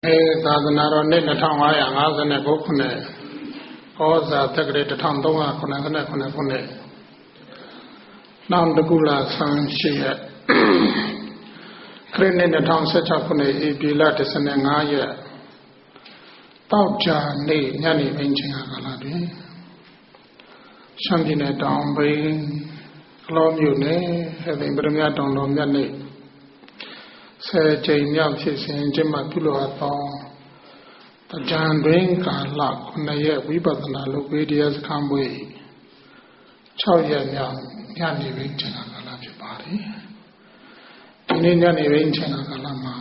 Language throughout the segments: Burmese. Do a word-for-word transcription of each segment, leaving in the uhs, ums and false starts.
သာသနာတော်နှစ်နှစ်ငါး၅၉ခုနှစ်ဩဇာတက္ကရာတစ်ထောင်သုံးရာခုနှစ်ခုနှစ်ခုနှစ်နောက်တကူလာဆန်းရှိရခရစ်နှစ်၂၀၁၆ခုနှစ်ဧပြီလ၁၅ရက်တောက်ကြနေ့ညနေပိုင်းချိန်ကာလတွင်ရှမ်းပြည်နယ်တောင်ပိုင်းကလောမြို့နယ်ဟဲ့ပရမတ်တောင်တော်မြတ်နေ့ဆယ်ကြိမ်မြောက်ဖြစ်စဉ်ကျင်းပပြုလုပ်သောတကြံတွင်ကာလခုနှစ်ရက်ဝိပဿနာလုပ်ပေးတရားစခန်းပွဲ၆ရက်မြောက်ညနေပိုင်းချိန်ကာလဖြစ်ပါတယ်ဒီနေ့ညနေပိုင်းချိန်ကာလမှာ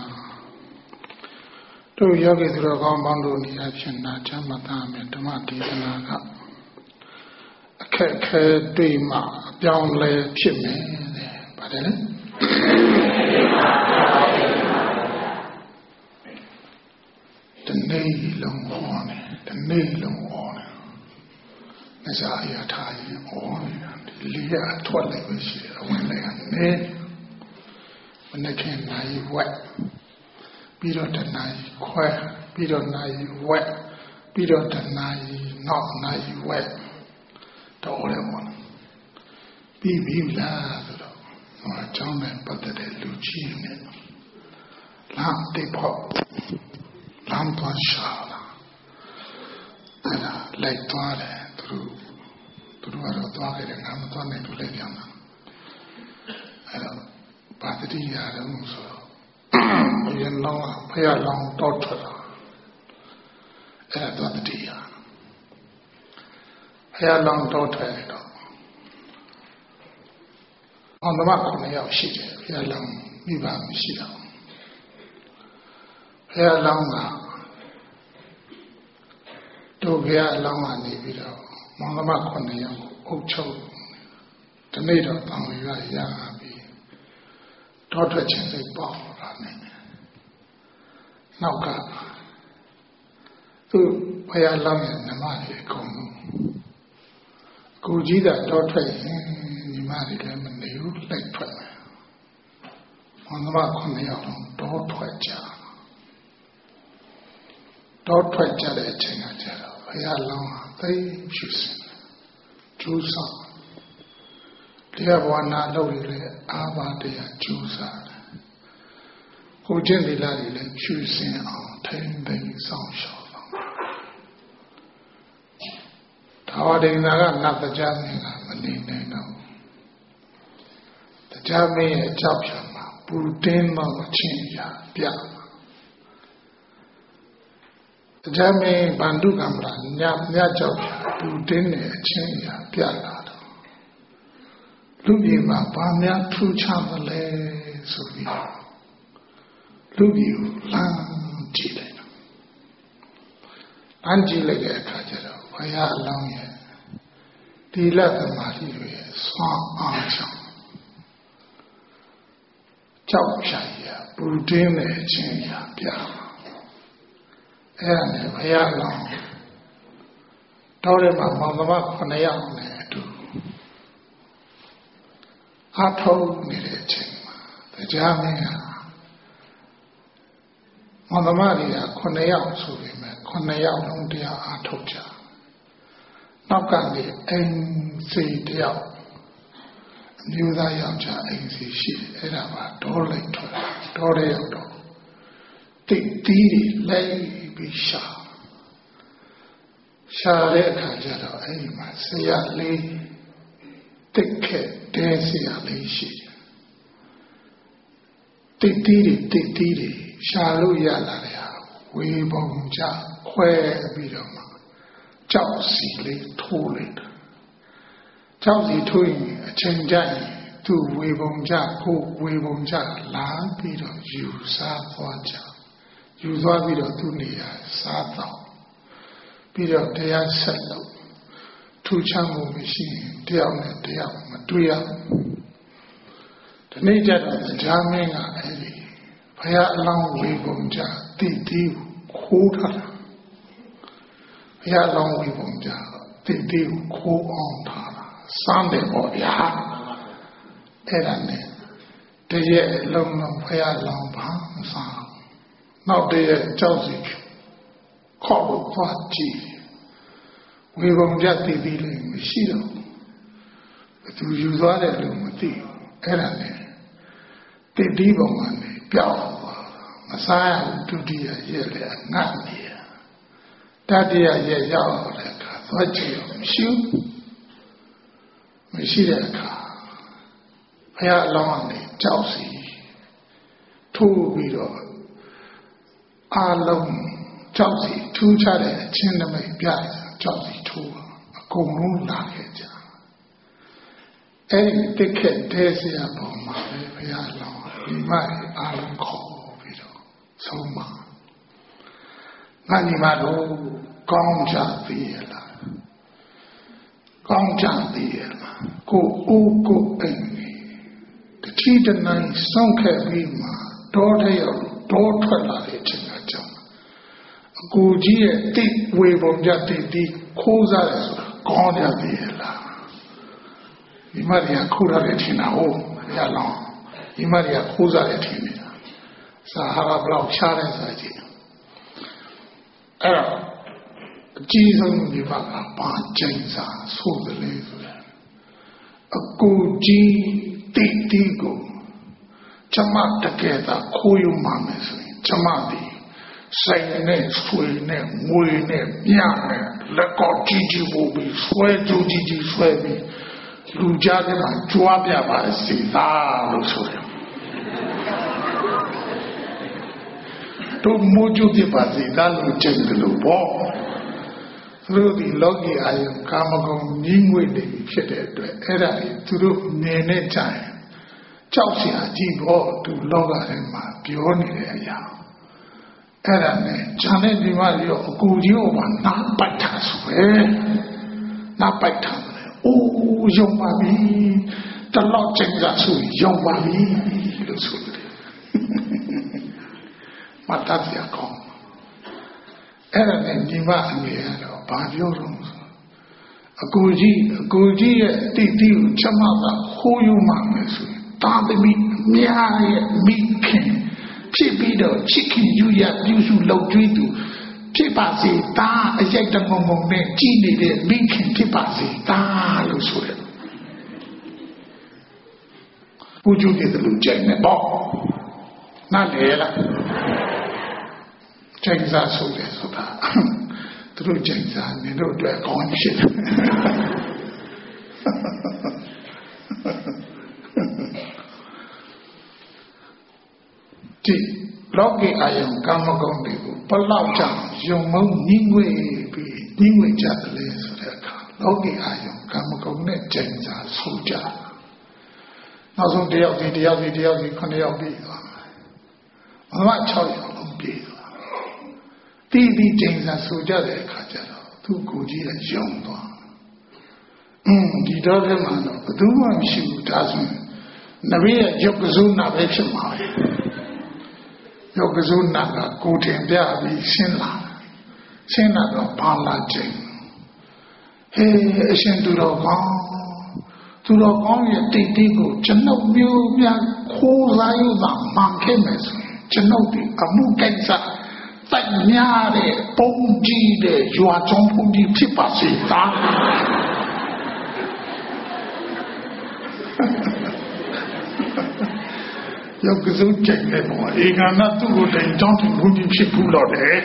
တို့ယောဂီသူတော်ကောင်းပေါင်းတို့နေရာဖြစ်နာချမ်းသာမယ်ဓမ္မဒေသနာကအခက်ခဲတွေ့မှအပြောင်းလဲဖြစ်မယ်တဲ့ပါတယ်လေတနေ့လုံးဟောနေတနေ့လုံးဟောနေမစားရထားရင်ဟောနေတာဒီလေးရထွက်လိုက်ပဲရှိတယ်အဝင်လည်းနေမနေ့ကနိုင်ဝက်ပြီးတော့တနိုင်ခွဲပြီးတော့နိုင်ဝက်ပြီးတော့တနိုင်နောက်နိုင်ဝက်တော်တယ်ပေါ့ပြီးပြီလားဆိုတော့ဟောအကြောင်းနဲ့ပတ်သက်တဲ့လူကြီးနဲ့လမ်းတိဖို့လမ်းသွားရှာလာအဲ့ဒါလိုက်သွားတယ်သူတို့သူတို့ကတော့သွားခဲ့တယ်ငါမသွားနိုင်ဘူးလေပြန်လာအဲ့တော့ပါတိရတော့ဆိုတော့ဘုရားလောင်းဘုရားလောင်းတော့ထွက်လာအဲ့ဒါသွားတိရဘုရားလောင်းတော့ထွက်တော့အောင်သမခုနှစ်ယောက်ရှိတယ်ဘုရားလောင်းမိဘမရှိတော့ဘုရားလောင်းကတို့ဘုရားလောင်းကနေပြီးတော့မောင်သမခုနှစ်ယောက်ကိုအုပ်ချုပ်ဒီနေ့တော့တောင်းရရပြီးတော့ထွက်ခြင်းစိတ်ပေါ့လာနေနောက်ကသူဘုရားလောင်းရဲ့နမတွေအကုန်လုံးကိုကြီးတာတော့ထွက်ရင်ညီမတွေလည်းမနေဘူးလိုက်ထွက်မယ်မောင်သမခုနှစ်ယောက်တော့တော့ထွက်ကြတော့ထွက်ကြတဲ့အချိန်ကကျတော့ဘုရားလောင်းဟာသိဖြစ်စင်ကျိုးစားတရားဘာဝနာလုပ်ရလေအာဘာတရားကျိုးစားတယ်ကိုကျင့်သီလတွေလည်းဖြူစင်အောင်ထိမ့်သိမ်းဆောင်ရှောက်တော့ဒါဝဒိနာကနတ်တရားမင်းကမနေနိုင်တော့တရားမင်းရဲ့အကြောက်ဖြံမှာပူတင်းသောအချင်းရာပြတရားမင်းဗန္ဓုကမ္မရာညမြတ်ကြောက်ဖြံပူတင်းတဲ့အချင်းရာပြလာတော့လူပြည်မှာဘာများထူးခြားသလဲဆိုပြီးလူပြည်ကိုလမ်းကြည့်လိုက်တော့လမ်းကြည့်လိုက်တဲ့အခါကျတော့ဘုရားအလောင်းရဲ့သီလသမာဓိတွေရဲ့ဆွမ်းအားကြောင့်ကြောက်ဖြာရပူတင်းတဲ့အချင်းရာပြအဲ့ဒါနဲ့ဘုရားအလောင်းတော်တယ်မှာမောင်သမခုနှစ်ယောက်နဲ့အတူအားထုတ်နေတဲ့အချိန်မှာတရားမင်းကမောင်သမတွေကခုနှစ်ယောက်ဆိုပေမဲ့ခုနှစ်ယောက်လုံးတရားအားထုတ်ကြနောက်ကနေအိမ်စီတယောက်အမျိုးသားယောက်ျားအိမ်စီရှိတယ်အဲ့ဒါပါဒေါ်လိုက်ထွက်ဒေါ်တဲ့ရောက်တော့တိတ်တီးတွေလိုက်ပြီးရှာရှာတဲ့အခါကျတော့အဲ့ဒီမှာဆရာလေးတိတ်ခက်တဲဆရာလေးရှိတယ်တိတ်တီးတွေတိတ်တီးတွေရှာလို့ရလာတယ်ဟာဝေပုံကြခွဲပြီးတော့မှကြောက်စီလေးထိုးလိုက်တယ်ကြောက်စီထိုးရင်အချိန်ကျရင်သူ့ဝေပုံကြကိုဝေပုံကြလာပြီးတော့ယူစားသွားကြယူသွားပြီးတော့သူ့နေရာစားတော့ပြီးတော့တရားဆက်လို့ထူးခြားမှုမရှိရင်တယောက်နဲ့တယောက်မတွေ့ရဒီနေ့ကျတော့တရားမင်းကအဲ့ဒီဘုရားအလောင်းဝေပုံကြတိတိခိုးထားတာဘုရားအလောင်းဝေပုံကြတိတိခိုးအောင်ထားတာစမ်းတယ်ပေါ့ဗျာအဲ့ဒါနဲ့တရက်လုံးလုံးဘုရားအလောင်းဘာမစားနောက်တည်းရဲ့ကြောက်စီခေါ်လို့သွားကြည့်ဝေဘုံပြတည်တည်လေးမရှိတော့ဘသူယူသွားတယ်လို့မသိအဲ့ဒါနဲ့တည်တည်ပုံကနေပြောင်းသွားမစားရဒုတိယရဲ့လေငတ်နေရတတိယရဲ့ရောက်တဲ့အခါသွားကြည့်မရှိမရှိတဲ့အခါဘုရားအလောင်းကနေကြောက်စီထိုးပြီးတော့အာလုံးကြောက်စီထူးခြားတဲ့အချင်းနမိတ်ပြတယ်ကြောက်စီထိုးအကုန်လုံးလာခဲ့ကြအဲ့ဒီတက်ခက်တဲစရာပေါ်မှာပဲဘုရားအလောင်းဒီမကြီးအာလုံးခေါ်ပြီးတော့ဆုံးမငါညီမတို့ကောင်းကြသေးရလားကောင်းကြသေးရလားကိုဦးကိုအိမ်တတိတနိုင်ဆုံးခဲ့ပြီးမှတောထဲရောက်တောထွက်လာတဲ့အချိန်အကြောင်းအကူကြီးရဲ့တိဝေပုံကြတိတိခိုးစားတယ်ဆိုတာကောင်းကြသေးရလားဒီမရီကခိုးရတယ်ထင်တာဟုတ်ရလောင်းဒီမရီကခိုးစားတယ်ထင်နေတာစာဟာဘလောက်ချားတဲ့စာကြည့်အဲ့တော့အကြီးဆုံးဒီဘကဘာကျိန်စာဆိုတယ်လေဆိုတယ်အကူကြီးတိတိကိုကျမတကယ်သာခိုးယူမှမယ်ဆိုရင်ကျမဒီစိတ်နဲ့ဆွေနဲ့ငွေနဲ့မြနဲ့လက်ကောက်ကြီးကြီးပို့ပြီးဆွဲကြိုးကြီးကြီးဆွဲပြီးလူကြားထဲမှာကြွားပြပါစေသားလို့ဆိုတယ်တို့မိုးကြိုးပြပါစေသားလို့ကျင့်တယ်လို့ပေါ့သူတို့ဒီလောကီအာယုကာမဂုဏ်ကြီးငွေတွေဖြစ်တဲ့အတွက်အဲ့ဒါကြီးသူတို့နေနေကြရင်ကြောက်စရာကြီးပေါ့သူလောကထဲမှာပြောနေတဲ့အရာအဲ့ဒါနဲ့ဂျန်တဲ့ဒီမကြီးရောအကူကြီးကိုမှနားပတ်တာဆိုပဲနားပတ်တာလေအိုးယုံပါပြီတလောက်ကျင်ကြဆိုယုံပါပြီလို့ဆိုတယ်မတတ်ရကောင်းအဲ့ဒါနဲ့ဒီမအမေကတော့ဘာပြောတော့အကူကြီးအကူကြီးရဲ့တိတိကိုချက်မှသာခိုးယူမှမယ်ဆိုရင်တာသမီမြားရဲ့မိခင်ဖြစ်ပြီးတော့ချစ်ခင်ယူရပြုစုလုပ်ကြွေးသူဖြစ်ပါစေတာအရိုက်တမုံမုံနဲ့ကြည်နေတဲ့မိခင်ဖြစ်ပါစေတာလို့ဆိုတယ်ပူဇုတဲ့လူကြိုက်နေပေါ့နားလေလားကြိုက်စားဆိုတယ်ဆိုတာသူတို့ကြိုက်စားနေတို့အတွက်ကောင်းဖြစ်တယ်ဒီလောကီအာယုံကာမဂုဏ်တွေကိုဘလောက်ကြောင့်ယုံမုံနှီးငွေပြီးနှီးငွေကြတယ်လေဆိုတဲ့အခါလောကီအာယုံကာမဂုဏ်နဲ့ကြိုက်စားဆိုကြနောက်ဆုံးတယောက်စီတယောက်စီတယောက်စီခုနှစ်ယောက်ပြီးသွားဘာမှ၆ယောက်လုံးပြီးသွားတီးပြီးကြိုက်စားဆိုကြတဲ့အခါကျတော့သူကိုယ်ကြီးကယုံသွားအင်းဒီတော့ထဲမှာတော့ဘယ်သူမှမရှိဘူးဒါဆိုရင်နဗီရဲ့ယုတ်ကစုနာပဲဖြစ်မှာပဲယုတ်ကစုနာကကိုတင်ပြပြီးရှင်းလာရှင်းလာတော့ဘာလာခြင်းဟေးအရှင်သူတော်ကောင်းသူတော်ကောင်းရဲ့တိတ်တိတ်ကိုကျွန်ုပ်မျိုးများခိုးစားရတာမှန်ခဲ့မယ်ဆိုရင်ကျွန်ုပ်ဒီအမှုကိစ္စတိုက်များတဲ့ပုံကြီးတဲ့ရွာကျောင်းပုံကြီးဖြစ်ပါစေသားယောက်ကစုကြိုက်တယ်ပေါ့ဧကနာသူ့ကိုတိုင်ကြောင်းတင်ဘုန်းကြီးဖြစ်ဘူးတော့တယ်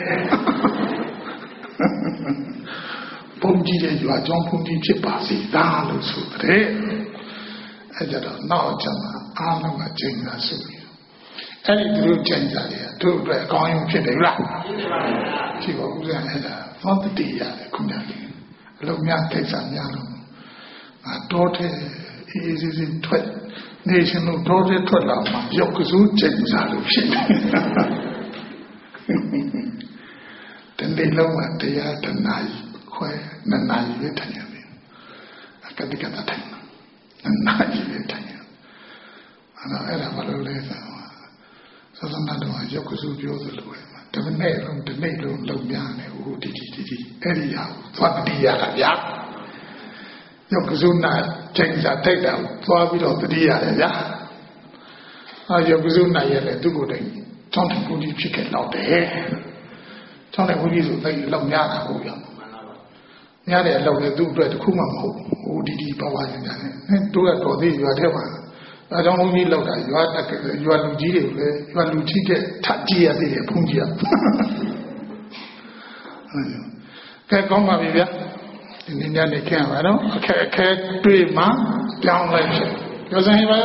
ဘုန်းကြီးရဲ့ရွာကျောင်းဘုန်းကြီးဖြစ်ပါစေသားလို့ဆိုတဲ့အဲ့ကြတော့နောက်ကျမှအားလုံးကကျင့်တာဆိုပြီးအဲ့ဒီသူတို့ကျင့်ကြတယ်တို့အတွက်အကောင်းကြီးဖြစ်တယ်လားဖြစ်ပါဘူးလားအဲ့ဒါသောတတိရတယ်ခုနကအလုံးများကိစ္စများလို့ငါတော့တဲ့အေးအေးဆေးဆေးထွက်နေရှင်တို့တော့တဲ့ထွက်လာမှရောက်ကစိုးကျင့်စားလို့ဖြစ်တယ်တနေ့လုံးကတရားတနာခွဲနနာကြီးပဲထိုင်ရတယ်အကတိကတထိုင်နနာကြီးပဲထိုင်ရအဲ့ဒါအဲ့ဒါဘာလို့လဲဆိုတော့သသနာတော်ရောက်ကစိုးပြောသလိုပဲတမနဲ့လုံးတနေ့လုံးလုံများနေဟိုဒီဒီဒီဒီအဲ့ဒီဟာသွားတတိယတာဗျာယောက်ကစုနာချိန်စာတိုက်တာသွားပြီးတော့တတိယရဗျာအာယောက်ကစုနာရဲ့လေသူ့ကိုယ်တိုင်ကျောင်းထိုင်ဘူးကြီးဖြစ်ခဲ့တော့တယ်ကျောင်းထိုင်ဘူးကြီးဆိုသိလောက်များတာဟုတ်ရောများတဲ့အလုပ်လည်းသူ့အတွက်တစ်ခုမှမဟုတ်ဟိုဒီဒီပါပါနေတယ်နဲ့တို့ရတော်သေးရွာထဲမှာအဲကျောင်းဘုန်းကြီးလောက်တာရွာတက်ရွာလူကြီးတွေလည်းရွာလူကြီးတဲ့ထပ်ကြည့်ရသေးတယ်ဘုန်းကြီးကကဲကောင်းပါပြီဗျာဒီနေ့ညနေခင်းပါတော့အခက်အခဲတွေ့မှကြောင်းလိုက်ဖြစ်ပြောစမ်းပါ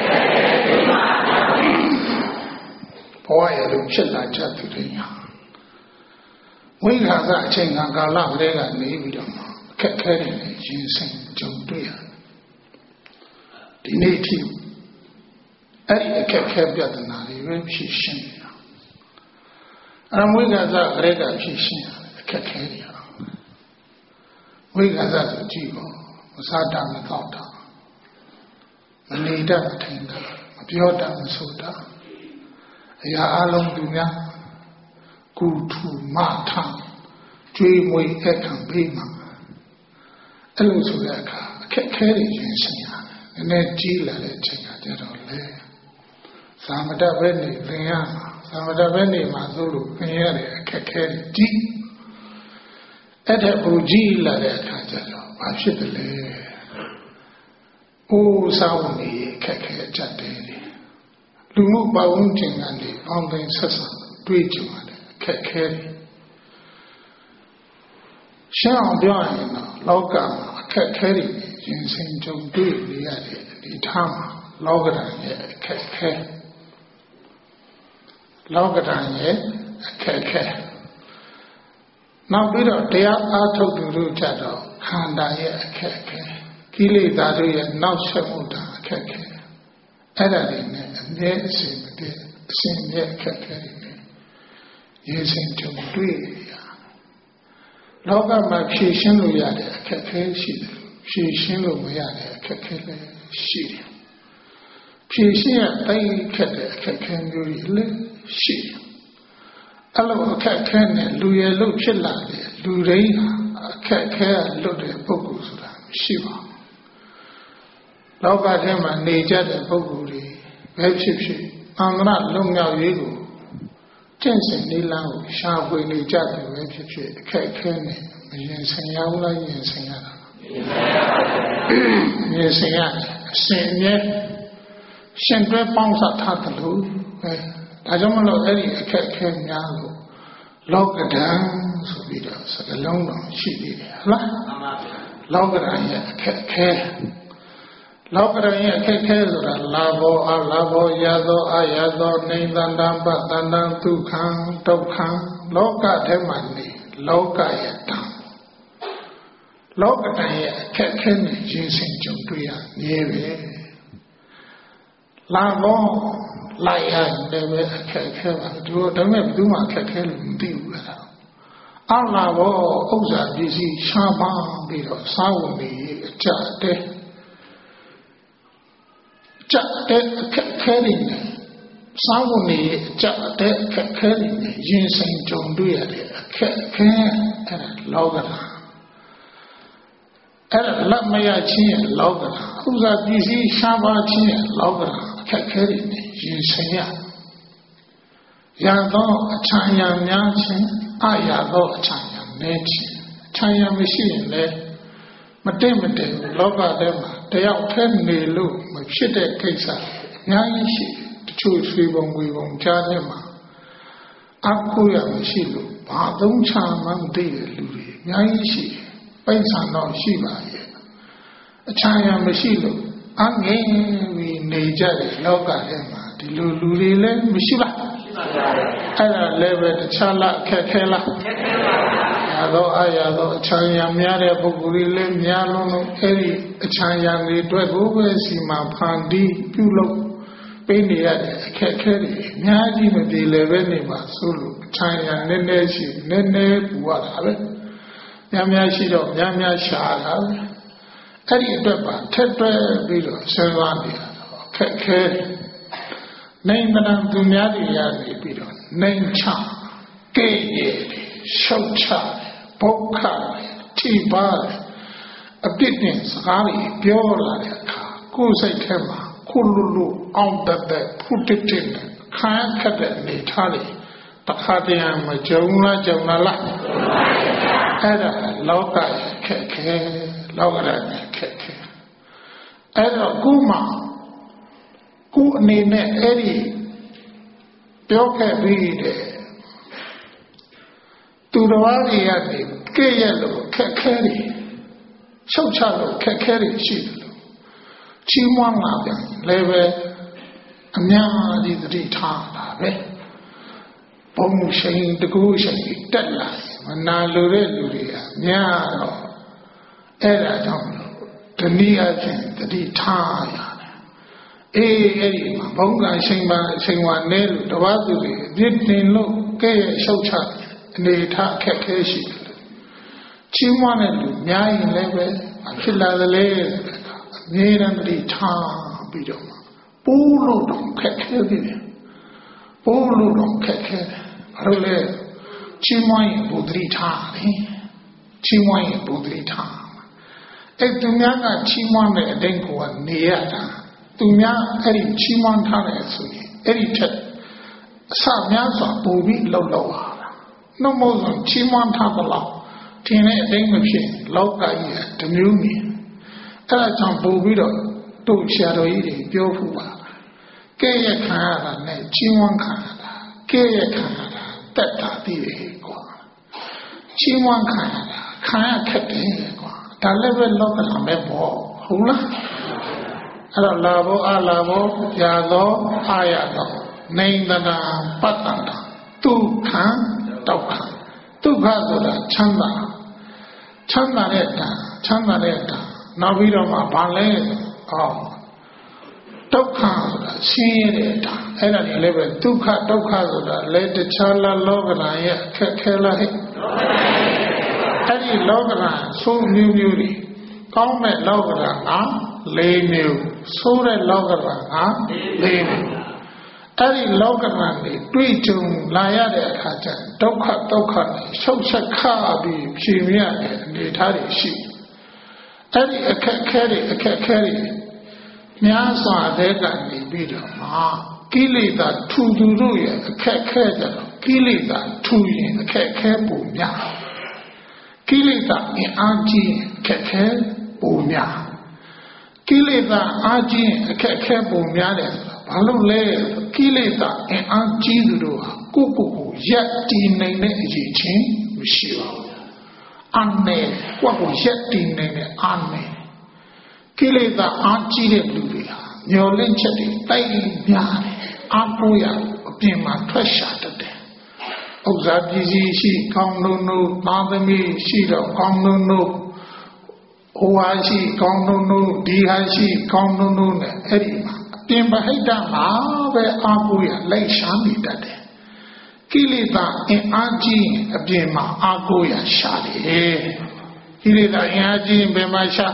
ဘဝရဲ့လူဖြစ်လာချက်သူတွေညာဝိခါကအချိန်ကာလကလေးကနေပြီးတော့အခက်ခဲတွေရင်ဆိုင်ကြုံတွေ့ရတယ်ဒီနေ့အထိအဲ့ဒီအခက်ခဲပြဿနာတွေပဲဖြေရှင်းနေတာအမွေကစားကလေးကဖြေရှင်းရတယ်အခက်ခဲတွေဝိကသဆိုကြည့်ပေါ့မစားတာမသောက်တာမနေတတ်မထိုင်တာမပြောတတ်မဆိုတာအရာအလုံးသူများကုထုမထကျွေးမွေးအခန့်ပေးမှာအဲ့လိုဆိုတဲ့အခါအခက်ခဲတွေရင်ဆိုင်ရတယ်နည်းနည်းကြီးလာတဲ့အချိန်ကကြတော့လေသာမတပဲနေသင်ရမှာသာမတပဲနေမှာဆိုလို့သင်ရတဲ့အခက်ခဲတွေကြီးအဲ့ဒါကိုကြည့်လာတဲ့အခါကျတော့ဘာဖြစ်တယ်လဲ။အိုးစားဝင်နေခက်ခဲကြတယ်လူမှုပတ်ဝန်းကျင်ကနေပေါင်းတင်ဆက်ဆံတွေ့ကြရတယ်အခက်ခဲတယ်။ရှင်းအောင်ပြောရရင်တော့လောကမှာအခက်ခဲတွေရင်ဆိုင်ကြုံတွေ့နေရတဲ့ဒီထားမှာလောကဓာတ်ရဲ့အခက်ခဲလောကဓာတ်ရဲ့အခက်ခဲနောက်ပြီးတော့တရားအားထုတ်သူတို့ကြတော့ခန္ဓာရဲ့အခက်အခဲကိလေသာတို့ရဲ့နောက်ဆက်မှုတာအခက်အခဲအဲ့ဒါတွေနဲ့အမြဲအစဉ်မတည်းအစဉ်မြဲအခက်အခဲတွေနဲ့ရေစင်ကြုံတွေ့ရလောကမှာဖြည့်ရှင်းလို့ရတဲ့အခက်အခဲရှိတယ်ဖြည့်ရှင်းလို့မရတဲ့အခက်အခဲလည်းရှိတယ်ဖြည့်ရှင်းရတိုင်းခက်တဲ့အခက်အခဲမျိုးတွေလည်းရှိတယ်အဲ့လိုအခက်အခဲနဲ့လူရည်လို့ဖြစ်လာတယ်လူရင်းအခက်အခဲလွတ်တဲ့ပုဂ္ဂိုလ်ဆိုတာမရှိပါဘူးလောကထဲမှာနေကြတဲ့ပုဂ္ဂိုလ်တွေပဲဖြစ်ဖြစ်အန္တရလုံမြောက်ရေးကိုကျင့်စဉ်နည်းလမ်းကိုရှာဖွေနေကြတယ်ပဲဖြစ်ဖြစ်အခက်အခဲနဲ့မရင်ဆိုင်ရဘူးလားရင်ဆိုင်ရတာရင်ဆိုင်ရတယ်အစဉ်အမြဲရှင်တွဲပေါင်းစပ်ထားတယ်လို့ပဲဒါကြောင့်မလို့အဲ့ဒီအခက်အခဲများလို့လောကဓာတ်ဆိုပြီးတော့စကားလုံးတော်ရှိသေးတယ်ဟုတ်လားမှန်ပါဗျာလောကဓာတ်ရဲ့အခက်အခဲလောကဓာတ်ရဲ့အခက်အခဲဆိုတာလာဘောအလာဘောရသောအရသောနိဗ္ဗာန်တပတန္တံဒုက္ခံဒုက္ခံလောကထဲမှာနေလောကရဲ့တံလောကဓာတ်ရဲ့အခက်အခဲနဲ့ရင်ဆိုင်ကြုံတွေ့ရနေပဲလာဘောလိုက်ရတယ်ပဲအခက်ခဲပါသူတို့ဒါပေမဲ့ဘယ်သူမှအခက်ခဲလို့မသိဘူးအဲ့ဒါအလာဘောဥစ္စာပစ္စည်းရှားပါပြီးတော့စားဝင်နေအကြတဲ့ကြတဲ့အခက်ခဲတွေနဲ့စားဝင်နေအကြတဲ့အခက်ခဲတွေနဲ့ရင်ဆိုင်ကြုံတွေ့ရတဲ့အခက်ခဲအဲ့ဒါလောကဓာတ်အဲ့ဒါလက်မရချင်းရဲ့လောကဓာတ်ဥစ္စာပစ္စည်းရှားပါချင်းရဲ့လောကဓာတ်အခက်ခဲတွေနဲ့ရင်ဆိုင်ရရသောအချမ်းရများခြင်းအရသောအချမ်းရနည်းခြင်းအချမ်းရမရှိရင်လည်းမတင့်မတင့်လောကထဲမှာတယောက်တည်းနေလို့မဖြစ်တဲ့ကိစ္စအများကြီးရှိတချို့ဆွေပုံငွေပုံကြားထဲမှာအကူရမရှိလို့ဘာသုံးချမှမသိတဲ့လူတွေအများကြီးရှိပိဿံတော့ရှိပါရဲ့အချမ်းရမရှိလို့အငြိမ်ပြီးနေကြတဲ့လောကထဲမှာဒီလိုလူတွေလည်းမရှိလားရှိပါပါအဲ့ဒါလည်းပဲတခြားလားခက်ခဲလားခက်ခဲပါဘူးရသောအရာသောအချမ်းရများတဲ့ပုဂ္ဂိုလ်တွေလည်းများလုံးလို့အဲ့ဒီအချမ်းရတွေအတွက်ကိုပဲစီမံဖန်တီးပြုလုပ်ပေးနေရတဲ့အခက်ခဲတွေအများကြီးမပြေလည်ပဲနေမှာဆိုလို့အချမ်းရနည်းနည်းရှိနည်းနည်းပူရတာပဲများများရှိတော့များများရှာတာပဲအဲ့ဒီအတွက်ပါထက်တွဲပြီးတော့စဉ်းစားနေရတော့ခက်ခဲနိုင်မနာသူများတွေရနေပြီးတော့နိုင်ချကဲ့ရဲ့ရှောက်ချဘုက္ခထိပါအပြစ်နဲ့စကားတွေပြောလာတဲ့အခါကိုယ်စိတ်ထဲမှာခုလူလူအောင်တတ်တဲ့ဖုတစ်တစ်နဲ့ခံခက်တဲ့နေထားလေတခါတည်းမကြုံလားကြုံလားလားအဲ့ဒါလောကခက်ခဲလောကရနဲ့ခက်ခဲအဲ့တော့ခုမှခုအနေနဲ့အဲ့ဒီပြောခဲ့ပြီးတဲ့သူတော်ဘာတွေကနေကြည့်ရလို့ခက်ခဲတယ်ချုပ်ချလို့ခက်ခဲတယ်ရှိတယ်လို့ချီးမွမ်းလာပြန်လည်းပဲအများကြီးသတိထားတာပဲဘုံရှိန်တကူရှိန်တက်လာမနာလိုတဲ့လူတွေကများတော့အဲ့ဒါကြောင့်ဒီနည်းအချင်းသတိထားရတယ်အေးအဲ့ဒီမှာဘုံကရှိန်ပါရှိန်ဝါနဲလို့တပတ်သူတွေပြစ်တင်လို့ကဲ့ရဲ့ချုပ်ချအနေထားခက်ခဲရှိတယ်ချီးမွမ်းတဲ့လူများရင်လည်းပဲဖြစ်လာသလဲအမြဲတမ်းသတိထားပြီးတော့ပိုးလို့တော့ခက်ခဲပြီပိုးလို့တော့ခက်ခဲတယ်အဲ့လိုလေချီးမွမ်းရင်ဘုဒ္ဓတိထားတယ်ချီးမွမ်းရင်ဘုဒ္ဓတိထားအဲ့သူများကချီးမွမ်းတဲ့အတိုင်းကနေရတာသူများအဲ့ဒီချီးမွမ်းထားတယ်ဆိုရင်အဲ့ဒီထက်အစများစွာပိုပြီးလှုပ်လှုပ်ပါလားနှုတ်မို့ဆိုချီးမွမ်းထားသလောက်ထင်တဲ့အတိုင်းမဖြစ်လောကကြီးကတမျိုးနေအဲ့ဒါကြောင့်ပိုပြီးတော့တို့ဆရာတော်ကြီးတွေပြောဖူးပါကဲ့ရဲ့ခံရတာနဲ့ချီးမွမ်းခံရတာကဲ့ရဲ့ခံရတာတက်တာတည်တယ်ကွာချီးမွမ်းခံရတာခံရခက်တယ်ကွာဒါလည်းပဲလောကဓာတ်ပဲပေါ့ဟုတ်လားအဲ့တော့လာဘောအလာဘောရာသောအာရသောနေန္ဒနာပတ္တန္တာဒုက္ခဒုက္ခဒုက္ခဆိုတာချမ်းသာချမ်းသာတဲ့တာချမ်းသာတဲ့တာနောက်ပြီးတော့မှဘာလဲဟောဒုက္ခဆိုတာဆင်းရဲတဲ့တာအဲ့ဒါတွေလည်းပဲဒုက္ခဒုက္ခဆိုတာလည်းတခြားလားလောကဓာတ်ရဲ့အခက်ခဲလားဟဲ့အဲ့ဒီလောကဓာတ်ဆိုးမျိုးမျိုးတွေကောင်းမဲ့လောကဓာတ်ကလေးမျိုးဆိုးတဲ့လောကဓာတ်ကလေးမျိုးအဲ့ဒီလောကဓာတ်တွေတွေ့ကြုံလာရတဲ့အခါကျဒုက္ခဒုက္ခနဲ့ရှုပ်ဆက်ခါပြီးဖြေမြတ်တဲ့အနေထားတွေရှိအဲ့ဒီအခက်ခဲတွေအခက်ခဲတွေများစွာတဲ့ကနေပြီးတော့မှကိလေသာထူထူတို့ရဲ့အခက်ခဲကြတော့ကိလေသာထူရင်အခက်ခဲပုံများကိလေသာအင်အားကြီးအခက်ခဲပုံများကိလေသာအားကြီးအခက်ခဲပုံများတယ်ဘာလို့လဲကိလေသာအင်အားကြီးသူတို့ဟာကိုယ့်ကိုယ်ကိုရက်တည်နိုင်တဲ့အရေးချင်းမရှိပါဘူးအမေကိုယ့်ကိုရက်တည်နိုင်တဲ့အာမေကိလေသာအားကြီးတဲ့လူတွေဟာမျောလင့်ချက်တွေတိုက်များတယ်အားကိုးရအပြင်မှာထွက်ရှာတတ်တယ်ဥစ္စာပစ္စည်းရှိကောင်းလုံးတို့သားသမီးရှိတော့ကောင်းလုံးတို့ဟိုဟာရှိကောင်းလုံးတို့ဒီဟာရှိကောင်းလုံးတို့နဲ့အဲ့ဒီမှာအပြင်ပဟိတမှာပဲအားကိုးရလိုက်ရှာမိတတ်တယ်ကိလေသာအင်အားကြီးအပြင်မှာအားကိုးရရှာတယ်ကိလေသာအင်အားကြီးဘယ်မှာရှာ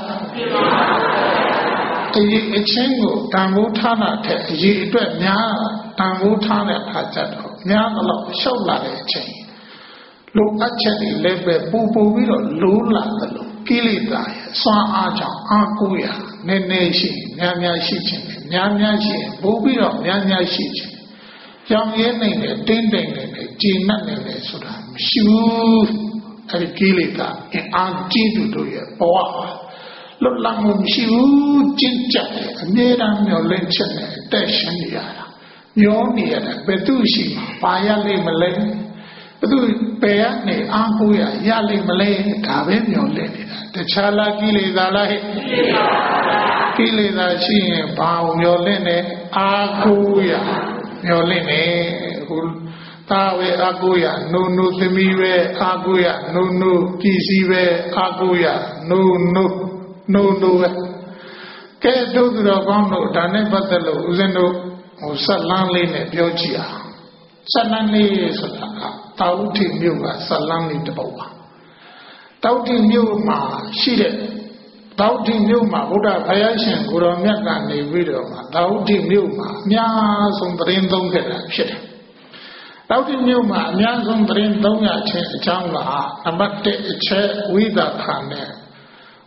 အရေးအချင်းကိုတန်ဖိုးထားတာတဲ့အရေးအတွက်များတန်ဖိုးထားတဲ့အခါကျတော့များတော့ရှောက်လာတဲ့အချိန်လိုအပ်ချက်တွေလည်းပဲပူပူပြီးတော့လိုးလာတယ်လို့ကိလေသာရဲ့စွမ်းအားကြောင့်အားကိုးရနည်းနည်းရှိများများရှိခြင်းနဲ့များများရှိရင်ပို့ပြီးတော့များများရှိခြင်းကြောင်ရဲနိုင်တယ်တင်းတိမ်နိုင်တယ်ကြည်နပ်နိုင်တယ်ဆိုတာမရှိဘူးအဲဒီကိလေသာအင်အားကြီးသူတို့ရဲ့ဘဝလွတ်လပ်မှုမရှိဘူးကျင့်ကြတယ်အမြဲတမ်းမျောလင့်ချက်နဲ့အသက်ရှင်နေရတာမျောနေရတာဘယ်သူရှိမှာပါရလိမ့်မလဲဘယ်သူပယ်ရနေအားကိုးရရလိမ့်မလဲဒါပဲမျောလင့်နေတာတခြားလားကိလေသာလားဟဲ့ကိလေသာရှိရင်ဘာမျောလင့်နေအားကိုးရမျောလင့်နေဟိုသာဝေအာကိုရနုနုသမီးပဲအာကိုရနုနုပစ္စည်းပဲအာကိုရနုနုနုနုပဲကဲတို့သူတော်ကောင်းတို့ဒါနဲ့ပတ်သက်လို့ဦးဇင်းတို့ဟိုဆက်လန်းလေးနဲ့ပြောကြည့်အောင်ဆက်လန်းလေးဆိုတာကတာဝတိမြို့ကဆက်လန်းလေးတစ်ပုဒ်ပါတာဝတိမြို့မှာရှိတဲ့တာဝတိမြို့မှာဘုရားဘုရားရှင်ကိုရောမြတ်ကနေပြီးတော့မှာတာဝတိမြို့မှာအများဆုံးတရင်သုံးခဲ့တာဖြစ်တယ်တောက်တိမြို့မှာအများဆုံးသတင်းသုံးရခြင်းအကြောင်းကနံပါတ်တစ်အချက်ဝိသခာနဲ့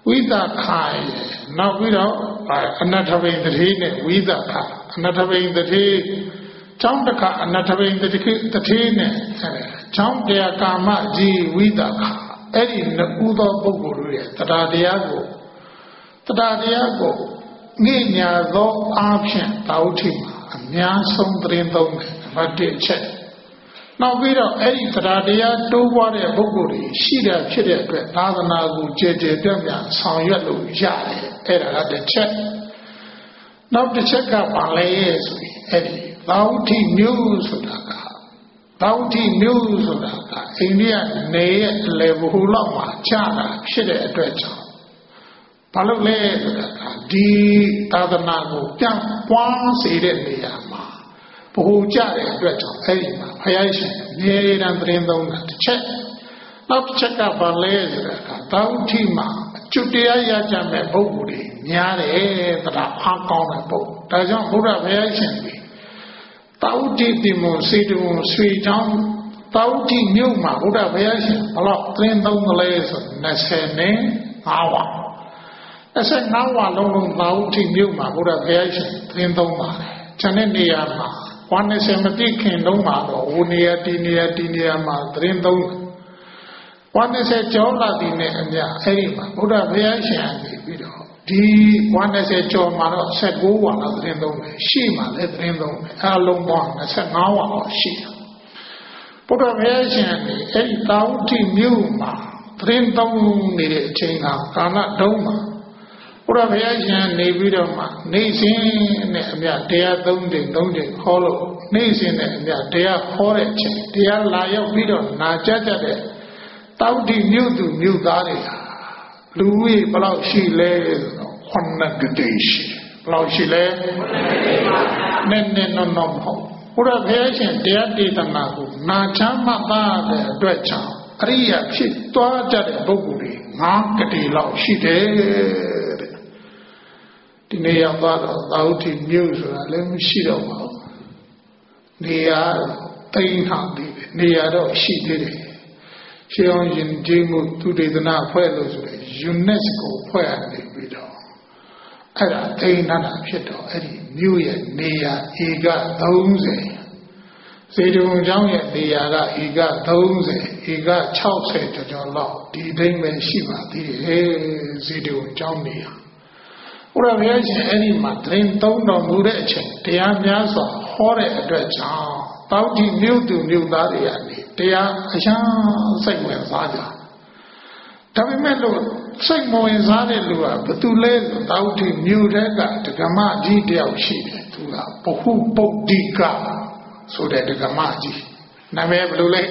ဝိသခာရနောက်ပြီးတော့အနတ္ထဘိန်တတိနဲ့ဝိသခာအနတ္ထဘိန်တတိကျောင်းတခါအနတ္ထဘိန်တတိတတိနဲ့ကျောင်းတရားကာမကြီးဝိသခာအဲ့ဒီနှစ်ဦးသောပုဂ္ဂိုလ်တို့ရဲ့တရားတရားကိုတရားတရားကိုငြိညာသောအားဖြင့်တာဝတိမှာအများဆုံးသတင်းသုံးတယ်နံပါတ်တစ်ချက်နောက်ပြီးတော့အဲ့ဒီတရားတရားတိုးပွားတဲ့ပုဂ္ဂိုလ်တွေရှိတာဖြစ်တဲ့အတွက်သာသနာကိုကြည်ကြည်ပြန့်ပြန့်ဆောင်ရွက်လို့ရတယ်အဲ့ဒါကတစ်ချက်နောက်တစ်ချက်ကဘာလဲဆိုရင်အဲ့ဒီသာဝတိမျိုးဆိုတာကသာဝတိမျိုးဆိုတာကအိန္ဒိယနေရဲ့လေဘဟုလောက်မှာကြာတာဖြစ်တဲ့အတွက်ကြောင့်ဘာလို့လဲဆိုတာကဒီသာသနာကိုပြန့်ပွားစေတဲ့နေရာမှာဘဟုကြတဲ့အတွက်ကြောင့်အဲ့ဒီမှာဘုရားရှင်နေရန်သတင်းသုံးတာတစ်ချက်နောက်တစ်ချက်ကဘာလဲဆိုတာကသာဝတိမှာအကျွတ်တရားရကြမဲ့ပုဂ္ဂိုလ်တွေများတယ်တရားအားကောင်းတဲ့ပုဂ္ဂိုလ်ဒါကြောင့်ဘုရားဘုရားရှင်ကသာဝတိတိမစေတုံဆွေချောင်းသာဝတိမြို့မှာဘုရားဘုရားရှင်ဘလို့သတင်းသုံးကလေးဆိုနှစ်ဆယ်နဲ့၅ဝါနှစ်ဆယ်၅ဝါလုံးလုံးသာဝတိမြို့မှာဘုရားဘုရားရှင်သတင်းသုံးပါတယ်ခြံတဲ့နေရာမှာဝါနှစ်ဆယ်မတိခင်လုံးမှာတော့ဟိုနေရာဒီနေရာဒီနေရာမှာသတင်းသုံးဝါနှစ်ဆယ်ကျော်လာပြီနဲ့အမြအဲ့ဒီမှာဘုရားဘုရားရှင်ကနေပြီးတော့ဒီဝါနှစ်ဆယ်ကျော်မှာတော့၁၉ဝါလောက်သတင်းသုံးတယ်ရှိမှလည်းသတင်းသုံးတယ်အလုံးပေါင်း၂၅ဝါလောက်ရှိတယ်ဘုရားဘုရားရှင်ကနေအဲ့ဒီသာဝတိမြို့မှာသတင်းသုံးနေတဲ့အချိန်ကကာလတုံးမှာဘုရားဘုရားရှင်နေပြီးတော့မှနေစဉ်နဲ့အမြတရားသုံးတယ်သုံးတယ်ခေါ်လို့နေစဉ်နဲ့အမြတရားခေါ်တဲ့အချိန်တရားလာရောက်ပြီးတော့နာကြကြတဲ့သာဝတိမြို့သူမြို့သားတွေဟာလူကြီးဘယ်လောက်ရှိလဲဆိုတော့ခုနှစ်ကတိရှိဘယ်လောက်ရှိလဲနည်းနည်းနော်နော်မဟုတ်ဘုရားဘုရားရှင်တရားဒေသနာကိုနာချမ်းမှတ်ပါတဲ့အတွက်ကြောင့်အရိယာဖြစ်သွားကြတဲ့ပုဂ္ဂိုလ်တွေငါးကတိလောက်ရှိတယ်တဲ့ဒီနေရာတော့သာဝတိမြို့ဆိုတာလည်းမရှိတော့ပါဘူးနေရာတိန်ထောင်ပြီးနေရာတော့ရှိသေးတယ်ရှေးအောင်ယဉ်ကျေးမှုသူတေသနာဖွဲ့လို့ဆိုရင် UNESCO ဖွဲ့ရနေပြီးတော့အဲ့ဒါတိန်နာတာဖြစ်တော့အဲ့ဒီမြို့ရဲ့နေရာဧကသုံးဆယ်စေတုံကျောင်းရဲ့နေရာကဧကသုံးဆယ်ဧက၆၀ကျော်ကျော်လောက်ဒီတိန်ပဲရှိပါသေးတယ်စေတုံကျောင်းနေရာဘုရားဘုရားရှင်အဲ့ဒီမှာတိန်သုံးတော်မူတဲ့အချိန်တရားများစွာဟောတဲ့အတွက်ကြောင့်တောက်တိမြို့သူမြို့သားတွေကနေတရားအရှာစိတ်ဝင်စားကြဒါပေမဲ့လို့စိတ်မဝင်စားတဲ့လူကဘသူလဲဆိုတောက်တိမြို့တဲ့ကဒကမကြီးတယောက်ရှိတယ်သူကဘဟုပုဒ္ဓိကဆိုတဲ့ဒကမကြီးနာမည်ဘယ်လိုလဲ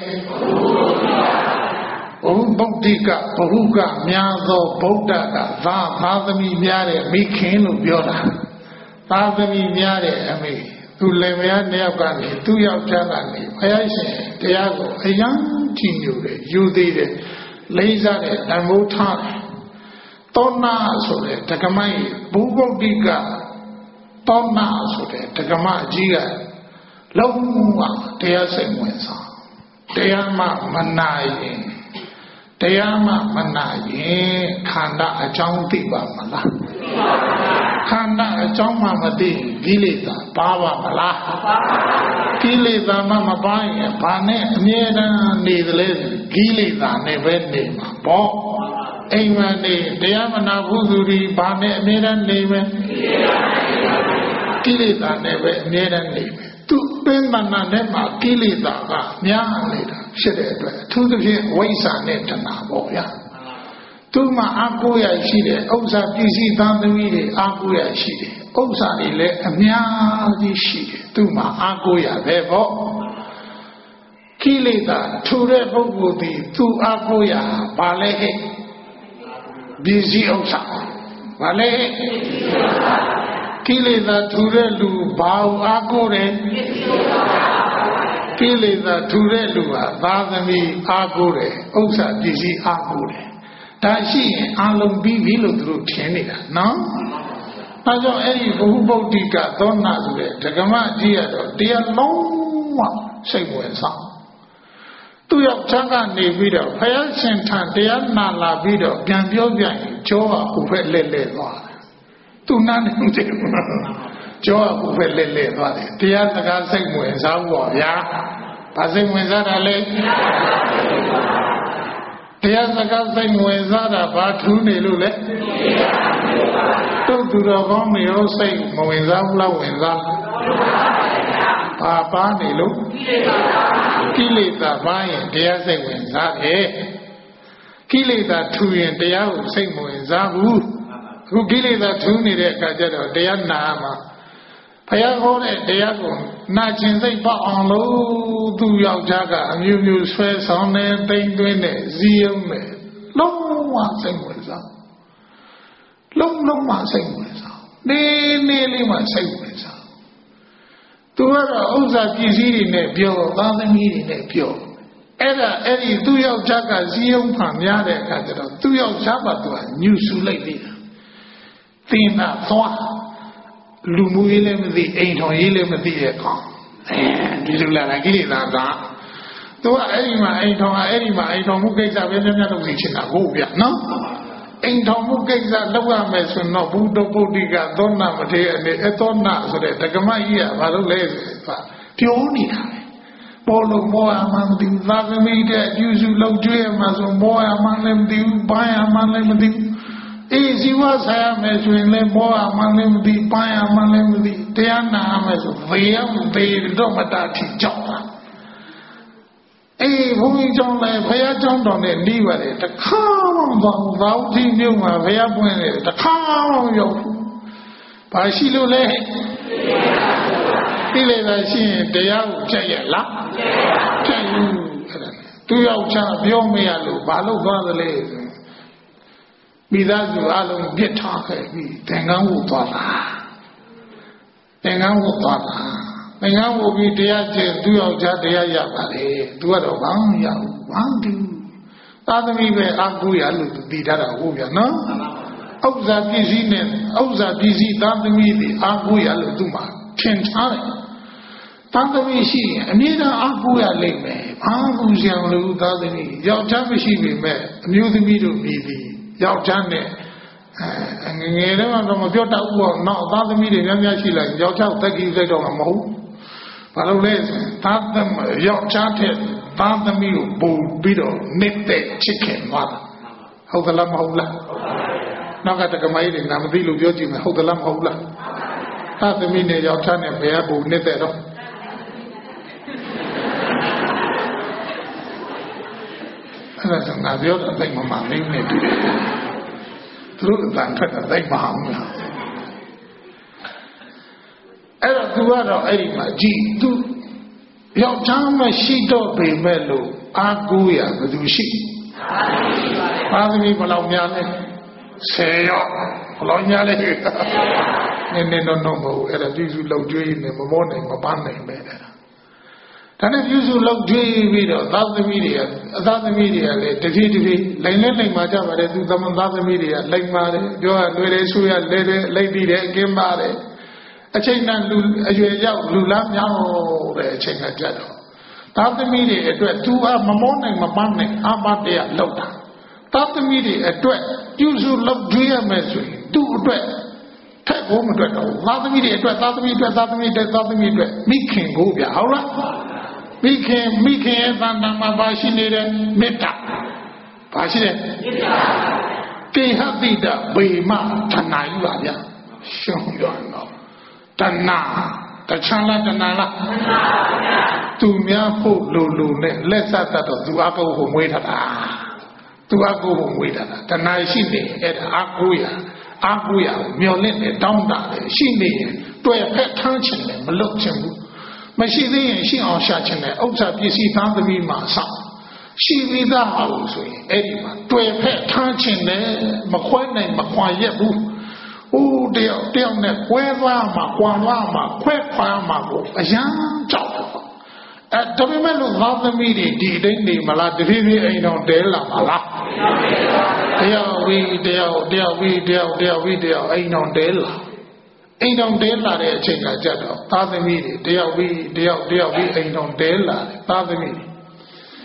ဘဟုပုဒ္ဓိကဘဟုကများသောဗုဒ္ဓကသာသာသမီများတဲ့မိခင်လို့ပြောတာသာသမီများတဲ့အမေသူလည်းမယားနှစ်ယောက်ကနေသူ့ယောက်ျားကနေဘုရားရှင်တရားကိုအယံကြည်ညိုတယ်ယူသေးတယ်လေးစားတယ်ဓမ္မထားတယ်တောနာဆိုတဲ့ဒကမိုင်းဘူဗုဒ္ဓိကတောနာဆိုတဲ့ဒကမကြီးကလုံးဝတရားစိတ်ဝင်စားတရားမှမနာရင်တရားမှမနာရင်ခန္ဓာအကြောင်းသိပါမလားခန္ဓာအကြောင်းမှမသိကိလေသာပါပါမလားကိလေသာမှမပါရင်ဘာနဲ့အမြဲတမ်းနေသလဲကိလေသာနဲ့ပဲနေမှာပေါ့အိမ်မှာနေတရားမနာဘူးသူဒီဘာနဲ့အမြဲတမ်းနေမယ်ကိလေသာနဲ့ပဲအမြဲတမ်းနေမယ်သူပင်မနာနဲ့မှကိလေသာကများနေတာဖြစ်တဲ့အတွက်အထူးသဖြင့်ဝိဇ္ဇာနဲ့တဏှာပေါ့ဗျာသူမှအာကိုရရှိတယ်ဥစ္စာပစ္စည်းသံသမီးတွေအာကိုရရှိတယ်ဥစ္စာတွေလည်းအများကြီးရှိတယ်သူမှအာကိုရပဲပေါ့ကိလေသာထူတဲ့ပုဂ္ဂိုလ်ဒီသူအာကိုရဘာလဲဟဲ့ပစ္စည်းဥစ္စာဘာလဲဟဲ့ကိလေသာထူတဲ့လူဘာအာကိုတယ်ကိလေသာထူတဲ့လူဟာသာသမီအာကိုတယ်ဥစ္စာပစ္စည်းအာကိုတယ်ဒါရှိရင်အလုံးပြီးပြီလို့သူတို့ထင်နေတာနော်အဲကြောင့်အဲ့ဒီဘုဟုဗုဒ္ဓိကသောနာဆိုတဲ့ဒကမကြီးရတော့တရားလုံးဝစိတ်ဝင်စားသူယောက်ျားကနေပြီးတော့ဘုရားရှင်ထံတရားနာလာပြီးတော့ပြန်ပြောပြရင်ကြောကဟိုဘက်လက်လက်သွားတယ်သူနားနေတယ်ကြောကဟိုဘက်လက်လက်သွားတယ်တရားစကားစိတ်ဝင်စားဘူးပေါ့ဗျာဘာစိတ်ဝင်စားတာလဲတရားစကားစိတ်ဝင်စားတာဘာထူးနေလို့လဲတို့သူတော်ကောင်းတွေရောစိတ်မဝင်စားဘူးလားဝင်စားဘာပါနေလို့ကိလေသာပါရင်တရားစိတ်ဝင်စားတယ်ကိလေသာထူရင်တရားကိုစိတ်မဝင်စားဘူးအခုကိလေသာထူနေတဲ့အခါကျတော့တရားနာမှာဘုရားဟောတဲ့တရားကိုနာကျင်စိတ်ပေါအောင်လို့သူယောက်ျားကအမျိုးမျိုးဆွဲဆောင်နေတိမ်သွင်းနေဇီးယုံနေလုံးဝစိတ်ဝင်စားလုံးလုံးမှစိတ်ဝင်စားနေနေလေးမှစိတ်ဝင်စားသူကတော့ဥစ္စာပစ္စည်းတွေနဲ့ပြောသားသမီးတွေနဲ့ပြောအဲ့ဒါအဲ့ဒီသူယောက်ျားကဇီးယုံဖန်များတဲ့အခါကျတော့သူယောက်ျားကသူကညှူဆူလိုက်သေးတယ်သင်နာသွားလူမှုရေးလည်းမသိအိမ်ထောင်ရေးလည်းမသိရဲ့ကောင်အဲဒီလိုလာတာကိလေသာကသူကအဲ့ဒီမှာအိမ်ထောင်ကအဲ့ဒီမှာအိမ်ထောင်မှုကိစ္စပဲများများလုပ်နေချင်တာဟုတ်ဗျနော်အိမ်ထောင်မှုကိစ္စလုပ်ရမယ်ဆိုတော့ဘုဒ္ဓဗုဒ္ဓိကသောနာမထေရအနေအသောနာဆိုတဲ့ဓကမကြီးကဘာလို့လဲဆိုတာပြောနေတာပဲပေါ်လို့မောရမှမသိဘူးသာသမီတဲ့ယူစုလောက်ကျွေးမှဆိုမောရမှလည်းမသိဘူးဘာရမှလည်းမသိဘူးအေးဇီဝဆိုင်ရမယ်ဆိုရင်လည်းမောရမှလည်းမသိပန်းရမှလည်းမသိတရားနာရမယ်ဆိုဘေးရောက်ဘေးတော့မတာထီကြောက်တာအေးဘုန်းကြီးကျောင်းလည်းဘုရားကျောင်းတော်နဲ့နှီးပါတယ်တခါမှမပေါ့ဘောက်ကြီးမြို့မှာဘုရားပွင့်တယ်တခါမှမရောက်ဘူးဘာရှိလို့လဲကိလေသာရှိရင်တရားကိုကြက်ရလားကြက်ယူအဲ့ဒါသူယောက်ျားပြောမရလို့ဘာလို့သွားသလဲမိသားစုအလုံးပြစ်ထားခဲ့ပြီးသင်္ကန်းဝတ်သွားတာသင်္ကန်းဝတ်သွားတာသင်္ကန်းဝတ်ပြီးတရားကျင့်သူယောက်ျားတရားရပါလေသူကတော့ဘာမှမရဘူးဘာမှတူသာသမီပဲအကူရလို့သူတည်ထားတာဟုတ်ဗျာနော်ဥစ္စာပစ္စည်းနဲ့ဥစ္စာပစ္စည်းသာသမီတွေအကူရလို့သူမှထင်ထားတယ်သာသမီရှိရင်အမြဲတမ်းအကူရလိမ့်မယ်ဘာကူစံလို့သာသမီယောက်ျားမရှိပေမဲ့အမျိုးသမီးတို့မြည်ပြီးယောက်ျားနဲ့အဲငငယ်တော့မပြောတတ်ဘူးပေါ့နောက်သားသမီးတွေများများရှိလိုက်ယောက်ျားတက်ကြီးစိတ်တော့မဟုတ်ဘာလို့လဲသားသမီးယောက်ျားတဲ့သားသမီးကိုပုံပြီးတော့နေတဲ့ချစ်ခင်သွားတာဟုတ်သလားမဟုတ်လားနောက်ကတက္ကမကြီးတွေနာမသိလို့ပြောကြည့်မယ်ဟုတ်သလားမဟုတ်လားသားသမီးနဲ့ယောက်ျားနဲ့ဘယ်ကပုံနေတဲ့တော့အဲ့ဒါငါပြောတာသိမမှန်နေနေတူတယ်သူတို့အတန်ထွက်တာသိမအောင်လားအဲ့တော့သူကတော့အဲ့ဒီမှာကြည်သူယောက်ျားမရှိတော့ပေမဲ့လို့အာကိုရဘယ်သူရှိပါသမီးဘလောက်များလဲဆယ်ယောက်ဘလောက်များလဲနည်းနည်းတော့တော့မဟုတ်အဲ့ဒါပြုစုလောက်ကျွေးနေမမောနိုင်မပန်းနိုင်ပဲအဲ့ဒါဒါနဲ့ပြုစုလောက်ကျွေးပြီးတော့သာသမီတွေကအသာသမီတွေကလည်းတဖြည်းတဖြည်းလိမ်လဲလိမ်မာကြပါတယ်သူသမသာသမီတွေကလိမ်ပါတယ်ပြောရလွယ်တယ်ဆိုရလဲတယ်လိမ့်ပြီးတယ်အကင်းပါတယ်အချိန်နဲ့လူအရွယ်ရောက်လူလားမြောက်တဲ့အချိန်ကကြတော့သာသမီတွေအတွက်သူအမမောနိုင်မပန်းနိုင်အဘတရားလောက်တာသာသမီတွေအတွက်ပြုစုလောက်ကျွေးရမယ်ဆိုရင်သူ့အတွက်ထက်ဖို့မအတွက်တော့သာသမီတွေအတွက်သာသမီအတွက်သာသမီအတွက်သာသမီအတွက်မိခင်ကိုပြဟုတ်လားမိခင်မိခင်ရဲ့သံတမှာပါရှိနေတဲ့မေတ္တာပါရှိတဲ့မေတ္တာတေဟတိတဗေမဌာနာယူပါဗျာရှုံးရောတော့တဏှာတချမ်းလားတဏှာလားတဏှာပါဗျာသူများဖို့လိုလိုနဲ့လက်ဆက်တတ်တော့သူအကုတ်ကိုမွေးထားတာသူအကုတ်ကိုမွေးထားတာတဏှာရှိနေအဲ့ဒါအကုရအကုရမျောလင့်နဲ့တောင်းတာလေရှိနေရင်တွေ့ဖက်ထမ်းချင်တယ်မလုပ်ချင်ဘူးမရှိသေးရင်ရှိအောင်ရှာချင်တယ်ဥစ္စာပစ္စည်းသားသမီးမှာဆောက်ရှိပြီးသားဟာလို့ဆိုရင်အဲ့ဒီမှာတွေ့ဖက်ထမ်းချင်တယ်မခွဲနိုင်မခွာရက်ဘူးဦးတယောက်တယောက်နဲ့ခွဲသွားမှာကွာသွားမှာခွဲခွာမှာကိုအရန်ကြောက်တယ်အဲဒါပေမဲ့လို့သားသမီးတွေဒီအတိုင်းနေမလားတဖြည်းဖြည်းအိမ်တော်တဲလာပါလားတယောက်ဝီတယောက်တယောက်ဝီတယောက်တယောက်ဝီတယောက်အိမ်တော်တဲလာအိမ်တော်တဲလာတဲ့အချိန်ကကြတော့သားသမီးတွေတယောက်ပြီးတယောက်တယောက်ပြီးအိမ်တော်တဲလာတယ်သားသမီးတွေ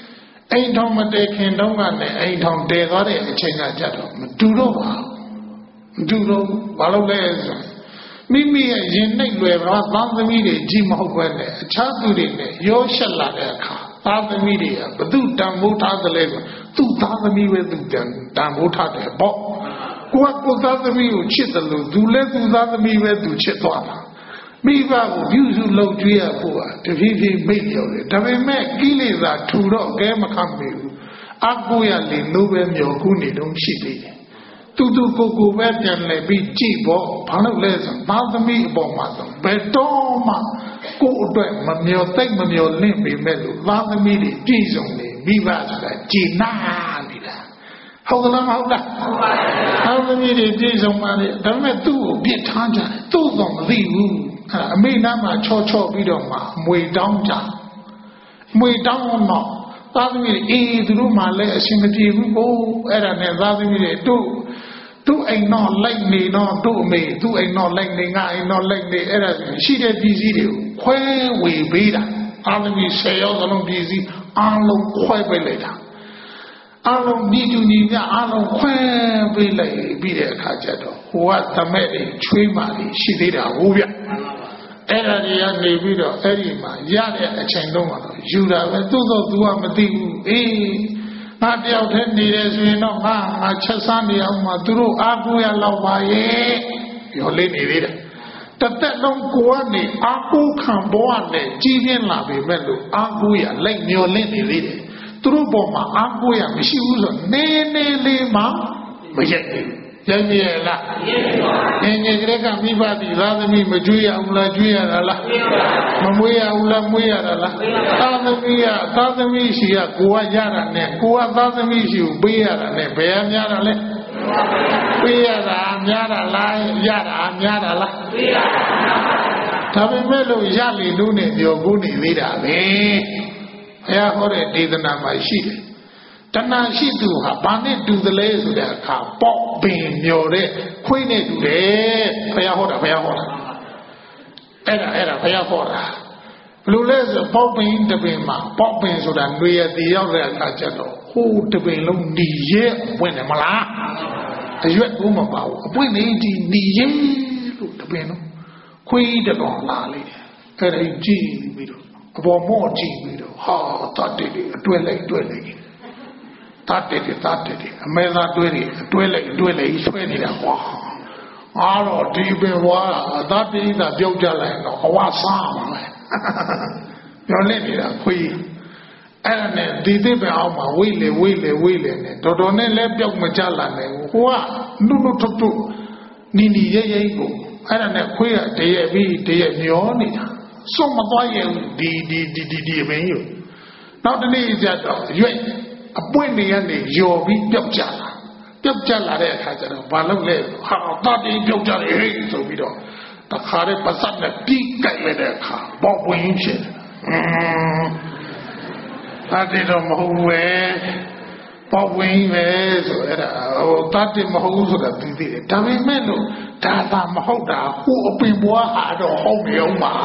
အိမ်ထောင်မတည်ခင်တုန်းကလည်းအိမ်ထောင်တည်သွားတဲ့အချိန်ကကြတော့မတူတော့ပါဘူးမတူတော့ဘာလို့လဲဆိုမိမိရဲ့ရင်နှိပ်လွယ်ပါသားသမီးတွေကြီးမဟုတ်ပဲနဲ့အခြားသူတွေနဲ့ရောရှက်လာတဲ့အခါသားသမီးတွေကဘသူတန်ဖိုးထားသလဲဆိုသူ့သားသမီးပဲသူတန်တန်ဖိုးထားတယ်ပေါ့ကိုကကိုသားသမီးကိုချစ်တယ်လို့သူလည်းသူသားသမီးပဲသူချစ်သွားတာမိဘကိုပြုစုလုပ်ကြွေးရဖို့ဟာတဖြည်းဖြည်းမိတ်ရောက်တယ်ဒါပေမဲ့ကိလေသာထူတော့ကဲမခတ်မိဘူးအကူရလေလို့ပဲမျောကူးနေတော့ရှိသေးတယ်တူတူကိုကိုပဲပြန်လဲပြီးကြည့်ပေါ့ဘာလို့လဲဆိုသားသမီးအပေါ်မှာဆိုဘယ်တော့မှကိုယ့်အတွက်မမျောသိမ့်မမျောလင့်ပေမဲ့လို့သားသမီးတွေကြည်စုံနေမိဘဆိုတာကြည်နာနေတာဟုတ်ကလားမဟုတ်လားဟုတ်ပါဘူးသားသမီးတွေကြည်စုံပါလေဒါပေမဲ့သူ့ကိုပြစ်ထားကြတယ်သူ့တော့မသိဘူးအဲ့အမေနားမှာချောချောပြီးတော့မှမွေတောင်းကြမွေတောင်းတော့သားသမီးအေးသူတို့မှလည်းအရှင်မပြေဘူးကိုအဲ့ဒါနဲ့သားသမီးတွေတို့တို့အိမ်တော့လိုက်နေတော့တို့အမေသူ့အိမ်တော့လိုက်နေငါအိမ်တော့လိုက်နေအဲ့ဒါရှိတဲ့ပြည်စည်းတွေကိုခွဲဝေပေးတာသားသမီးဆယ်ယောက်စလုံးပြည်စည်းအားလုံးခွဲပေးလိုက်တာအားလုံးဒီတူညီပြအားလုံးခွဲပေးလိုက်ပြီးတဲ့အခါကျတော့ဟိုကသမက်တွေချွေးမာတွေရှိသေးတာဟုတ်ဗျအဲ့ဒါတွေကနေပြီးတော့အဲ့ဒီမှာရတဲ့အချိန်လုံးကတော့ယူတာပဲသို့သောသူကမသိဘူးအေးငါတယောက်တည်းနေတယ်ဆိုရင်တော့ငါငါချက်စားနေအောင်မှသူတို့အားကိုးရလောက်ပါရဲ့ပြောလေးနေသေးတယ်တသက်လုံးကိုကနေအားကိုးခံပေါ်နဲ့ကြီးပြင်းလာပေမဲ့လို့အားကိုးရလိုက်မျောလင့်နေသေးတယ်သူတို့ပေါ်မှာအားကိုးရမရှိဘူးဆိုနေနေလေးမှမရက်ဘူးရည်ရည်လားရည်ရည်ကလေးကမိဘဒီသာသမီမကျွေးရအောင်လားကျွေးရတာလားမမွေးရအောင်လားမွေးရတာလားသာသမီကသာသမီရှိကကိုကရတာနဲ့ကိုကသာသမီရှိကိုပေးရတာနဲ့ဘယ်အများတာလဲပေးရတာများတာလားရတာများတာလားပေးရတာဒါပေမဲ့လို့ရလေလို့နဲ့ပြောဖို့နေသေးတာပဲဘုရားဟောတဲ့ဒေသနာမှာရှိတယ်တဏှာရှိသူဟာဘာနဲ့တူသလဲဆိုတဲ့အခါပေါ့ပင်မျောတဲ့ခွေးနဲ့တူတယ်ဘုရားဟောတာဘုရားဟောတာအဲ့ဒါအဲ့ဒါဘုရားဟောတာဘယ်လိုလဲဆိုပေါ့ပင်တပင်မှာပေါ့ပင်ဆိုတာຫນွေရတီရောက်တဲ့အခါကျတော့ဟိုးတပင်လုံးหนีရဲဝင်တယ်မလားအရွက်ကိုမပါဘူးအပွင့်နေဒီหนีရဲလို့တပင်လုံးခွေးတတော်လာလေအဲ့ဒါကြည့်ပြီးတော့အပေါ်မော့ကြည့်ပြီးတော့ဟာတတ်တယ်အတွဲလိုက်တွဲလိုက်တတ်တယ်တတ်တယ်အမေသာတွဲတယ်တွဲလိုက်တွဲလိုက်ဆွဲနေတာကွာအားတော့ဒီပင်ဘွားအသာတိသာပြုတ်ကြလိုက်တော့အဝစားပါမယ်ပြောလက်နေတာခွေးအဲ့ဒါနဲ့ဒီတိပင်အောင်မှာဝိလေဝိလေဝိလေနဲ့တော်တော်နဲ့လည်းပြုတ်မကြလာနိုင်ဘူးဟိုကနုနုထုထုနီနီရဲရဲကိုအဲ့ဒါနဲ့ခွေးကတရပြီးတရမျောနေတာစွန့်မသွားရဘူးဒီဒီဒီဒီဒီအမင်းယူနောက်တနေ့ကျတော့ရွက်အပွင့်တွေကနေယော်ပြီးပြုတ်ကြလာပြုတ်ကြလာတဲ့အခါကျတော့ဘာလုပ်လဲဟာတတ်ပြီးပြုတ်ကြတယ်ဟဲ့ဆိုပြီးတော့တခါလေးပတ်စပ်နဲ့ပြီးကြိုက်လိုက်တဲ့အခါပေါ့ဝင်ဖြစ်တယ်တတ်တယ်တော့မဟုတ်ပဲပေါ့ဝင်ပဲဆိုအဲ့ဒါဟိုတတ်တယ်မဟုတ်ဘူးဆိုတာသိသေးတယ်ဒါပေမဲ့လို့ဒါသာမဟုတ်တာဟိုအပင်ဘွားဟာတော့ဟုတ်မြုံပါ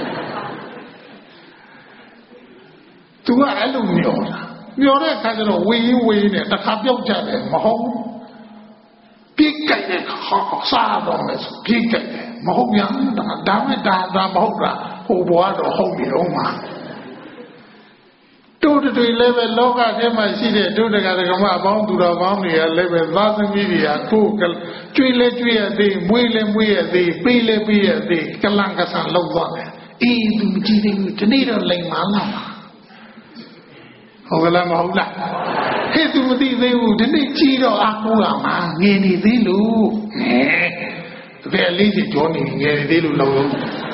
သူကအဲ့လိုမျောတာမျောတဲ့အခါကျတော့ဝေးဝေးနဲ့တခါပြုတ်ကြတယ်မဟုတ်ပြိကြိုက်တဲ့ခါစားတော့မယ်ဆိုပြိကြိုက်တယ်မဟုတ်ပြန်ဒါဒါမဲ့ဒါဒါမဟုတ်တာဟိုဘွားတော့ဟုတ်မြုံပါတို့တွေလည်းပဲလောကထဲမှာရှိတဲ့တို့တကတကမအပေါင်းသူတော်ကောင်းတွေကလည်းပဲသာသမီတွေကကိုယ်ကျွေးလဲကျွေးရသေးမွေးလဲမွေးရသေးပေးလဲပေးရသေးကလန်ကဆန်လောက်သွားတယ်အေးသူမကြည့်သေးဘူးဒီနေ့တော့လိမ်မာလာဟုတ်ကလားမဟုတ်လားဟဲ့သူမသိသေးဘူးဒီနေ့ကြည့်တော့အကူရမှာငယ်နေသေးလို့ဟဲ့ဘယ်လေးစီကြောနေငယ်နေသေးလို့လောက်လို့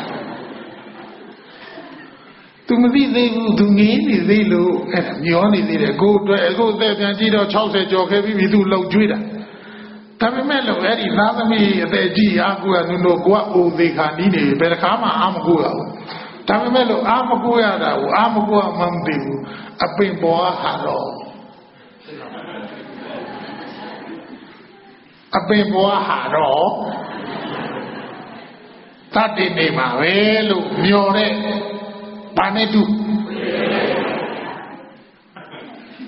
သူမသိသေးဘူးသူငေးနေသေးလို့အဲ့ဒါမျောနေသေးတယ်ကိုအတွက်အခုအသက်ပြန်ကြည့်တော့၆၀ကျော်ခဲ့ပြီးပြီသူလှုပ်ကြွေးတာဒါပေမဲ့လို့အဲ့ဒီသားသမီးအသက်ကြီးအားကိုရနုလို့ကိုကအိုသေးခါနီးနေဘယ်တစ်ခါမှအာမကိုရဘူးဒါပေမဲ့လို့အာမကိုရတာကိုအာမကိုရမှမသိဘူးအပင်ပေါ်ဟာတော့အပင်ပေါ်ဟာတော့တတ်တယ်နေမှာပဲလို့မျောတဲ့ဘာနဲ့တူ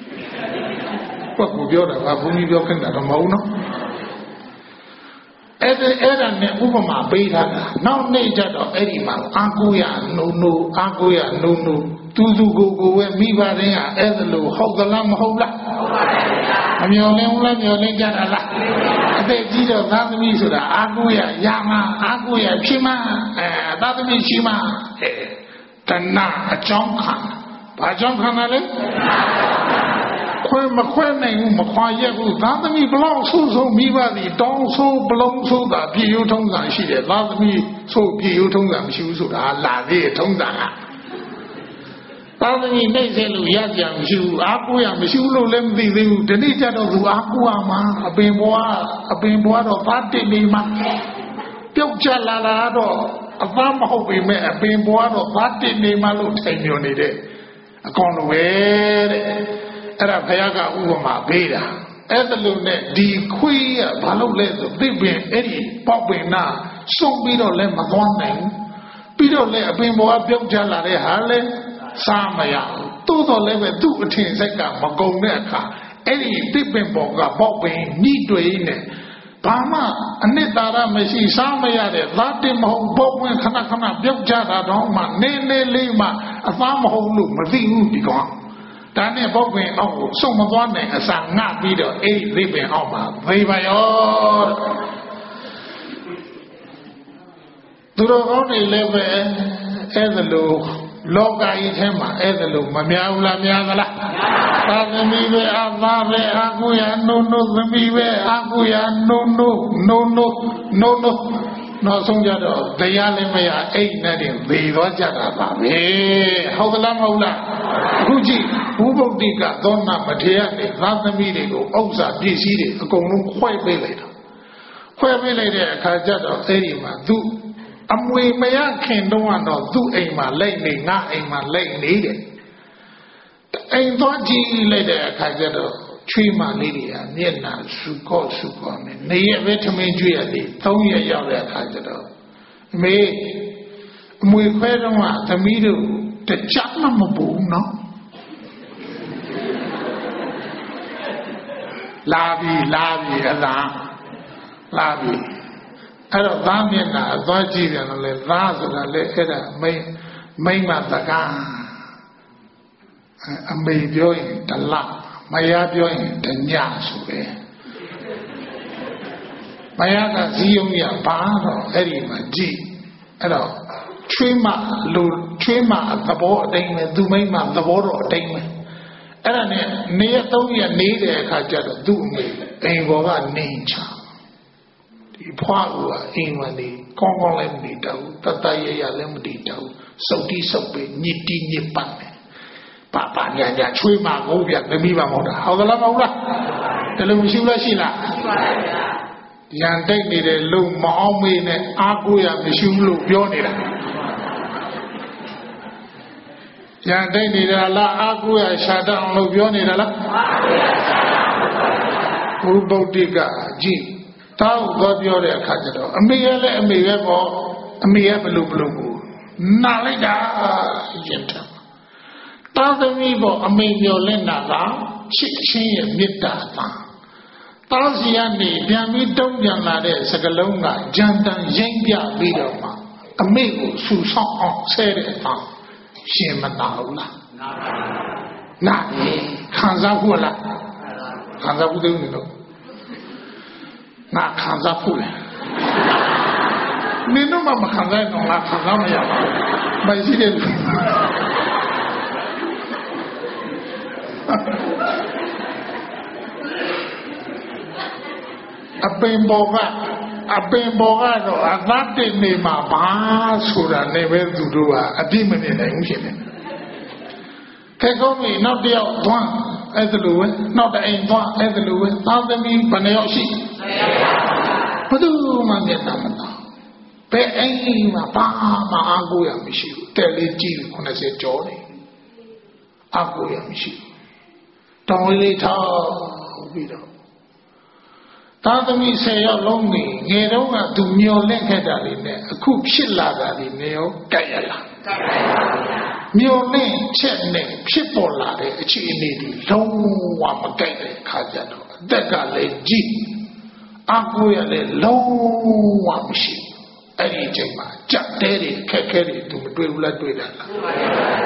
ကွက်ကိုပြောတာကဘုန်းကြီးပြောခင်တာတော့မဟုတ်နော်အဲ့ဒါအဲ့ဒါနဲ့ဥပမာပေးထားတာနောက်နေ့ကျတော့အဲ့ဒီမှာအာကိုရနှုံနှုံအာကိုရနှုံနှုံသူသူကိုကိုပဲမိဘရင်းကအဲ့ဒါလို့ဟုတ်သလားမဟုတ်လားဟုတ်ပါဘူးအမျော်လင်းဦးလားမျော်လင်းကြတာလားအသက်ကြီးတော့သာသမီဆိုတာအာကိုရရမအာကိုရဖြစ်မအဲသာသမီရှိမအဲတဏအကြောင်းခံဘာကြောင့်ခံရလဲခွဲမခွဲနိုင်ဘူးမခွာရက်ဘူးသာသမီဘလောက်ဆိုးဆိုးမိဘသည်တောင်းဆိုးဘလုံးဆိုးတာပြည်ရိုးထုံးစံရှိတယ်သာသမီဆိုးပြည်ရိုးထုံးစံမရှိဘူးဆိုတာလာသေးထုံးစံကသာသမီနှိမ့်ဆက်လို့ရကြမရှိဘူးအားကိုးရမရှိဘူးလို့လည်းမသိသေးဘူးဒီနေ့ကျတော့သူအားကိုးရမှာအပင်ဘွားအပင်ဘွားတော့ဖတ်တင်နေမှာပြုတ်ချလာလာတော့အသားမဟုတ်ပေမဲ့အပင်ဘွားတော့ဖတ်တင်နေမှာလို့ထိုင်ညွနေတဲ့အကောင်လိုပဲတဲ့အဲ့ဒါဘုရားကဥပမာပေးတာအဲ့ဒါလို့နဲ့ဒီခွေးကဘာလို့လဲဆိုသိပင်အဲ့ဒီပေါက်ပင်နာစုံပြီးတော့လည်းမသွားနိုင်ပြီးတော့လည်းအပင်ဘွားပြုတ်ချလာတဲ့ဟာလည်းစားမရဘူးတိုးတော်လည်းပဲသူ့အထင်စိတ်ကမကုန်တဲ့အခါအဲ့ဒီသိပင်ပေါ်ကပေါက်ပင်ညှိတွေ့နေဘာမှအနှစ်သာရမရှိစားမရတဲ့သာတင်မဟုတ်ပေါက်ပင်ခဏခဏပြုတ်ချတာတော့မှနေနေလေးမှအသားမဟုတ်လို့မသိဘူးဒီကောင်ဒါနဲ့ပေါက်ပင်အောက်ကိုစုံမသွားနိုင်အစာငှပြီးတော့အဲ့ဒီသိပင်အောက်မှာဖေးပါရောသူတော်ကောင်းတွေလည်းပဲအဲ့ဒါလို့လောကကြီးထဲမှာအဲ့ဒါလို့မများဘူးလားများသလားသာသမီပဲအသားပဲအာကိုရနုံနုသမီးပဲအာကိုရနုံနုနုံနုနုံနုနောက်ဆုံးကြတော့တရားလည်းမရအိတ်နဲ့တင်သေသွားကြတာပါပဲဟုတ်သလားမဟုတ်လားအခုကြည့်ဘုဗုဒ္ဓိကသောနာမထေရနဲ့သာသမီတွေကိုဥစ္စာပစ္စည်းတွေအကုန်လုံးခွဲပေးလိုက်တာခွဲပေးလိုက်တဲ့အခါကျတော့အဲ့ဒီမှာသူအမွေမရခင်တုန်းကတော့သူ့အိမ်မှာလက်နေငါအိမ်မှာလက်နေတယ်အိမ်သွားကြည့်လိုက်တဲ့အခါကျတော့ချွေးမလေးတွေကမျက်နှာစုကော့စုကော့နဲ့နေရပဲထမင်းကျွေးရတယ်သုံးရက်ရောက်တဲ့အခါကျတော့အမေအမွေခွဲတော့ကသမီးတို့တကြမှမပူနော်လာပြီလာပြီအလားလာပြီအဲ့တော့သားမျက်နှာအသွားကြည့်တယ်လို့လေသားဆိုတာလေအဲ့ဒါမိမ့်မိမ့်မတကားအမေပြောရင်တလမယားပြောရင်တညဆိုပဲမယားကဇီးယုံရဘာတော့အဲ့ဒီမှာကြည့်အဲ့တော့ချွေးမလူချွေးမသဘောအတိုင်းပဲသူမိမ့်မသဘောတော့အတိုင်းပဲအဲ့ဒါနဲ့နေရသုံးရက်နေတဲ့အခါကျတော့သူ့အမေအိမ်ပေါ်ကနေချဒီဖွားကအိမ်ဝင်နေကောင်းကောင်းလည်းမနေတော့ဘူးတတရရလည်းမနေတော့ဘူးစုပ်တိစုပ်ပဲညစ်တိညစ်ပတ်တယ်ပါပါညာညာချွေးမကိုပြသမီးပါမဟုတ်တာဟုတ်သလားမဟုတ်လားတလူမရှိဘူးလားရှိလားရှိပါဗျာရန်တိတ်နေတဲ့လုံမအောင်မေးနဲ့အားကိုးရမရှိဘူးလို့ပြောနေတာရန်တိတ်နေတာလားအားကိုးရရှာတတ်အောင်လို့ပြောနေတာလားဘုဗုဒ္ဓိကကြည့်တောက်တော့ပြောတဲ့အခါကျတော့အမေရလည်းအမေပဲပေါ့အမေရဘလို့ဘလို့ကိုနာလိုက်တာရင်ထတာသမီးပေါ့အမေမျောလင့်တာကချစ်ချင်းရဲ့မေတ္တာပါတာစီကနေပြန်ပြီးတုံ့ပြန်လာတဲ့စကလုံးကကြံတန်ရိမ့်ပြပြီးတော့မှအမေကိုဆူဆောင်းအောင်ဆဲတဲ့အခါရှင်မနာဘူးလားနာပါဘူးနာခံစားဖို့လားခံစားဖို့တယ်လို့ငါခံစားဖို့လေမင်းတို့မှမခံစားတော့ငါခံစားမရဘူးမရှိတယ်အပင်ဘောကအပင်ဘောကတော့အသတ်တင်နေမှာဘာဆိုတာနဲ့ပဲသူတို့ကအပြစ်မနေနိုင်ဘူးဖြစ်နေတယ်ခေကောင်းပြီနောက်တယောက်သွားအဲ့ဒါလိုပဲနောက်တအိမ်သွားအဲ့ဒါလိုပဲသားသမီးဘယ်နှယောက်ရှိဘယ်သူမှမျက်နှာမသာဘယ်အိမ်မှာဘာမှအားကိုးရမရှိဘူးတဲ့လေးကြည့်ခုနှစ်ဆယ်ကျော်နေအားကိုးရမရှိဘူးတောင်းလေးထားပြီးတော့သားသမီးဆယ်ယောက်လုံးကြီးငယ်တုန်းကသူမျောလင့်ခဲ့တာလေးနဲ့အခုဖြစ်လာတာလေးနဲ့ရောကြိုက်ရလားကြိုက်ပါပါဗျာမျောလင့်ချက်နဲ့ဖြစ်ပေါ်လာတဲ့အခြေအနေတွေလုံးဝမကြိုက်တဲ့ခါကြတော့အသက်ကလည်းကြီးအကူရလည်းလုံးဝမရှိအဲ့ဒီအချိန်မှာကြက်တဲတွေခက်ခဲတွေသူမတွေ့ဘူးလားတွေ့တယ်လားတွေ့ပါ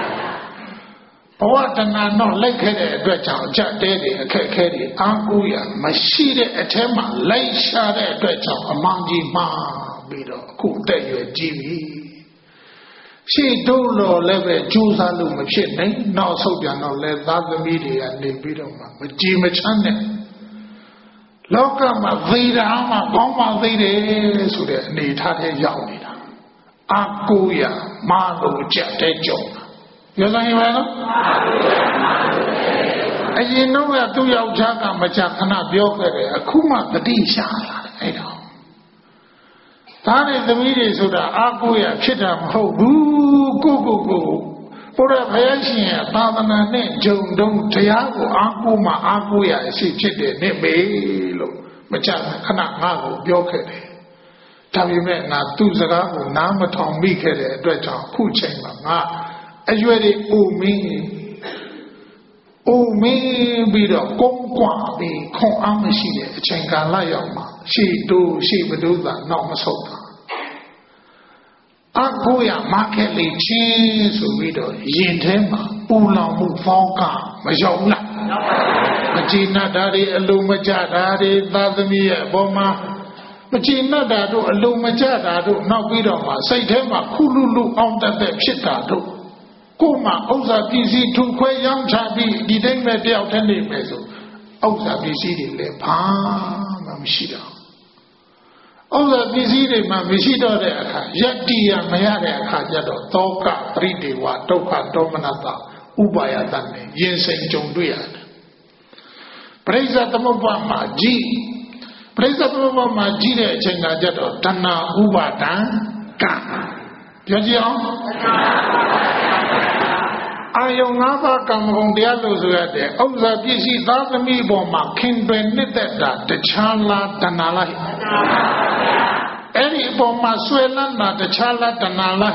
ပါဘဝတဏ္ဍာတော့လိုက်ခဲ့တဲ့အတွက်ကြောင့်ကြက်တဲတွေအခက်ခဲတွေအကူရမရှိတဲ့အထက်မှာလိုက်ရှာတဲ့အတွက်ကြောင့်အမှန်ကြီးမှားပြီးတော့အခုတက်ရွယ်ကြီးပြီရှိတို့လို့လည်းပဲကြိုးစားလို့မဖြစ်နိုင်နောက်ဆုတ်ပြန်တော့လဲသားသမီးတွေကနေပြီးတော့မှမကြည်မချမ်းနဲ့လောကမှာသေတာမှကောင်းပါသေးတယ်ဆိုတဲ့အနေထားထဲရောက်နေတာအကူရမလို့ကြက်တဲ့ကြုံပြောဆိုင်ပါနော်အရင်တော့ကသူ့ယောက်ျားကမကြခဏပြောခဲ့တယ်အခုမှတတိရှာလာတယ်အဲ့တော့သားတွေသမီးတွေဆိုတာအကူရဖြစ်တာမဟုတ်ဘူးကိုကိုကိုဘုရားဘုရားရှင်ရဲ့သာသနာနဲ့ဂျုံတုံးတရားကိုအကူမှအကူရအရှိဖြစ်တယ်နဲ့မေလို့မကြခဏငါ့ကိုပြောခဲ့တယ်ဒါပေမဲ့ငါသူ့စကားကိုနားမထောင်မိခဲ့တဲ့အတွက်ကြောင့်ခုချိန်မှာငါအရွယ်တွေအိုမင်းအိုမင်းပြီးတော့ကုန်းကွာပြီးခွန်အားမရှိတဲ့အချိန်ကာလရောက်မှာရှေ့တို့ရှေ့မတို့သာနောက်မဆုတ်တာအကူရမခဲ့လေချင်းဆိုပြီးတော့ရင်ထဲမှာပူလောင်မှုဖောင်းကမရောက်လားမကြည်နပ်တာတွေအလုံးမကြတာတွေသာသမီရဲ့အပေါ်မှာမကြည်နပ်တာတို့အလုံးမကြတာတို့နောက်ပြီးတော့မှစိတ်ထဲမှာခုလူလူအောင်တတ်တဲ့ဖြစ်တာတို့ကိုယ်မှာဥစ္စာပစ္စည်းထုခွဲရောင်းချပြီးဒီတိုင်းပဲတယောက်တည်းနေမယ်ဆိုဥစ္စာပစ္စည်းတွေလည်းဘာမှမရှိတော့ဥစ္စာပစ္စည်းတွေမှမရှိတော့တဲ့အခါယတ္တိယမရတဲ့အခါကျတော့သောကပရိဒေဝဒုက္ခဒေါမနတဥပါယတနဲ့ရင်ဆိုင်ကြုံတွေ့ရတယ်ပရိစ္ဆသမုပ္ပါမှာကြည်ပရိစ္ဆသမုပ္ပါမှာကြည်တဲ့အချိန်ကကျတော့တဏှာဥပါဒံကံပြောကြည့်အောင်အာယုံငါးပါးကံဂုဏ်တရားလို့ဆိုရတဲ့ဥစ္စာပစ္စည်းသားသမီးပေါ်မှာခင်တွယ်နှစ်သက်တာတခြားလားတဏှာလားအဲ့ဒီအပေါ်မှာဆွဲလန်းတာတခြားလားတဏှာလား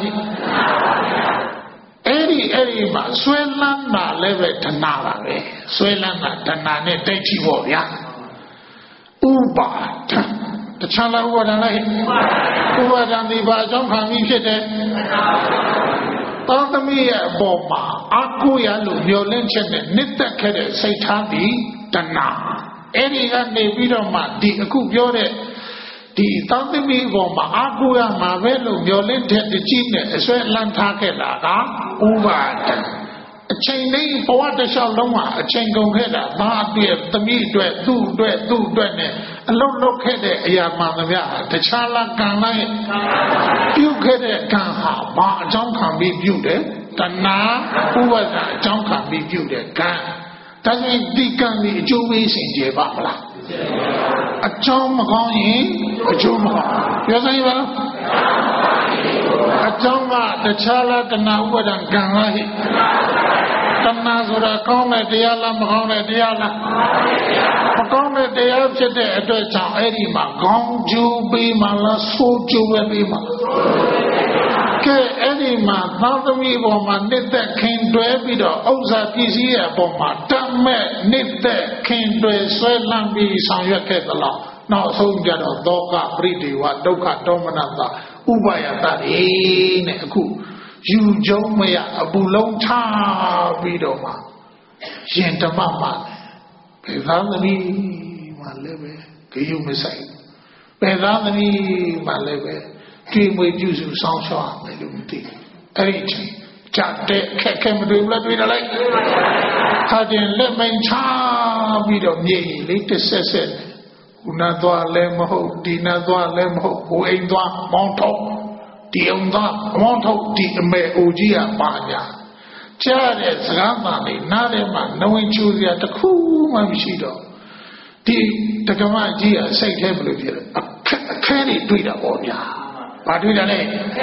အဲ့ဒီအဲ့ဒီမှာဆွဲလန်းတာလည်းပဲတဏှာပါပဲဆွဲလန်းတာတဏှာနဲ့တိုက်ကြည့်ဖို့ဗျာဥပါဒံတခြားလားဥပါဒံလားဥပါဒံဒီဘာကြောင့်ခံပြီးဖြစ်တယ်သားသမီးရဲ့အပေါ်မှာအကူရလို့မျောလင့်ချက်နဲ့နှစ်သက်ခဲ့တဲ့စိတ်ထားပြီးတဏှာအဲ့ဒီကနေပြီးတော့မှဒီအခုပြောတဲ့ဒီသားသမီးပေါ်မှာအကူရမှာပဲလို့မျောလင့်တဲ့တကြီးနဲ့အစွဲလန်းထားခဲ့တာကဥပါဒံအချိန်လေးဘဝတစ်လျှောက်လုံးမှာအချိန်ကုန်ခဲ့တာသားအတွက်သမီးအတွက်သူ့အတွက်သူ့အတွက်နဲ့အလုံးလုံးခဲ့တဲ့အရာမှန်သမျှတခြားလားကံလိုက်ပြုခဲ့တဲ့ကံဟာဘာအကြောင်းခံပြီးပြုတယ်တဏှာဥပါဒအကြောင်းခံပြီးပြုတဲ့ကံဒါဆိုရင်ဒီကံကြီးအကျိုးပေးစဉ်ကျေပါမလားအကြောင်းမကောင်းရင်အကျိုးမကောင်းပြောစမ်းပါလားအကြောင်းကတခြားလားတဏှာဥပါဒကံလားဟိတဏှာဆိုတာကောင်းတဲ့တရားလားမကောင်းတဲ့တရားလားမကောင်းတဲ့တရားဖြစ်တဲ့အတွက်ကြောင့်အဲ့ဒီမှာခေါင်းကျိုးပေးမှလားဆိုးကျိုးပဲပေးမှကဲအဲ့ဒီမှာသာသမီပေါ်မှာနှစ်သက်ခင်တွဲပြီးတော့ဥစ္စာပစ္စည်းရဲ့အပေါ်မှာတတ်မဲ့နှစ်သက်ခင်တွဲဆွဲလန်းပြီးဆောင်ရွက်ခဲ့သလားနောက်ဆုံးကြတော့သောကပရိဒေဝဒုက္ခဒေါမနတဥပါယတတွေနဲ့အခုယူကြုံမရအပူလုံးထားပြီးတော့မှရင်ဓမ္မမှဘယ်သားသမီးမှလည်းပဲဂယုမဆိုင်ဘယ်သားသမီးမှလည်းပဲကြွေမွေပြုစုဆောင်းရှောက်မယ်လို့မသိအဲ့ဒီချိန်ကြတဲ့ခက်ခဲမတွေ့ဘူးလားတွေ့တယ်လိုက်ဟာတင်လက်မိန်ချပြီးတော့မြေကြီးလေးတစ်ဆက်ဆက်ခုနသွားလည်းမဟုတ်ဒီနသွားလည်းမဟုတ်ဟိုအိမ်သွားမောင်းထုတ်ဒီအောင်သားမောင်းထုတ်ဒီအမေအိုကြီးကပါညာကြားတဲ့စကားမှလေးနားထဲမှာနဝင်ချိုးစရာတစ်ခုမှမရှိတော့ဒီတက္ကမကြီးကစိတ်ထဲဘယ်လိုဖြစ်လဲအခက်တွေတွေ့တာပေါ့ဗျာဘာတွေ့တာလဲ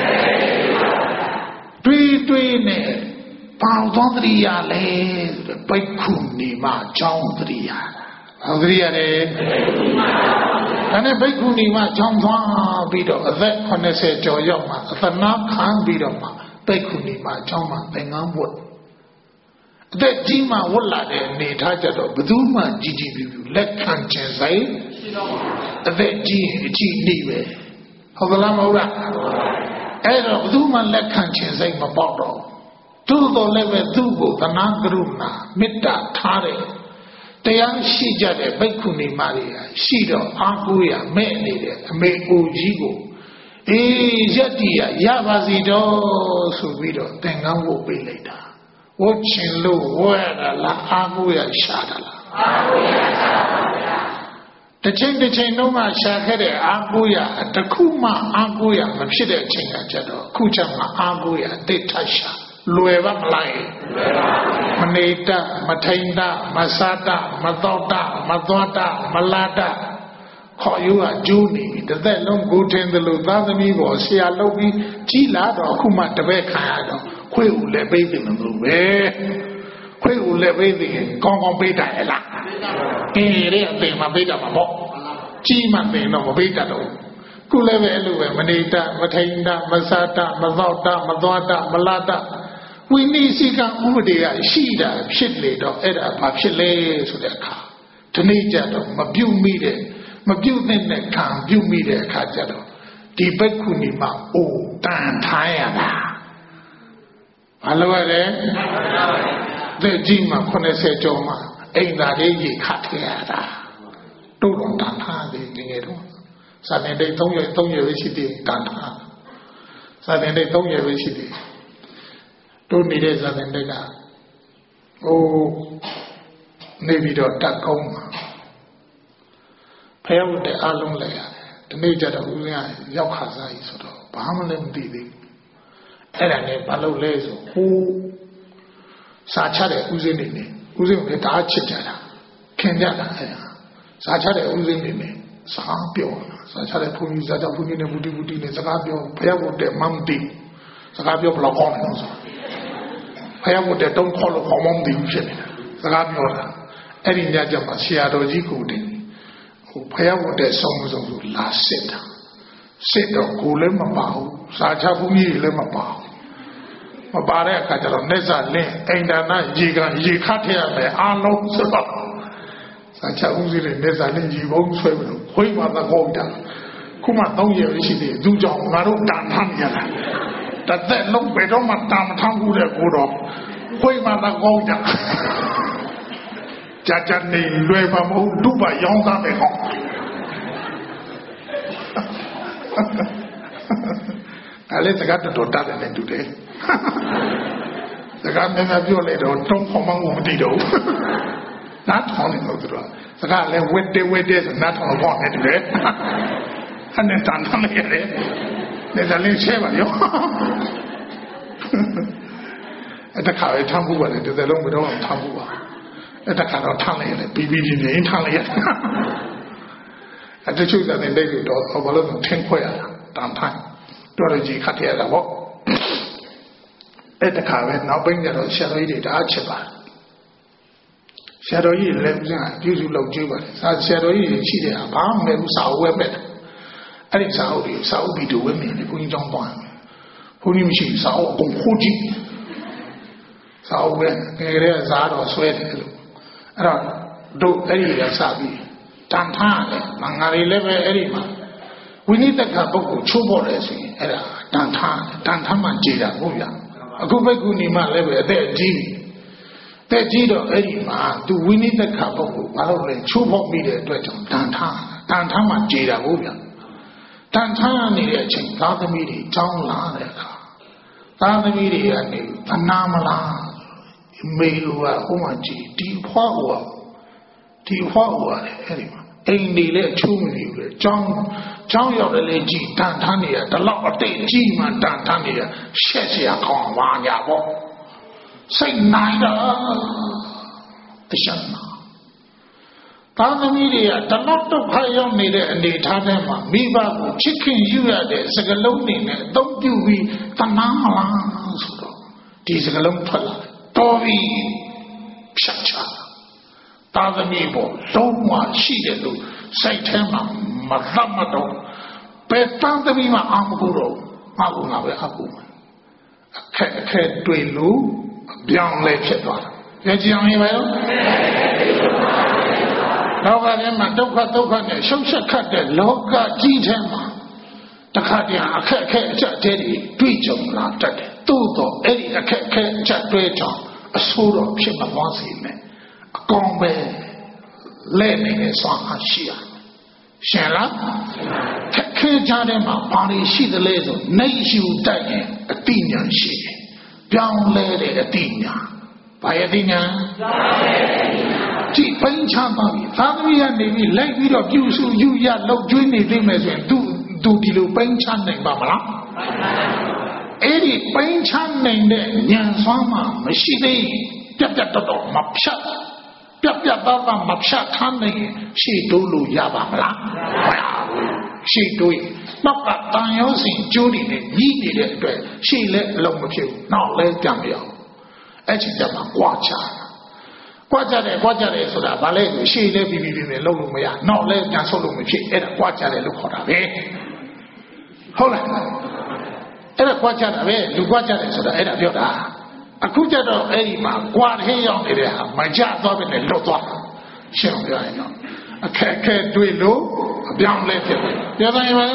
တွေ့တွေ့နဲ့ဘာသောတရိယာလဲပိတ်ခုနေမှအကြောင်းတရိယာဘာတရိယာလဲနဲ့ဘိက္ခုနီမှာကြောင်းသွားပြီးတော့အသက်eightyကျော်ရောက်မှအသနာခံပြီးတော့မှဘိက္ခုနီမှာကြောင်းမှသင်္ကန်းဝတ်အသက်ကြီးမှဝတ်လာတဲ့အနေထားကြတော့ဘယ်သူမှကြည်ကြည်ပြူပြူလက်ခံခြင်းဆိုင်အသက်ကြီးအကြည့်နေပဲဟုတ်ကလားမဟုတ်လားအဲ့တော့ဘယ်သူမှလက်ခံခြင်းစိတ်မပေါက်တော့သူ့တော်လည်းပဲသူ့ကိုသနာကရုဏာမေတ္တာထားတယ်တရားရှိကြတဲ့ဘိက္ခုနီမတွေရှိတော့အားကိုးရမဲ့နေတဲ့အမေအိုကြီးကိုအေးယတ္တိရရပါစီတော့ဆိုပြီးတော့သင်္ကန်းဝတ်ပေးလိုက်တာဝတ်ချင်လို့ဝတ်ရတာလားအားကိုးရရှာတာလားအားကိုးရရှာပါဗျာတစ်ချိန်တစ်ချိန်လုံးကရှာခဲ့တဲ့အားကိုးရတခုမှအားကိုးရမဖြစ်တဲ့အချိန်ကကြတော့အခုချက်မှအားကိုးရတိတ်ထရှာလွယ်ပါမလားမနေတမထိန်တမစားတမတော့တမသွားတမလာတခေါ်ယူကကျိုးနေတစ်သက်လုံးကိုထင်းတယ်လို့သားသမီးပေါ်ဆရာလုပ်ပြီးကြီးလာတော့အခုမှတပည့်ခံရတော့ခွေးဦးလည်းပေးတယ်လို့ပဲခွေးဦးလည်းပေးတယ်ကောင်းကောင်းပေးတယ်ဟလားအေးရဲ့အပင်မပေးတာမပေါ့ကြီးမှပင်တော့မပေးတတ်တော့ခုလည်းပဲအဲ့လိုပဲမနေတမထိန်တမစားတမတော့တမသွားတမလာတဝိနည်းစိကဥပဒေကရှိတာဖြစ်လေတော့အဲ့ဒါဘာဖြစ်လဲဆိုတဲ့အခါဒီနေ့ကျတော့မပြုတ်မိတဲ့မပြုတ်တဲ့နဲ့ခံပြုတ်မိတဲ့အခါကျတော့ဒီဘက်ခုနီမှာအိုတန်ထားရတာဘာလို့ရလဲတဲ့ကြီးမှာeightyကျော်မှာအိမ်သာလေးကြီးခတ်ထရတာတို့တော့တန်ထားတယ်ငယ်တော့စာနေတဲ့3ရက်3ရက်ပဲရှိသေးတန်ထားစာနေတဲ့3ရက်ပဲရှိသေးတို့နေတဲ့ဇာတင်တွေကဟိုနေပြီးတော့တက်ကုန်းမှာဖျောက်တဲ့အလုံးလဲရတယ်ဒီနေ့ကျတော့ဦးဇင်းကရောက်ခါစားကြီးဆိုတော့ဘာမှလည်းမသိသေးဘူးအဲ့ဒါနဲ့ဘာလို့လဲဆိုဟိုစာချတဲ့ဦးဇင်းတွေနဲ့ဦးဇင်းကတအားချစ်ကြတာခင်ကြတာအဲ့ဒါစာချတဲ့ဦးဇင်းတွေနဲ့စာပြောစာချတဲ့ဘုန်းကြီးစာချဘုန်းကြီးနဲ့မူတီမူတီနဲ့စကားပြောဖျောက်တဲ့မမ်တီစကားပြောဘယ်လောက်ကောင်းလဲဆိုဖယားကိုတဲ့တုံးခေါ်လို့ခေါ်မမသိဘူးဖြစ်နေတာစကားပြောတာအဲ့ဒီညကျမှဆရာတော်ကြီးကိုတင်ဟိုဖယားကိုတဲ့ဆုံးမဆုံးလို့လာစစ်တာစစ်တော့ကိုလည်းမပါဘူးစာချဘုန်းကြီးလည်းမပါဘူးမပါတဲ့အခါကျတော့လက်စားလင်းအိမ်ဒါနရေကရေခတ်ထရမယ်အားလုံးဆိုတော့စာချဦးစီးတဲ့လက်စားလင်းရေဘုံဆွဲလို့ခွေးမှသကောက်တာခုမှသုံးရက်ရှိသေးသူကြောင့်ငါတို့တန်ထမ်းရတာတသက်လုံးဘယ်တော့မှတာမထမ်းဘူးတဲ့ကိုတော့ခွေးမှသာကောင်းကြကြာကြာနေလွယ်ပါမဟုတ်ဒုပါရောင်းသားပဲဟောအဲ့လေစကားတော်တတ်တယ်နဲ့တူတယ်စကားများများပြောလိုက်တော့တုံးခေါမမသိတော့နားထောင်နေလို့သူကစကားလည်းဝက်တဲဝက်တဲဆိုနားထောင်တော့နဲ့တူတယ်အဲ့နဲ့တန်ထမ်းလိုက်ရတယ်နေတယ်လေးချဲပါရောအဲ့တခါပဲထမ်းဖို့ပါလေဒီစလုံးမတော့ထမ်းဖို့ပါအဲ့တခါတော့ထမ်းလိုက်ရတယ်ပြီးပြီးချင်းချင်းထမ်းလိုက်ရတယ်အဲ့တချို့ကနေလက်ပြီးတော့ဘာလို့ထင်းခွဲရတာတန်ထိုင်တော်တော်ကြီးခတ်ရတာပေါ့အဲ့တခါပဲနောက်ပိုင်းကျတော့ဆရာတော်ကြီးတွေတအားချစ်ပါဆရာတော်ကြီးလည်းပြန်ပြုစုလုပ်ကြည့်ပါလေဆရာတော်ကြီးရှိတဲ့ဟာဘာမှမလုပ်စာဝဲမဲ့အဲ့ဒီစာအုပ်တွေစာအုပ်ပြီးတော့ဝဲနေတယ်ဘုန်းကြီးကျောင်းသွားတယ်ဘုန်းကြီးမရှိစာအုပ်အကုန်ခိုးကြည့်စာအုပ်ဝဲငယ်ကလေးကစားတော့ဆွဲတယ်လို့အဲ့တော့တို့အဲ့ဒီကစပြီးတန်ထားတယ်မင်္ဂလာလေးပဲအဲ့ဒီမှာဝိနည်းတက္ကပုဂ္ဂိုလ်ချိုးပေါ်တယ်ဆိုရင်အဲ့ဒါတန်ထားတန်ထားမှကြည်တာဟုတ်လားအခုဘိက္ခုနီမလည်းပဲအသက်အကြီးတဲ့ကြီးတော့အဲ့ဒီမှာသူဝိနည်းတက္ကပုဂ္ဂိုလ်ဘာလို့လဲချိုးပေါ်ပြီးတဲ့အတွက်ကြောင့်တန်ထားတန်ထားမှကြည်တာဟုတ်လားတန်ထားနေတဲ့အချိန်သားသမီးတွေကြောင်းလာတဲ့အခါသားသမီးတွေကနေသနာမလားမေလိုကဟိုမှကြည်ဒီဖွားဟိုဒီဖွားဟိုအဲ့ဒီမှာအိမ်နေလဲအချိုးမနေဘူးလေကြောင်းကြောင်းရောက်တယ်လေကြည်တန်ထားနေရတလောက်အတိတ်ကြီးမှတန်ထားနေရရှက်เสียကောင်းပါညာပေါ့စိတ်နိုင်တာအရှက်နာသားသမီးတွေကတလောက်တော့ဖရောက်နေတဲ့အနေထားထဲမှာမိဘကိုချစ်ခင်ယူရတဲ့စကလုံးတွေနဲ့အသုံးပြုပြီးတနာမလားဆိုတော့ဒီစကလုံးထွက်လာတော်ပြီဖြတ်ချသားသမီးပေါ်လုံးဝရှိတယ်လို့စိတ်ထဲမှာမမသတ်မတော့ဘယ်တန်းသမီးမှအာမကူတော့ငါကငါပဲအကူမယ်အခက်အခဲတွေ့လို့ပြောင်းလဲဖြစ်သွားတာကြည့်အောင်ရေးပါရောလောကထဲမှာဒုက္ခဒုက္ခနဲ့ရှုပ်ချက်ခတ်တဲ့လောကကြီးထဲမှာတခါတည်းအခက်အခဲအကျတဲ့တွေ့ကြုံလာတတ်တယ်သို့တော့အဲ့ဒီအခက်အခဲအကျတွေ့ကြောင့်အဆိုးတော့ဖြစ်မသွားစေနဲ့အကောင်ပဲလဲနေတဲ့ဆွမ်းအားရှိရရှင်လားခက်ခဲကြတဲ့မှာဘာတွေရှိသလဲဆိုနေယူတတ်ရင်အတိညာရှိတယ်ပြောင်းလဲတဲ့အတိညာဘာရဲ့အတိညာကြည့်ပိန်းချပါပြီသာသမီကနေပြီးလိုက်ပြီးတော့ပြုစုယူရလောက်ကျွေးနေသိမယ်ဆိုရင်သူသူဒီလိုပိန်းချနိုင်ပါမလားအဲ့ဒီပိန်းချနိုင်တဲ့ဉာဏ်စွမ်းမှမရှိသေးပြတ်ပြတ်တော့တော့မဖြတ်ပြတ်ပြတ်တော့တော့မဖြတ်ခမ်းနိုင်ရှေ့တိုးလို့ရပါမလားမရဘူးရှေ့တိုးရင်နောက်ကတန်ရုံးစင်ကျိုးနေနဲ့ကြီးနေတဲ့အတွက်ရှေ့လည်းအလုံးမဖြစ်ဘူးနောက်လည်းပြန်မရဘူးအဲ့ဒီကြမှာကြွားချတာကြွားကြတယ်ကြွားကြတယ်ဆိုတာဘာလဲဆိုရှေ့လည်းပြီးပြီးပြီးလုံးလို့မရနောက်လည်းပြန်ဆုပ်လို့မဖြစ်အဲ့ဒါကြွားကြတယ်လို့ခေါ်တာပဲဟုတ်လားအဲ့ဒါကြွားကြတာပဲလူကြွားကြတယ်ဆိုတာအဲ့ဒါပြောတာအခုကြတော့အဲ့ဒီမှာကြွားထဲရောက်နေတဲ့ဟာမကြသွားပဲနဲ့လွတ်သွားရှင်းအောင်ပြောရင်တော့အခက်အခဲတွေ့လို့အပြောင်းလဲဖြစ်တယ်ပြောတိုင်းပါ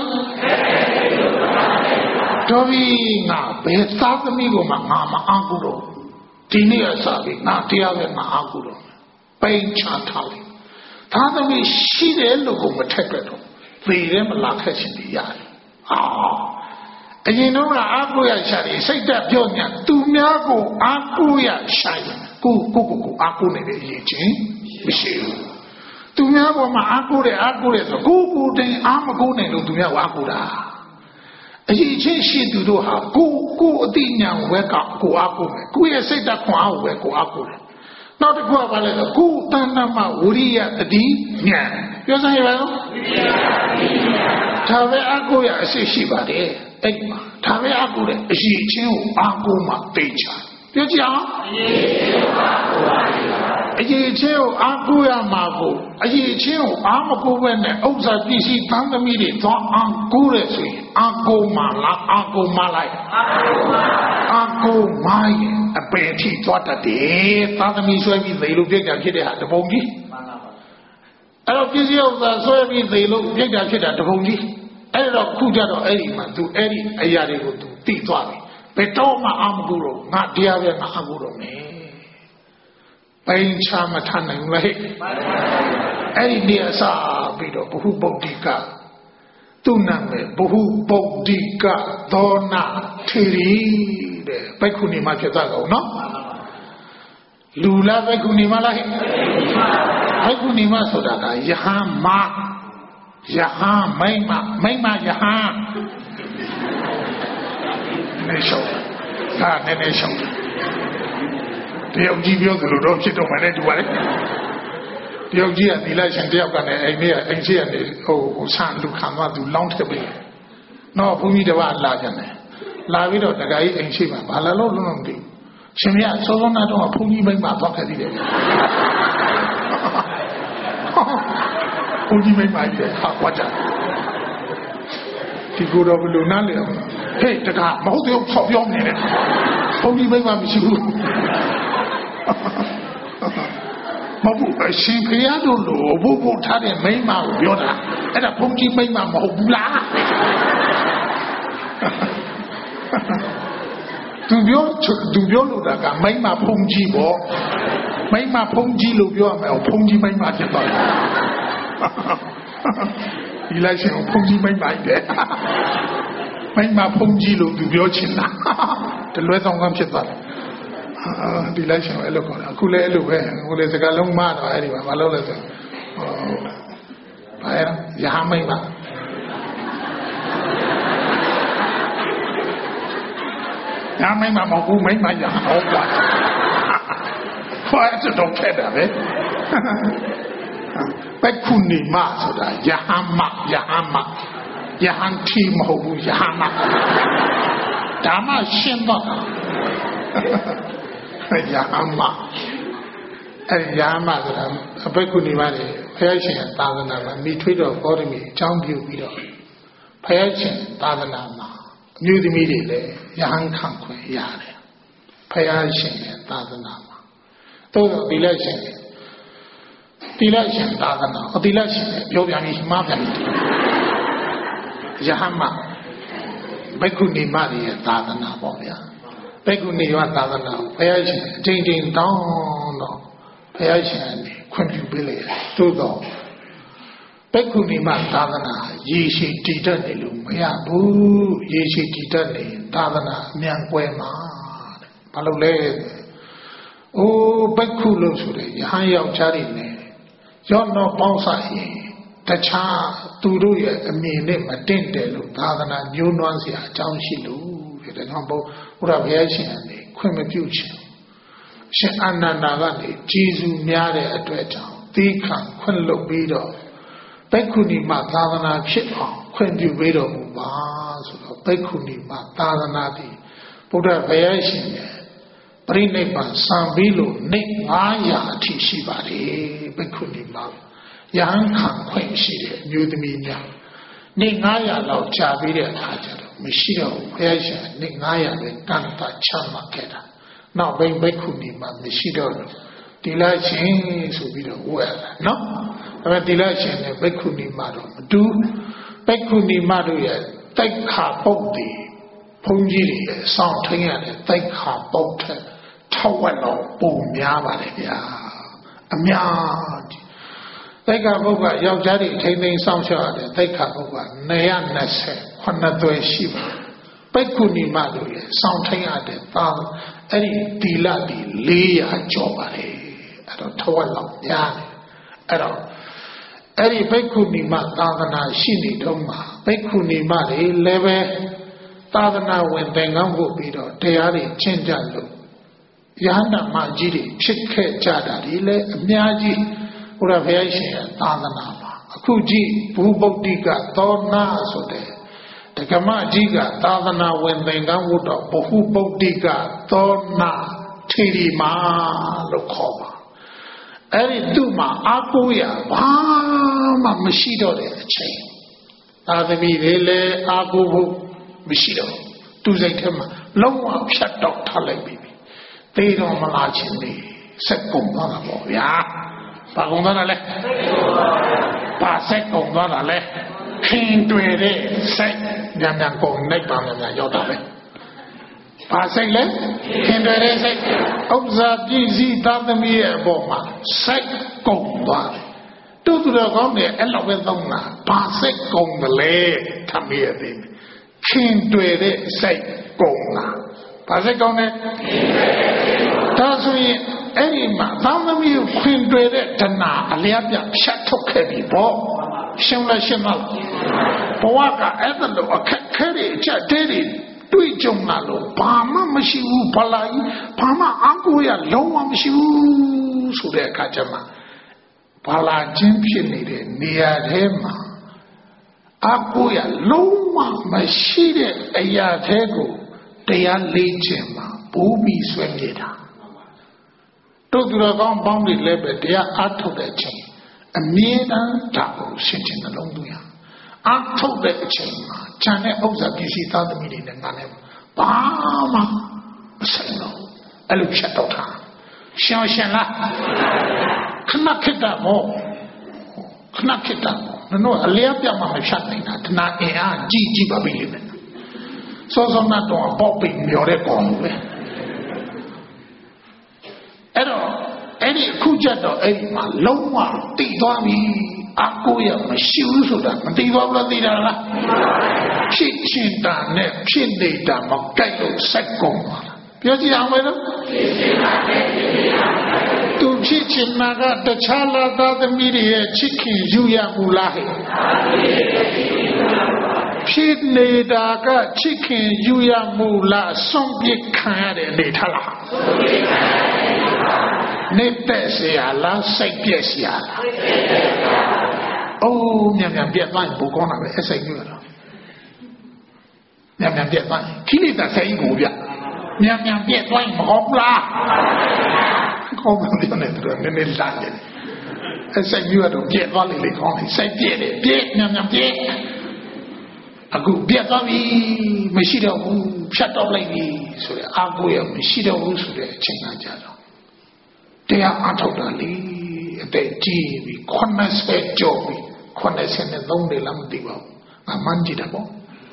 တော်ပြီငါဘယ်သာသမီကိုမှငါမအားဘူးတော့ဒီနေ့အစားပြီးငါတရားပဲမအားဘူးတော့ပိန်ချထားလိုက်သာသမီရှိတယ်လို့ကိုမထက်တော့သေတယ်မလာခက်ရှင်နေရတယ်အာအရင်တော့အားကိုးရရှာတယ်စိတ်တက်ပြောညသူများကိုအားကိုးရရှာရင်ကိုကိုကိုကိုအားကိုးနေတဲ့အရေးချင်းမရှိဘူးသူများပေါ်မှာအားကိုးတယ်အားကိုးတယ်ဆိုကိုကိုတိုင်အားမကိုးနိုင်လို့သူများအားကိုးတာအရေးချင်းရှိသူတို့ဟာကိုကိုအတိညာဝဲကကိုအားကိုးမယ်ကိုရဲ့စိတ်တက်ခွန်အားကိုပဲကိုအားကိုးတယ်နောက်တစ်ခုကဘာလဲဆိုကိုတဏ္ဍမဝရိယတတိညာပြောစမ်းရပါဦးဒါပဲအားကိုးရအရှိရှိပါတယ်အဲ့ဒီမှာဒါပဲအားကိုးတယ်အရေးချင်းကိုအားကိုးမှသိချာပြောကြအောင်အရေးချင်းကိုအားကိုးရမှာကိုအရေးချင်းကိုအားမကိုးဘဲနဲ့ဥစ္စာပစ္စည်းတန်းသမီးတွေသွားအားကိုးရဆိုရင်အားကိုးမှလားအားကိုးမှလိုက်အားကိုးမှရင်အပယ်ထိသွားတတ်တယ်သားသမီးဆွဲပြီးသေလို့ပြိတ္တာဖြစ်တဲ့ဟာတပုံကြီးအဲ့တော့ပစ္စည်းဥစ္စာဆွဲပြီးသေလို့ပြိတ္တာဖြစ်တာတပုံကြီးအဲ့တော့ခုကြတော့အဲ့ဒီမှာ तू အဲ့ဒီအရာတွေကို तू သိသွားပြီဘယ်တော့မှအာမကူတော့ငါတရားပဲငါအာကူတော့မယ်ပိန်ချမထနိုင်ဘူးလေအဲ့ဒီနေရာစားပြီးတော့ဘဟုပုဒ္ဓိကသူ့နာမည်ဘဟုပုဒ္ဓိကသောနာထေရီတဲ့ဘိက္ခုနီမဖြစ်သွားကောင်နော်လူလားဘိက္ခုနီမလားဘိက္ခုနီမဆိုတာကယဟန်မယဟန်မိမမိမယဟန်နေရှောင်းဒါနဲ့နေရှောင်းတယောက်ကြီးပြောသလိုတော့ဖြစ်တော့မှလည်းတူပါလေတယောက်ကြီးကဒီလိုက်ရှင်တယောက်ကလည်းအိမ်ကြီးကအိမ်ရှိကနေဟိုဆန်လူခံသွားသူလောင်းထက်ပေးတော့ဘုန်းကြီးတစ်ပါးလာကြတယ်လာပြီးတော့တခါကြီးအိမ်ရှိမှာဘာလာလို့လုံးလုံးမသိရှင်မရစောစောနာတော့ဘုန်းကြီးမိမသွားခဲ့သေးတယ်ဘုန်းကြီးမိမကြီးဟာကွာကြဒီကိုတော့ဘယ်လိုနားလဲဟေးတခါမဟုတ်တော့ဆောက်ပြောနေတယ်ဘုန်းကြီးမိမမရှိဘူးမဟုတ်ဘူးအရှင်ခရတို့လိုဘုဘုထားတဲ့မိမကိုပြောတာအဲ့ဒါဘုန်းကြီးမိမမဟုတ်ဘူးလားသူပြောသူပြောလို့တာကမိမဘုန်းကြီးပေါ့မိမဘုန်းကြီးလို့ပြောရမယ်ဘုန်းကြီးမိမဖြစ်သွားတယ်ဒီလိုက်ရှင်ဘုန်းကြီးမိမတယ်မိမဘုန်းကြီးလို့သူပြောချင်တာတလွဲဆောင်ကဖြစ်သွားတယ်ဒီလိုက်ရှင်အဲ့လိုခေါ်တာအခုလည်းအဲ့လိုပဲဟိုလေစကားလုံးမတော့အဲ့ဒီမှာမလုပ်လဲဆိုဟိုဘာရရဟမိတ်ပါရဟမိတ်မမဟုတ်ဘူးမိတ်မရဟောကွာခွာတော့ခဲ့တာပဲဘိက္ခုနီမဆိုတာယဟမယဟမယဟန်တီမဟုတ်ဘူးယဟမဒါမှရှင်းတော့ယဟမအဲ့ရာမဆိုတာအဘိက္ခုနီမတွေဖယားရှင်သာသနာမှာမိထွေးတော်ဘောဓမီအကြောင်းပြုပြီးတော့ဖယားရှင်သာသနာမှာအမျိုးသမီးတွေလည်းယဟန်ခံခွင့်ရတယ်ဖယားရှင်ရဲ့သာသနာမှာသို့တော့ဒီလက်ရှင်ဒီလက်ရှင်သာသနာအဒီလက်ရှင်ပြောပြန်ပြီးမှားပြန်ပြီယဟန်မှာဘိက္ခုနီမတွေရဲ့သာသနာပေါ့ဗျာဘိက္ခုနီမသာသနာကိုဘုရားရှင်အချိန်ချင်းတောင်းတော့ဘုရားရှင်ကနေခွင့်ပြုပေးလိုက်တယ်သို့တော့ဘိက္ခုနီမသာသနာရေရှည်တည်တတ်တယ်လို့မရဘူးရေရှည်တည်တတ်နေသာသနာအမြန်ကွယ်မှာတဲ့ဘာလို့လဲအိုးဘိက္ခုလို့ဆိုတယ်ယဟန်ယောက်ျားတွေနဲ့ရောတော့ပေါင်းစားရင်တခြားသူတို့ရဲ့အမြင်နဲ့မတင့်တယ်လို့သာသနာညှိုးနွမ်းစရာအကြောင်းရှိလို့တဲ့ဒါကြောင့်ဘုရားဘုရားရှင်ကနေခွင့်မပြုချင်ရှင်အာနန္ဒာကနေကျေးဇူးများတဲ့အတွက်ကြောင့်သီးခံခွင့်လွတ်ပြီးတော့ဘိက္ခုနီမသာသနာဖြစ်အောင်ခွင့်ပြုပေးတော်မူပါဆိုတော့ဘိက္ခုနီမသာသနာတည်ဘုရားဘုရားရှင်ရဲ့ပရိနိဗ္ဗာန်စံပြီးလို့နေငါးရာအထိရှိပါတယ်ဘိက္ခုနီမယဟန်ခံခွင့်ရှိတဲ့အမျိုးသမီးများနေငါးရာလောက်ကြာပြီးတဲ့အခါကျတော့မရှိတော့ဘူးဘုရားရှင်နေငါးရာပဲတန်တာချမှတ်ခဲ့တာနောက်ဘိဘိက္ခုနီမှာမရှိတော့ဘူးတိလရှင်ဆိုပြီးတော့ဝဲလာနော်ဒါပေမဲ့တိလရှင်နဲ့ဘိက္ခုနီမှာတော့မတူဘိက္ခုနီမှာတို့ရဲ့တိုက်ခါပုတ်တည်ဘုန်းကြီးတွေရဲ့စောင့်ထိန်ရတဲ့တိုက်ခါပုတ်တဲ့ထောက်ဝက်တော့ပုံများပါလေဗျာအများကြီးတိုက်ခါပုတ်ကယောက်ျားတွေထိန်ထိန်စောင့်ရှောက်ရတယ်တိုက်ခါပုတ်ကနေရနှစ်ဆယ်ခုနှစ်သွဲရှိပါဘိက္ခုနီမတို့ရဲ့စောင့်ထိန်ရတဲ့သားအဲ့ဒီတီလတီလေးရာကျော်ပါလေအဲ့တော့ထောက်ဝက်တော့များတယ်အဲ့တော့အဲ့ဒီဘိက္ခုနီမသာသနာရှိနေတော့မှာဘိက္ခုနီမတွေလည်းပဲသာသနာဝင်သင်္ကန်းဖို့ပြီးတော့တရားတွေကျင့်ကြလို့ယဟန္တာမကြီးတွေဖြစ်ခဲ့ကြတာဒီလည်းအများကြီးဘုရားဘုရားရှင်ရဲ့သာသနာပါအခုကြည့်ဘူပုတ္တိကသောနာဆိုတဲ့ဒကမကြီးကသာသနာဝင်သင်္ကန်းဖို့တော့ဘဟုပုတ္တိကသောနာထေရီမာလို့ခေါ်ပါအဲ့ဒီသူ့မှာအာကိုရဘာမှမရှိတော့တဲ့အချိန်သာသမီတွေလည်းအာကိုဖို့မရှိတော့သူစိတ်ထဲမှာလုံးဝဖြတ်တော့ထားလိုက်ပြီသေတော်မလားချင်းနေစက်ကုန်သွားတာပေါ့ဗျာဘာကုန်သွားတာလဲဘာစက်ကုန်သွားတာလဲခင်တွေ့တဲ့စိတ်ညံ့ညံ့ကုန်နေပါမယ်များရောက်တာပဲဘာစိတ်လဲခင်တွေ့တဲ့စိတ်ဥစ္စာပြည့်စည်သားသမီးရဲ့အပေါ်မှာစိတ်ကုန်သွားတယ်တူတူတော့ကောင်းတယ်အဲ့လိုပဲသုံးတာဘာစိတ်ကုန်တယ်လဲထမရသေးတယ်ခင်တွေ့တဲ့စိတ်ကုန်တာဘာစိတ်ကုန်လဲဒါဆိုရင်အဲ့ဒီမှာသားသမီးကိုခင်တွေ့တဲ့တဏှာအလျောက်ပြဖြတ်ထုတ်ခဲ့ပြီပေါ့ရှင်းလားရှင်းမလားဘဝကအဲ့ဒါလိုအခက်ခဲတွေအချက်တဲတွေတွေ့ကြုံလာလို့ဘာမှမရှိဘူးဘလာကြီးဘာမှအကူရလုံးဝမရှိဘူးဆိုတဲ့အခါကျမှဘာလာချင်းဖြစ်နေတဲ့နေရာထဲမှာအကူရလုံးဝမရှိတဲ့အရာထဲကိုတရားလေးခြင်းမှာပိုးပြီးဆွဲနေတာတို့သူတော်ကောင်းပေါင်းတွေလည်းပဲတရားအားထုတ်တဲ့အချိန်အမြဲတမ်းဒါကိုရှင်းခြင်းနှလုံးသွင်းရအားထုတ်တဲ့အချိန်မှာဉာဏ်နဲ့ဥစ္စာပစ္စည်းသားသမီးတွေနဲ့ငါနဲ့ဘာမှမဆိုင်တော့အဲ့လိုဖြတ်တော့တာရှင်းရှင်းလားခဏခက်တာမို့ခဏခက်တာမို့နော်အလျောက်ပြမှမဖြတ်နိုင်တာတဏှာအင်အားကြီးကြီးပါပြီလေစောစောနဲ့တော့ပေါက်ပြီးမျောတဲ့ကောင်ပဲအဲ့တော့အဲ့ဒီအခုကြတော့အဲ့ဒီမှာလုံးဝတိသွားပြီအကိုရမရှိဘူးဆိုတာမတိသွားဘူးလားသိတာလားဖြစ်ချင်တာနဲ့ဖြစ်နေတာမကြိုက်လို့စက်ကုန်သွားတာပြောကြည့်အောင်မယ်နော်သူဖြစ်ချင်တာကတခြားလာသားသမီးတွေရဲ့ချစ်ခင်ယူရမှုလားဟဲ့ဖြစ်နေတာကချစ်ခင်ယူရမှုလားဆုံးပြခံရတဲ့အနေထားလားနေတဲ့ဆရာလားစိတ်ပြည့်ဆရာလားအိုးမြန်မြန်ပြတ်သွားရင်ဘုကောင်းတာပဲအစိတ်ညွတ်တော့မြန်မြန်ပြတ်သွားရင်ခိလေသာစိတ်ကိုဗျမြန်မြန်ပြတ်သွားရင်မဟုတ်လားကောင်းတယ်နဲ့တူတယ်နည်းနည်းလန့်တယ်အဲစိတ်မျိုးတော့ပြက်သွားလိမ့်လေကောင်းတယ်စိတ်ပြက်တယ်ပြက်ညံ့ညံ့ပြက်အခုပြက်သွားပြီမရှိတော့ဘူးဖြတ်တော့လိုက်ပြီဆိုတဲ့အာကိုရမရှိတော့ဘူးဆိုတဲ့အချိန်ကကြာတော့တရားအထောက်တာလေအသက်ကြီးပြီခုနှစ်ဆယ်ကျော်ပြီခုနှစ်ဆယ်နဲ့သုံးတယ်လားမသိပါဘူးအမှန်ကြည့်တယ်ပေါ့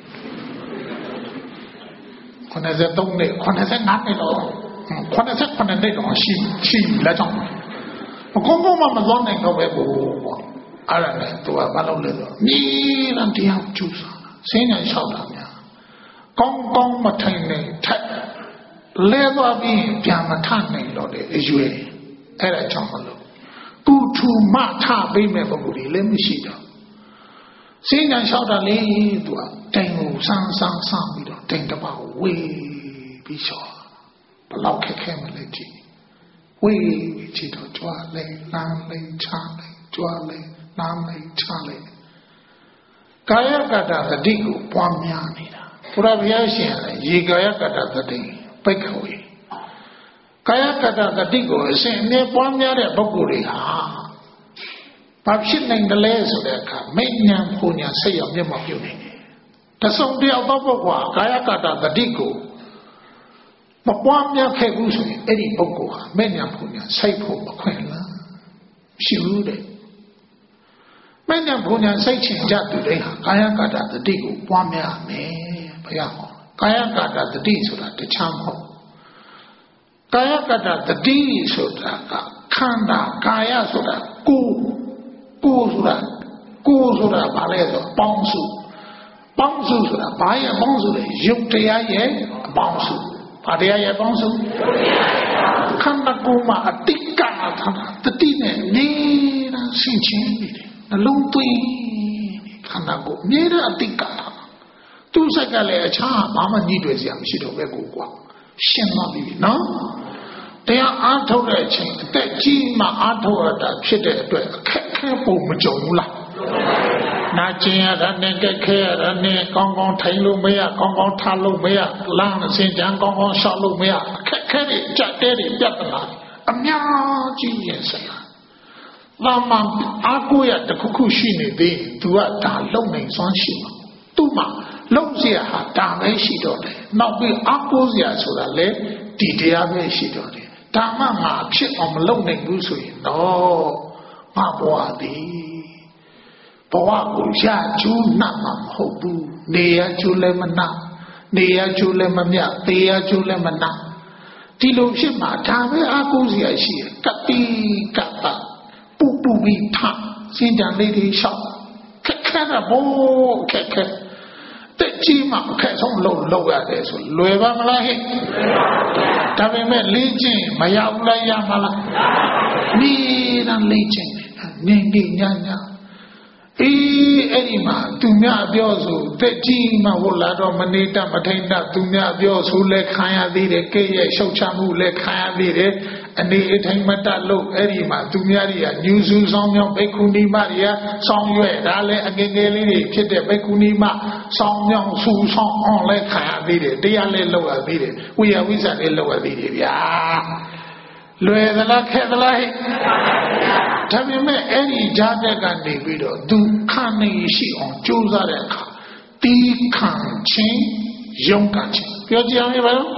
ခုနှစ်ဆယ်သုံးနဲ့ခုနှစ်ဆယ်ငါးနဲ့တော့ခုနှစ်ဆယ်ခုနှစ်နဲ့တော့ရှိရှိလက်ကြောင့်အကုန်လုံးမမသွားနိုင်တော့ပဲပေါ့အဲ့ဒါနဲ့သူကဘာလုပ်လဲဆိုမြည်တယ်တရားကျူးစားစင်းညာလျှောက်တာများကောင်းကောင်းမထိုင်နိုင်ထက်လဲသွားပြီးပြန်မထနိုင်တော့တဲ့အရွယ်အဲ့ဒါကြောင့်မလို့သူထူမထပေးမဲ့ပုဂ္ဂိုလ်တွေလည်းမရှိတော့စင်းညာလျှောက်တာလေသူကတိုင်ကိုဆန်းဆန်းဆန်းပြီးတော့တိုင်တစ်ပါးဝေးပြီးလျှောက်ဘလောက်ခက်ခဲမလဲကြည့်ဝေးကြည့်တော့ကြွားလဲလမ်းလဲချလဲကြွားလဲနားလဲချလဲကာယကတ္တသတိကိုပွားများနေတာဘုရားဘုရားရှင်ကရေကာယကတ္တသတိပိတ်ခွေကာယကတ္တသတိကိုအစဉ်အမြဲပွားများတဲ့ပုဂ္ဂိုလ်တွေဟာဘာဖြစ်နိုင်တယ်လဲဆိုတဲ့အခါမိညာပူညာစိတ်ရောက်မျက်မှောက်ပြုနေတယ်တဆုံတယောက်သောပုဂ္ဂိုလ်ဟာကာယကတ္တသတိကိုမပွားများခဲ့ဘူးဆိုရင်အဲ့ဒီပုဂ္ဂိုလ်ဟာမိညာပူညာစိတ်ဖို့အခွင့်အလမ်းရှိဘူးတဲ့မဉ္ဇဉ်ဘုံညာစိတ်ချင်ကြသူတွေဟာကာယကတ္တသတိကိုပွားများမယ်ဘုရားဟောကာယကတ္တသတိဆိုတာတခြားမဟုတ်ကာယကတ္တသတိဆိုတာကခန္ဓာကာယဆိုတာကိုယ်ကိုယ်ဆိုတာကိုယ်ဆိုတာဘာလဲဆိုပေါင်းစုပေါင်းစုဆိုတာဘာရဲ့ပေါင်းစုလဲယုတ်တရားရဲ့အပေါင်းစုဘာတရားရဲ့ပေါင်းစုခန္ဓာကိုယ်မှာအတိတ်ကထာသတိနဲ့နေတာဆင်ခြင်နေတယ်နှလုံးသွင်းခန္ဓာကိုယ်မြဲတဲ့အတိတ်ကသူ့စိတ်ကလည်းအခြားဘာမှညှိတွေ့စရာမရှိတော့ပဲကိုကွာရှင်းသွားပြီနော်တရားအားထုတ်တဲ့အချိန်အသက်ကြီးမှအားထုတ်ရတာဖြစ်တဲ့အတွက်အခက်အခဲပုံမကြုံဘူးလားနာကျင်ရတာနဲ့ကြက်ခဲရတာနဲ့ကောင်းကောင်းထိုင်လို့မရကောင်းကောင်းထားလို့မရလမ်းအစဉ်ကြံကောင်းကောင်းရှောက်လို့မရအခက်အခဲတွေကြက်တဲတွေပြဿနာအများကြီးရင်ဆိုင်လာမန်အာကိုရတခုခုရှိနေသေးသူကဒါလုံနိုင်စွမ်းရှိမှာသူ့မှာလုံเสียဟာဒါပဲရှိတော့တယ်နောက်ပြီးအာကိုเสียဆိုတာလေဒီတရားပဲရှိတော့တယ်ဒါမှငါဖြစ်အောင်မလုံနိုင်ဘူးဆိုရင်တော့ငါဘဝသည်ဘဝကိုရကျိုးနှံ့မှာမဟုတ်ဘူးနေရကျိုးလည်းမနှံ့နေရကျိုးလည်းမမြသေရကျိုးလည်းမနှံ့ဒီလိုဖြစ်မှာဒါပဲအာကိုเสียရှိတယ်ကတိကတ္တပူပူပြီးထစင်ကြံလေးတွေရှောက်ခက်ခဲတာဘိုးခက်ခဲတက်ကြီးမှအခက်ဆုံးလုံးလောက်ရတယ်ဆိုလွယ်ပါမလားဟဲ့ဒါပေမဲ့လေ့ကျင့်မရဘူးလားရမလားနေတာလေ့ကျင့်နေနေညညအေးအဲ့ဒီမှာသူများပြောဆိုတက်ကြီးမှဟုတ်လာတော့မနေတတ်မထိန်တတ်သူများပြောဆိုလဲခံရသေးတယ်ကဲ့ရဲ့ရှုပ်ချမှုလဲခံရသေးတယ်အနေအထိုင်မတတ်လို့အဲ့ဒီမှာသူများတွေကညူစုဆောင်မြောင်းဘိက္ခုနီမတွေကဆောင်းရွဲ့ဒါလည်းအငယ်ငယ်လေးတွေဖြစ်တဲ့ဘိက္ခုနီမဆောင်းမြောင်းဆူဆောင်အောင်လဲခံရသေးတယ်တရားလဲလောက်ရသေးတယ်ဝိယဝိဇ္ဇာလဲလောက်ရသေးတယ်ဗျာလွယ်သလားခက်သလားဟဲ့ဒါပေမဲ့အဲ့ဒီဈာတက်ကနေပြီးတော့သူခံနေရှိအောင်ကြိုးစားတဲ့အခါတီးခံခြင်းရုန်းကန်ခြင်းပြောကြအောင်ရပါလား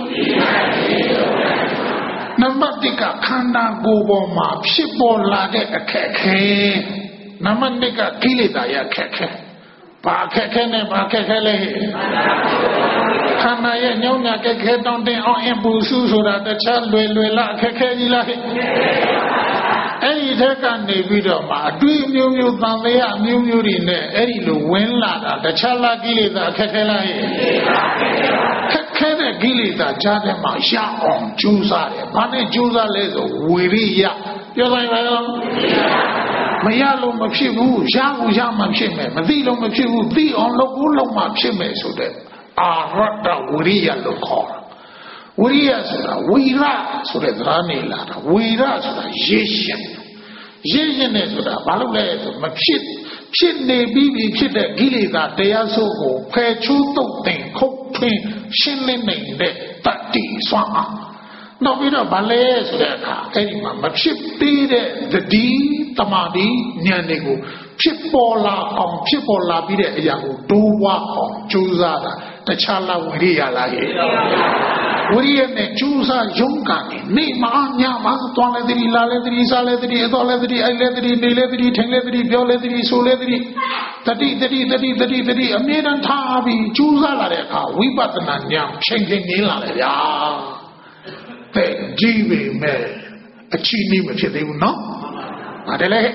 နံပါတ်တစ်ကခန္ဓာကိုယ်ပေါ်မှာဖြစ်ပေါ်လာတဲ့အခက်အခဲနံပါတ်နှစ်ကကိလေသာရဲ့အခက်အခဲဘာအခက်အခဲနဲ့ဘာအခက်အခဲလဲခန္ဓာရဲ့ညောင်းညာအခက်အခဲတောင်းတင်အောင်အပူစုဆိုတာတခြားလွယ်လွယ်လားအခက်အခဲကြီးလားဟဲ့အဲ့ဒီထက်ကနေပြီးတော့မှအတွေ့အမျိုးမျိုးသံသရာအမျိုးမျိုးတွေနဲ့အဲ့ဒီလိုဝင်လာတာတခြားလားကိလေသာအခက်အခဲလားဟဲ့ခက်ခဲတဲ့ကိလေသာကြားထဲမှာရအောင်ကြိုးစားတယ်ဘာနဲ့ကြိုးစားလဲဆိုဝေရိယပြောတိုင်းပါရောမရလို့မဖြစ်ဘူးရဖို့ရမှဖြစ်မယ်မသိလို့မဖြစ်ဘူးသိအောင်လုပ်ဖို့လုပ်မှဖြစ်မယ်ဆိုတဲ့အာရတဝိရိယလို့ခေါ်တာဝိရိယဆိုတာဝိရဆိုတဲ့သရာနေလာတာဝိရဆိုတာရေရှင်ရေရှင်နဲ့ဆိုတာဘာလို့လဲဆိုမဖြစ်ဖြစ်နေပြီးပြီဖြစ်တဲ့ကိလေသာတရားဆိုကိုဖယ်ချိုးတုတ်တင်ခုတ်ထွင်းရှင်းလင်းနေတဲ့တတ္တိစွမ်းအားနောက်ပြီးတော့ဗလဲဆိုတဲ့အခါအဲ့ဒီမှာမဖြစ်သေးတဲ့တတိတမာတိဉာဏ်တွေကိုဖြစ်ပေါ်လာအောင်ဖြစ်ပေါ်လာပြီးတဲ့အရာကိုတိုးပွားအောင်ကြိုးစားတာတခြားလားဝိရိယလားဟဲ့ဝိရိယနဲ့ကြိုးစားရုန်းကန်နေနေမှာညမှာသွားလဲတတိလာလဲတတိစားလဲတတိအတော်လဲတတိအိုက်လဲတတိနေလဲတတိထိုင်လဲတတိပြောလဲတတိဆိုလဲတတိတတိတတိတတိတတိတတိအမြဲတမ်းထားပြီးကြိုးစားလာတဲ့အခါဝိပဿနာဉာဏ်ချိန်ချိန်နေလာတယ်ဗျာတဲ့ကြည့်ပေမဲ့အချီးနှီးမဖြစ်သေးဘူးနော်။ဟုတ်တယ်လေ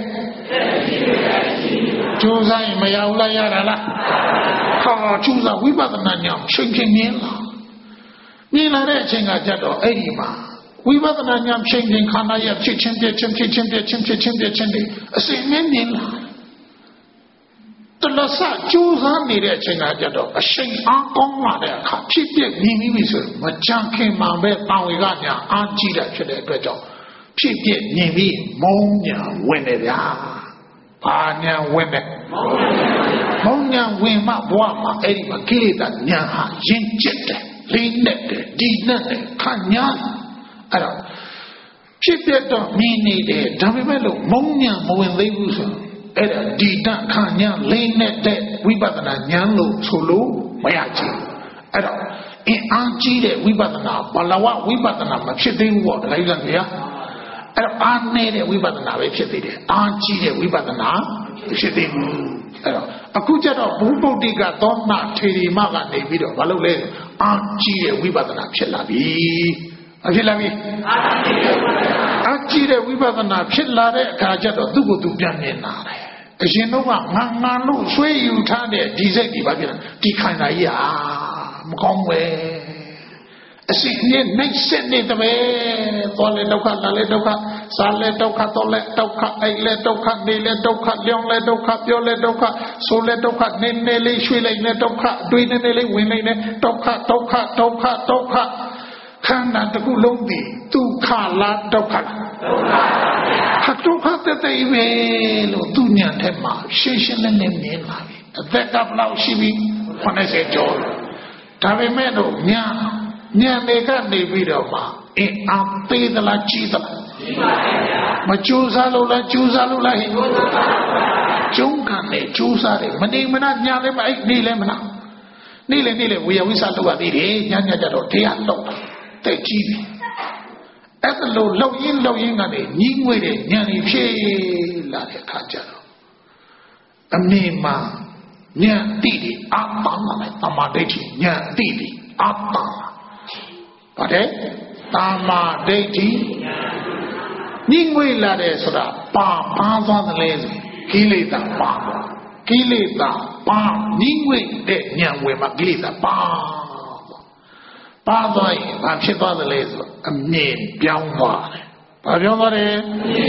။ကျိုးစားရင်မရဘူးလားရတာလား။ဟာကျိုးစားဝိပဿနာဉာဏ်ချိန်ချိန်မြင်လာမြင်လာတဲ့အချိန်ကကြတော့အဲ့ဒီမှာဝိပဿနာဉာဏ်ချိန်ချိန်ခန္ဓာရဲ့ဖြစ်ချင်းပြချင်းဖြစ်ချင်းပြချင်းဖြစ်ချင်းပြချင်းတွေအစဉ်မြင်မြင်လာတလဆကျိုးစားနေတဲ့အချိန်ကကြတော့အရှိန်အားကောင်းလာတဲ့အခါဖြစ်ပြမြင်ပြီးပြီဆိုမကြံခင်မှပဲတာဝေကညာအားကြီးတာဖြစ်တဲ့အတွက်ကြောင့်ဖြစ်ပြမြင်ပြီးမုံညာဝင်တယ်ဗျာဘာညာဝင်တယ်မုံညာဝင်မှဘဝမှာအဲ့ဒီမှာကိလေသာညာဟာရင့်ကျက်တယ်လေးနဲ့တယ်ဒီနဲ့တယ်ခံညာအဲ့တော့ဖြစ်ပြတော့မြင်နေတယ်ဒါပေမဲ့လို့မုံညာမဝင်သေးဘူးဆိုအဲ့ဒါဒီတခါညာလေးနဲ့တဲ့ဝိပဿနာဉာဏ်လို့ဆိုလို့မရချင်အဲ့တော့အင်းအားကြီးတဲ့ဝိပဿနာဘလဝဝိပဿနာမဖြစ်သေးဘူးပေါ့ဒါကြီးကဗျာအဲ့တော့အားနေတဲ့ဝိပဿနာပဲဖြစ်သေးတယ်အားကြီးတဲ့ဝိပဿနာဖြစ်သေးဘူးအဲ့တော့အခုကျတော့ဘုဗုဒ္ဓကသောနာထေရီမကနေပြီးတော့မလုပ်လဲအားကြီးတဲ့ဝိပဿနာဖြစ်လာပြီအဖြစ်လာပြီအကြည့်တဲ့ဝိပဿနာဖြစ်လာတဲ့အခါကျတော့သူ့ကိုယ်သူပြန်မြင်လာတယ်အရင်တော့ကငါငါလို့ဆွေးယူထားတဲ့ဒီစိတ်ဒီဘာဖြစ်လဲဒီခန္ဓာကြီးဟာမကောင်းပဲအစီအင်းနှိမ့်စစ်နေတယ်ပဲသွားလေဒုက္ခလာလေဒုက္ခစားလေဒုက္ခတော့လေဒုက္ခအိုက်လေဒုက္ခနေလေဒုက္ခလျောင်းလေဒုက္ခပြောလေဒုက္ခဆိုလေဒုက္ခနေနေလေးရွှေ့လိုက်နေဒုက္ခတွေးနေနေလေးဝင်နေနေဒုက္ခဒုက္ခဒုက္ခဒုက္ခခန္ဓာတစ်ခုလုံးဒီဒုက္ခလားဒုက္ခလားဒုက္ခပါဗျာဒုက္ခတဲ့တဲ့ပဲလို့သူညံတဲ့မှာရှင်းရှင်းလင်းလင်းမြင်လာပြီအသက်ကဘလောက်ရှိပြီခဏစေကျော်ဒါပေမဲ့တော့ညာညာတွေကနေပြီးတော့မှအင်းအသေးသလားကြီးသလားကြီးပါဗျာမကြိုးစားလို့လားကြိုးစားလို့လားဟင်ကျုံးကနေကြိုးစားတယ်မနေမနာညာလည်းမအိတ်နေလည်းမနာနေလေနေလေဝေယဝိသလောက်ရသေးတယ်ညာညာကြတော့တရားလောက်တဲ့ကြီးတယ်အဲ့ဒါလို့လောက်ရင်းလောက်ရင်းကနေညီးငွေတဲ့ညာနေဖြည့်လာတဲ့အခါကျတော့အမေမှာညာတိတိအာပန်းလာတယ်တမာဒိဋ္ဌိညာတိတိအာပန်းပါတယ်တမာဒိဋ္ဌိညီးငွေလာတယ်ဆိုတာပါပန်းသွားတယ်လေကိလေသာပါကိလေသာပါညီးငွေတဲ့ညာဝင်မှာကိလေသာပါပါသွားရင်ဘာဖြစ်သွားသလဲဆိုအမြင်ပြောင်းသွားတယ်။ဘာပြောင်းသွားတယ်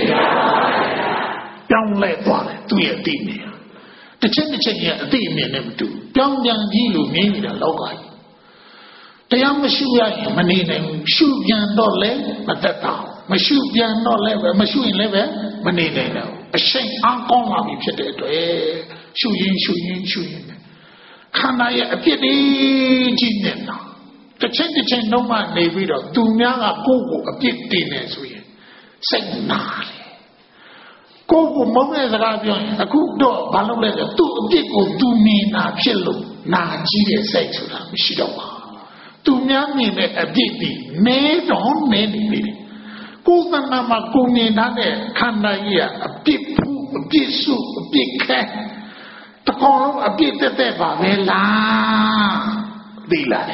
။ပြောင်းလဲသွားတယ်သူ့ရဲ့အသိဉာဏ်။တစ်ချက်တစ်ချက်ကြီးအသိအမြင်နဲ့မတူ။ပြောင်းပြန်ကြီးလို့မြင်နေတာလောကကြီး။တရားမရှိရရင်မနေနိုင်ဘူး။ရှုပြန်တော့လည်းမသက်သာဘူး။မရှုပြန်တော့လည်းပဲမရှုရင်လည်းပဲမနေနိုင်တော့ဘူး။အရှိန်အားကောင်းလာပြီဖြစ်တဲ့အတွက်ရှုရင်ရှုရင်ရှုရင်ခန္ဓာရဲ့အပြစ်တွေကြီးနေတာတစ်ချိန်တစ်ချိန်လုံးမှနေပြီးတော့သူများကကိုယ့်ကိုအပြစ်တင်နေဆိုရင်စိတ်နာတယ်ကိုယ့်ကိုမုန်းတဲ့စကားပြောရင်အခုတော့ဘာလုပ်လဲဆိုသူ့အပြစ်ကိုသူမြင်တာဖြစ်လို့နာကြီးတဲ့စိတ်ဆိုတာမရှိတော့ပါသူများမြင်တဲ့အပြစ်ဒီနေတော့နေနေပြီကိုယ်ကမှမကိုမြင်တဲ့ခန္ဓာကြီးကအပြစ်ဖူးအပြစ်စုအပြစ်ခဲတကောလုံးအပြစ်တက်တက်ပါပဲလားသိလား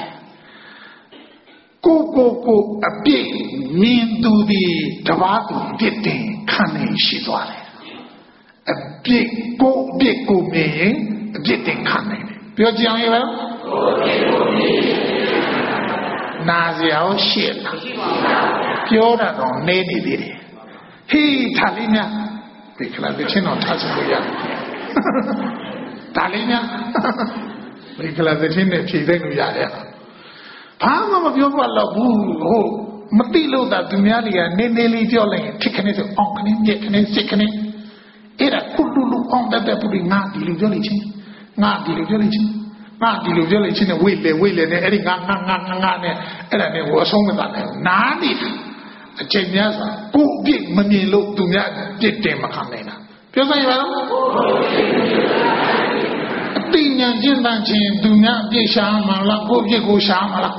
ကိုကိုကိုအပြစ်မြင်သူဒီတပါးသူပြစ်တင်ခံနေရှိသွားတယ်အပြစ်ကိုအပြစ်ကိုမြင်ရင်အပြစ်တင်ခံနေတယ်ပြောကြအောင်ရပါကိုအပြစ်ကိုမြင်နာစရာရှိလားပြောတာတော့နေနေသေးတယ်ဟေးဒါလေးများဒီကလာတဲ့ချင်းတော့ထားစလို့ရတယ်ဒါလေးများဒီကလာတဲ့ချင်းနဲ့ဖြည့်သိမ့်လို့ရတယ်ဘာမှမပြောပါတော့ဘူးဟုတ်မသိလို့သာသူများတွေကနေနေလေးပြောလိုက်ရင်ထိခနဲ့ဆိုအောင်ခနဲ့မြက်ခနဲ့စစ်ခနဲ့အဲ့ဒါကုလူလူအောင်တတ်တဲ့ပုရိငါဒီလိုပြောလိုက်ချင်းငါဒီလိုပြောလိုက်ချင်း那第六节里现在为了为了呢，哎，你干干干干干呢，哎，那呢我送给他呢，哪里？今年是古别没面路，东家别点嘛看来呢，比如说一般。对年简单钱，东家别想嘛了，古别古想嘛了。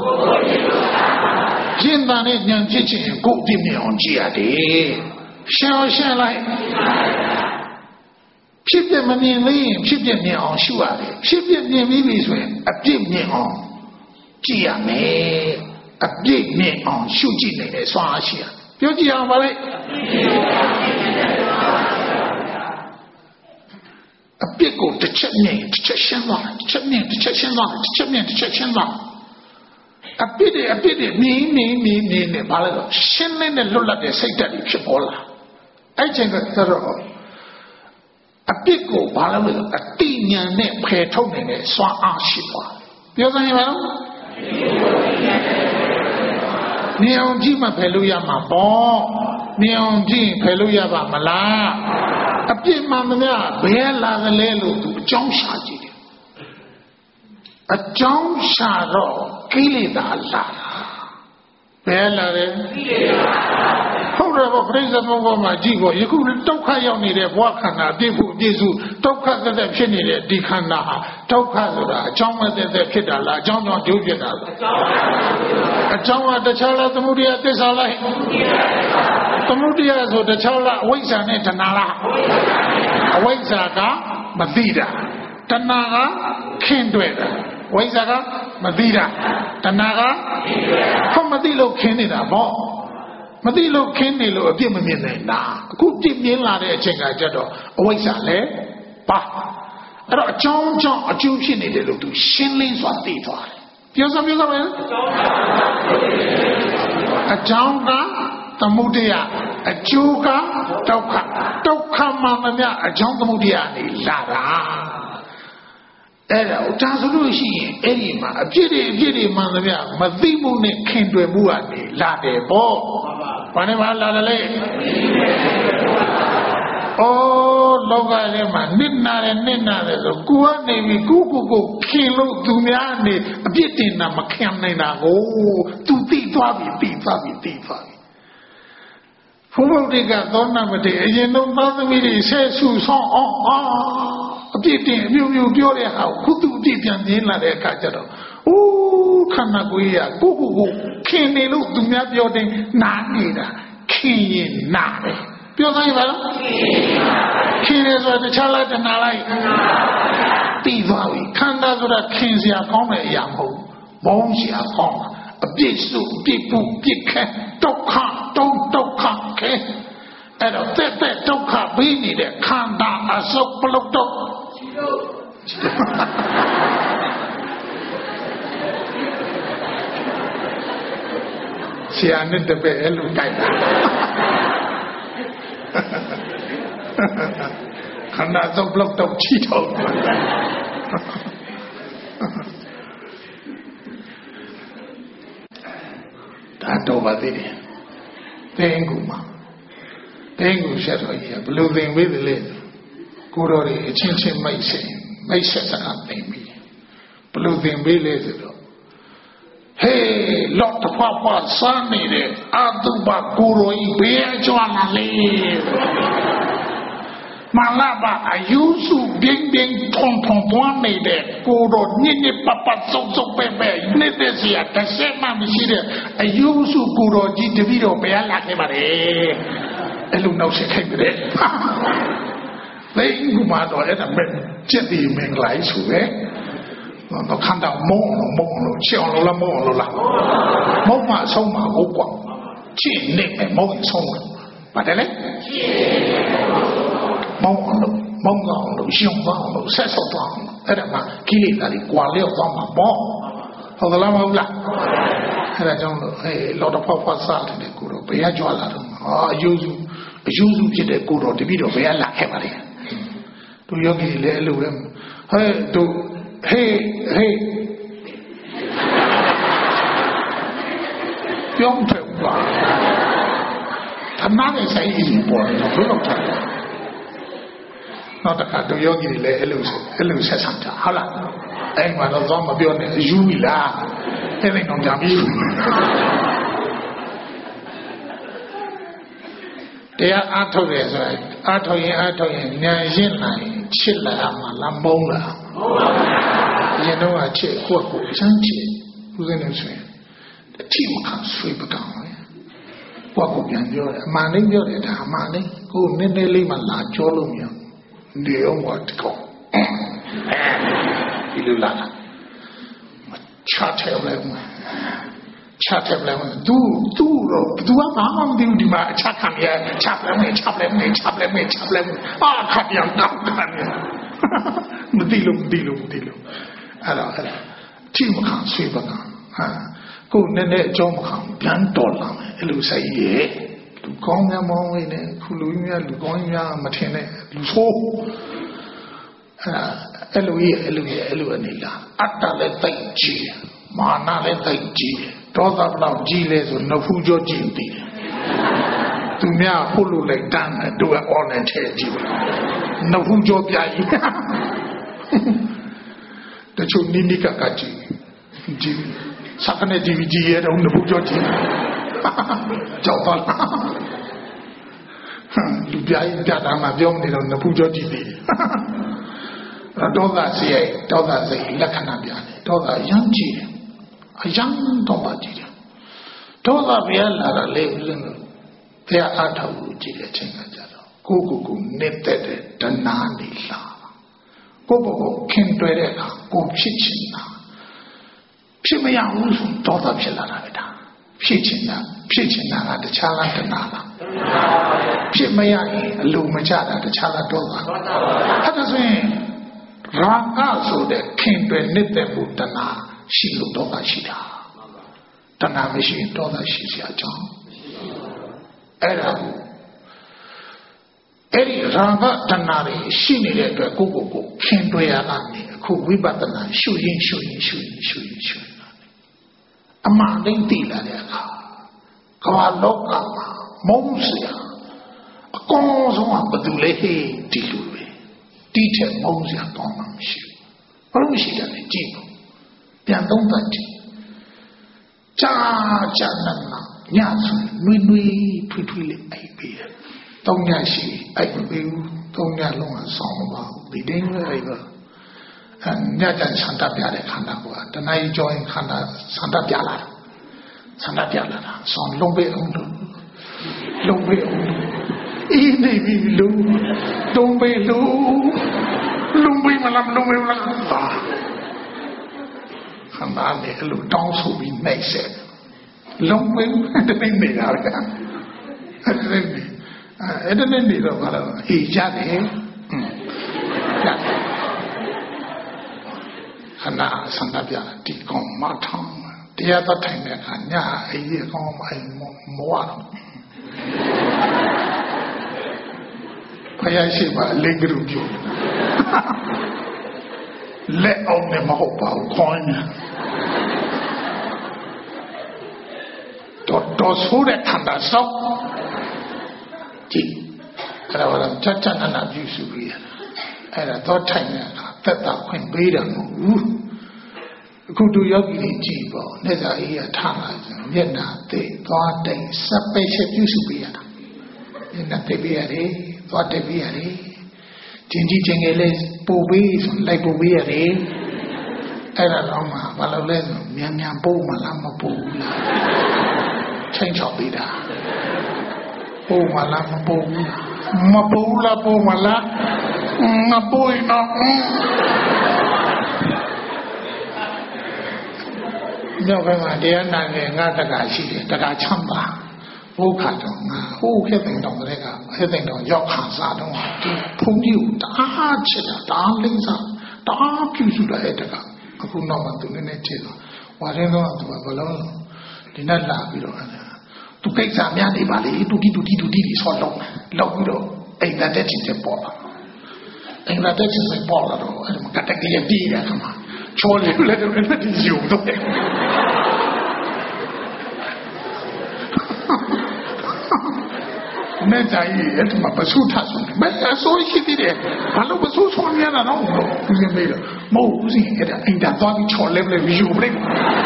简单的年纪钱，古别苗家的，想下来。偏偏没面为，偏偏苗修啊的，偏偏面为为谁？啊，偏面哦，这样呢，啊，偏面哦，修进来的刷下，不要这样吧嘞。啊，别个这吃面，这吃香肠，吃面，这吃香肠，吃面，这吃香肠。啊，别的啊，别的，面面面面的，把那个新来的落来的谁在里撇破了？哎，这个他说。啊，别个把那个啊，对年呢拍头呢呢刷二十块，比如说你们咯，年纪嘛拍路亚嘛包，年纪拍路亚吧嘛啦，啊别嘛么呀，别拉个来路都讲下去的，啊讲下了给你打啦，别拉的。后来我不是怎么我嘛结果一个人都看要你的我看啊地府地主都看在在骗你的你看呐哈都看着了讲完在在骗他了讲讲丢骗他了讲完的巧了怎么的对上来怎么的说的巧了为啥呢他拿了为啥个没地的他拿个看对的为啥个没地的他拿个他没地了看你的不မသိလို့ခင်းနေလို့အပြစ်မမြင်နိုင်တာအခုပြစ်မြင်လာတဲ့အချိန်ကကြတော့အဝိဇ္ဇာလဲပါအဲ့တော့အကြောင်းကြောင့်အကျိုးဖြစ်နေတယ်လို့သူရှင်းလင်းစွာသိသွားတယ်ပြောစမ်းပြောစမ်းမယ်အကြောင်းကသမုဒယအကျိုးကဒုက္ခဒုက္ခမှမမြအကြောင်းသမုဒယနေလာတာအဲ့ဒါဒါဆိုလို့ရှိရင်အဲ့ဒီမှာအပြစ်တွေအပြစ်တွေမှန်သမျှမသိမှုနဲ့ခင်တွယ်မှုကနေလာတယ်ပေါ့ဘာနဲ့မှလာတယ်လေအော်လောကထဲမှာနစ်နာတယ်နစ်နာတယ်ဆိုကိုကနေပြီးကိုကိုကိုခင်လို့သူများနေအပြစ်တင်တာမခင်နိုင်တာကိုသူသိသွားပြီသိသွားပြီသိသွားပြီဘုရားတိကသောနာမတေအရင်တော့သားသမီးတွေဆဲဆူဆောင်အောင်အာအပြစ်တင်အမျိုးမျိုးပြောတဲ့ဟာကိုခုသူအပြစ်ပြန်မြင်လာတဲ့အခါကျတော့အိုးခန္ဓာကိုယ်ရကိုကိုကိုခင်နေလို့သူများပြောတဲ့နာနေတာခင်ရင်နာတယ်ပြောနိုင်ပါလားခင်ရဆိုတခြားလိုက်တနာလိုက်ပြီးသွားပြီခန္ဓာဆိုတာခင်စရာကောင်းတဲ့အရာမဟုတ်ဘုံစရာကောင်းအပြစ်စုအပြစ်ပူပြစ်ခဲဒုက္ခတုံဒုက္ခခဲအဲ့တော့တက်တက်ဒုက္ခပြီးနေတဲ့ခန္ဓာအစုပ်ပလုတ်တော့ဆရာနဲ့တပည့်အဲ့လိုတိုက်တာခန္ဓာစုပ်ပလုတ်တော့ချီတော့ဒါတော့ပါသေးတယ်သင်္ကူမှာသင်္ကူဆက်တော်ကြီးကဘယ်လိုသင်ပေးသလဲကိုတော်တွေအချင်းချင်းမိတ်ဆက်မိတ်ဆက်စကားသင်ပြီးဘယ်လိုသင်ပေးလဲဆိုတော့ဟေးလော့တဖွားဖွားစမ်းနေတဲ့အတုပကိုတော်ကြီးဘေးအကျွမ်းလာလေမလာပါအယူစုဘင်းဘင်းထုံထုံပွားနေတဲ့ကိုတော်ညစ်ညစ်ပတ်ပတ်စုံစုံပဲပဲနေတဲ့စီကတစ်ဆက်မှမရှိတဲ့အယူစုကိုတော်ကြီးတပည့်တော်ဘယ်လာခဲ့ပါလဲအဲ့လိုနောက်ဆက်ခိုင်းတယ်သိကူမှာတော့အဲ့ဒါမဲ့ကျက်တီမင်္ဂလာဆိုပဲတော့ခံတော့မုံမုံလို့ချောင်းလို့လားမုံလို့လားမုံမှဆုံးမှာဟုတ်ကွာချစ်နေမယ်မုံဆုံးမှာပါတယ်လေမုံလို့မုံတော့လို့ရှုံတော့လို့ဆက်ဆောက်တော့အဲ့ဒါမှကိလေသာတွေကွာလျော့သွားမှာပေါ့ဟုတ်ကလားမဟုတ်လားအဲ့ဒါကြောင့်လို့ဟဲ့လောတော်ဖောက်ဖောက်စားတယ်ကိုတော့ဘယ်ကကြွလာတော့ဟာအယူစုအယူစုဖြစ်တဲ့ကိုတော့တပည့်တော်ဘယ်ကလာခဲ့ပါလဲသူယောဂီလည်းအဲ့လိုပဲဟဲ့သူဟေးဟေးပြောင်းတယ်ပါธรรมะနဲ့ဆိုင်ရင်ပေါ်တော့ဘယ်လိုထားလဲနောက်တစ်ခါတို့ယောဂီတွေလည်းအဲ့လိုအဲ့လိုဆက်ဆံကြဟုတ်လားအဲ့မှာတော့သွားမပြောနဲ့ယူပြီလားအဲ့ဒီတော့ကြပြီတရားအားထုတ်ရဆိုရင်အားထုတ်ရင်အားထုတ်ရင်ဉာဏ်ရင့်လာရင်ချစ်လာမှလားမုန်းလားမုန်းပါဘူးရင်တော့ချစ်ကိုယ့်ကိုယ်ချမ်းချစ်ဦးဇင်းနေဆိုရင်အထီးမခံဆွေးပကံလေကိုယ့်ကိုပြန်ပြောတယ်အမှန်လေးပြောတယ်ဒါအမှန်လေးကိုယ်နည်းနည်းလေးမှလာကြောလို့မရနေအောင်ဘာတကောဒီလိုလာချားတယ်လည်းချားတယ်လည်းသူသူတော့သူကဘာမှမသိဘူးဒီမှာအချခံရချပ်လည်းချပ်လည်းချပ်လည်းချပ်လည်းအာခပ်ပြန်တော့ခံရမသိလို့မသိလို့မသိလို့အဲ့တော့အဲ့ဒါချိမခံဆွေးပကံဟာကိုနည်းနည်းအကြောင်းမခံပြန်တော်လာမယ်အဲ့လိုစိတ်ရဲ့လူကောင်းများမောင်းနေတယ်ခုလူကြီးများလူကောင်းကြီးများမထင်နဲ့လူဆိုးအဲ့လိုရဲ့အဲ့လိုရဲ့အဲ့လိုအနေလားအတ္တလည်းတိတ်ကြီးမာနလည်းတိတ်ကြီးဒေါသဘလောက်ကြီးလဲဆိုနှဖူးကြောကြည့်သိတယ်သူများဟုတ်လို့လိုက်တန်းတယ်တို့ကအော်နေထဲကြည့်နှဖူးကြောပြကြီးတချို့နိနိကကကြည့်ကြည့်စကနေတီဗီကြည့်ရတော့နှဖူးကြောကြည့်ကြောက်ပါလားလူပြကြီးပြတာမှပြောမနေတော့နှဖူးကြောကြည့်တယ်ဒေါသစိတ်ဒေါသစိတ်လက္ခဏာပြတယ်ဒေါသရမ်းကြည့်တယ်အရမ်းဒေါသကြည့်တယ်ဒေါသပြလာတာလေဦးဇင်းတို့ဘုရားအားထုတ်လို့ကြည့်တဲ့အချိန်ကကြတော့ကိုကိုကိုနေတဲ့တဲ့တဏှာနေလာကိုကိုကိုခင်တွေ့တဲ့အခါကိုဖြစ်ချင်တာဖြစ်မရဘူးဆိုဒေါသဖြစ်လာတာပဲဒါဖြစ်ချင်တာဖြစ်ချင်တာကတခြားလားတဏှာလားဖြစ်မရရင်အလိုမကျတာတခြားလားဒေါသအဲ့ဒါဆိုရင်ရာဂဆိုတဲ့ခင်တွေ့နေတဲ့ဘုတဏှာရှိလို့ဒေါသရှိတာတဏှာမရှိရင်ဒေါသရှိစရာအကြောင်းအဲ့ဒါကိုအဲ့ဒီရာဂတဏှာတွေရှိနေတဲ့အတွက်ကိုယ့်ကိုယ်ကိုခင်တွေ့ရတာနေအခုဝိပဿနာရှုရင်းရှုရင်းရှုရင်းရှုရင်းရှုရင်းအမှန်တိုင်းသိလာတဲ့အခါကမ္ဘာလောကမှာမုန်းစရာအကောင်းဆုံးကဘာလို့လဲဟေးဒီလိုပဲတိကျမုန်းစရာကောင်းမှမရှိဘူးဘာလို့မရှိတယ်လဲကြည့်ပေါ့ပြန်သုံးသပ်ကြည့်ကြာကြာနာနာညဆိုနွေနွေထွေထွေလေးအိပ်ပြီးတယ်တောင်းညရှိအိပ်မပြီးဘူးတောင်းညလုံးကဆောင်းမပါဘူးဒီတိုင်းပဲအိပ်ပါအဲညကြဆန္ဒပြတဲ့ခန္ဓာကိုတဏှာကြီးကြောင်းခန္ဓာဆန္ဒပြလာတာဆန္ဒပြလာတာဆောင်းလုံးပဲအောင်လို့လုံးပဲအောင်အေးနေပြီလုံးလုံးပဲလုံးလုံးပဲမလားလုံးပဲမလားခန္ဓာနဲ့အလိုတောင်းဆိုပြီးနှိမ့်ဆက်လုံးပဲတနေ့နေတာကအဲ့ဒါနဲ့အဲ့ဒါနဲ့နေတော့ဘာလို့အေးရတယ်ခန္ဓာဆန္ဒပြဒီကောင်မထောင်းတရားသထိုင်တဲ့အခါညအေးရကောင်အိမ်မောတော့ဖယားရှိပါအလေးကလူပြုလက်အောင်နဲ့မဟုတ်ပါဘူးခေါင်းတော့တော့ဆိုတဲ့ခန္ဓာစောက်ကြည့်အဲ့ဒါကချက်ချက်နာနာပြုစုပြီးအဲ့ဒါတော့ထိုင်တဲ့အခါသက်သာခွင့်ပေးတယ်မဟုတ်ဘူးအခုတို့ယောဂီတွေကြည့်ပေါ့နဲ့စာအေးရထားလာတယ်မျက်နှာသိသွားတိတ်စပယ်ချက်ပြုစုပေးရတာမျက်နှာသိပေးရတယ်သွားတိတ်ပေးရတယ်ကျင်ကြီးကျင်ငယ်လေးပို့ပေးဆိုလိုက်ပို့ပေးရတယ်အဲ့ဒါတော့မှဘာလို့လဲဆိုမြန်မြန်ပို့မှလားမပို့ဘူးလားချိန်ချောက်ပေးတာပို့မှလားမပို့ဘူးမပို့လားပို့မှလားမပို့နော်မြောက်ဘက်မှာတရားနာငယ်ငါတက္ကရှိတယ်တက္ကချမ်းပါဘုခါတော့ငါဟိုးခဲ့တဲ့တောင်တွေကအဲ့တဲ့တောင်ရောက်ခါစားတော့ဒီဖုန်ကြီးကိုတအားချစ်တာတအားလိမ့်စားတအားပြုစုလာတဲ့တက္ကအခုနောက်မှသူနည်းနည်းချစ်တော့ဝါရင်းတော့သူကဘလုံးဒီနဲ့လာပြီးတော့သူကိစ္စများနေပါလေတူတီတူတီတူတီဆောတော့လောက်ပြီးတော့အိမ်တက်ချင်းချက်ပေါ်လာအိမ်တက်ချင်းချက်ပေါ်လာတော့အဲ့ဒါကတက်ကလေးပြီးရခမှာချောလေးလည်းတော့လည်းဒီယူတော့နဲ့ကြိုင်အဲ့ဒီမှာပစုထဆိုတယ်ဘယ်အစိုးရှိသေးတယ်ဘာလို့မစိုးဆွမ်းရတာတော့ဦးစင်မေးတော့မဟုတ်ဦးစင်အဲ့ဒါအိမ်သာသွားပြီးချော်လဲပလဲယူပလိုက်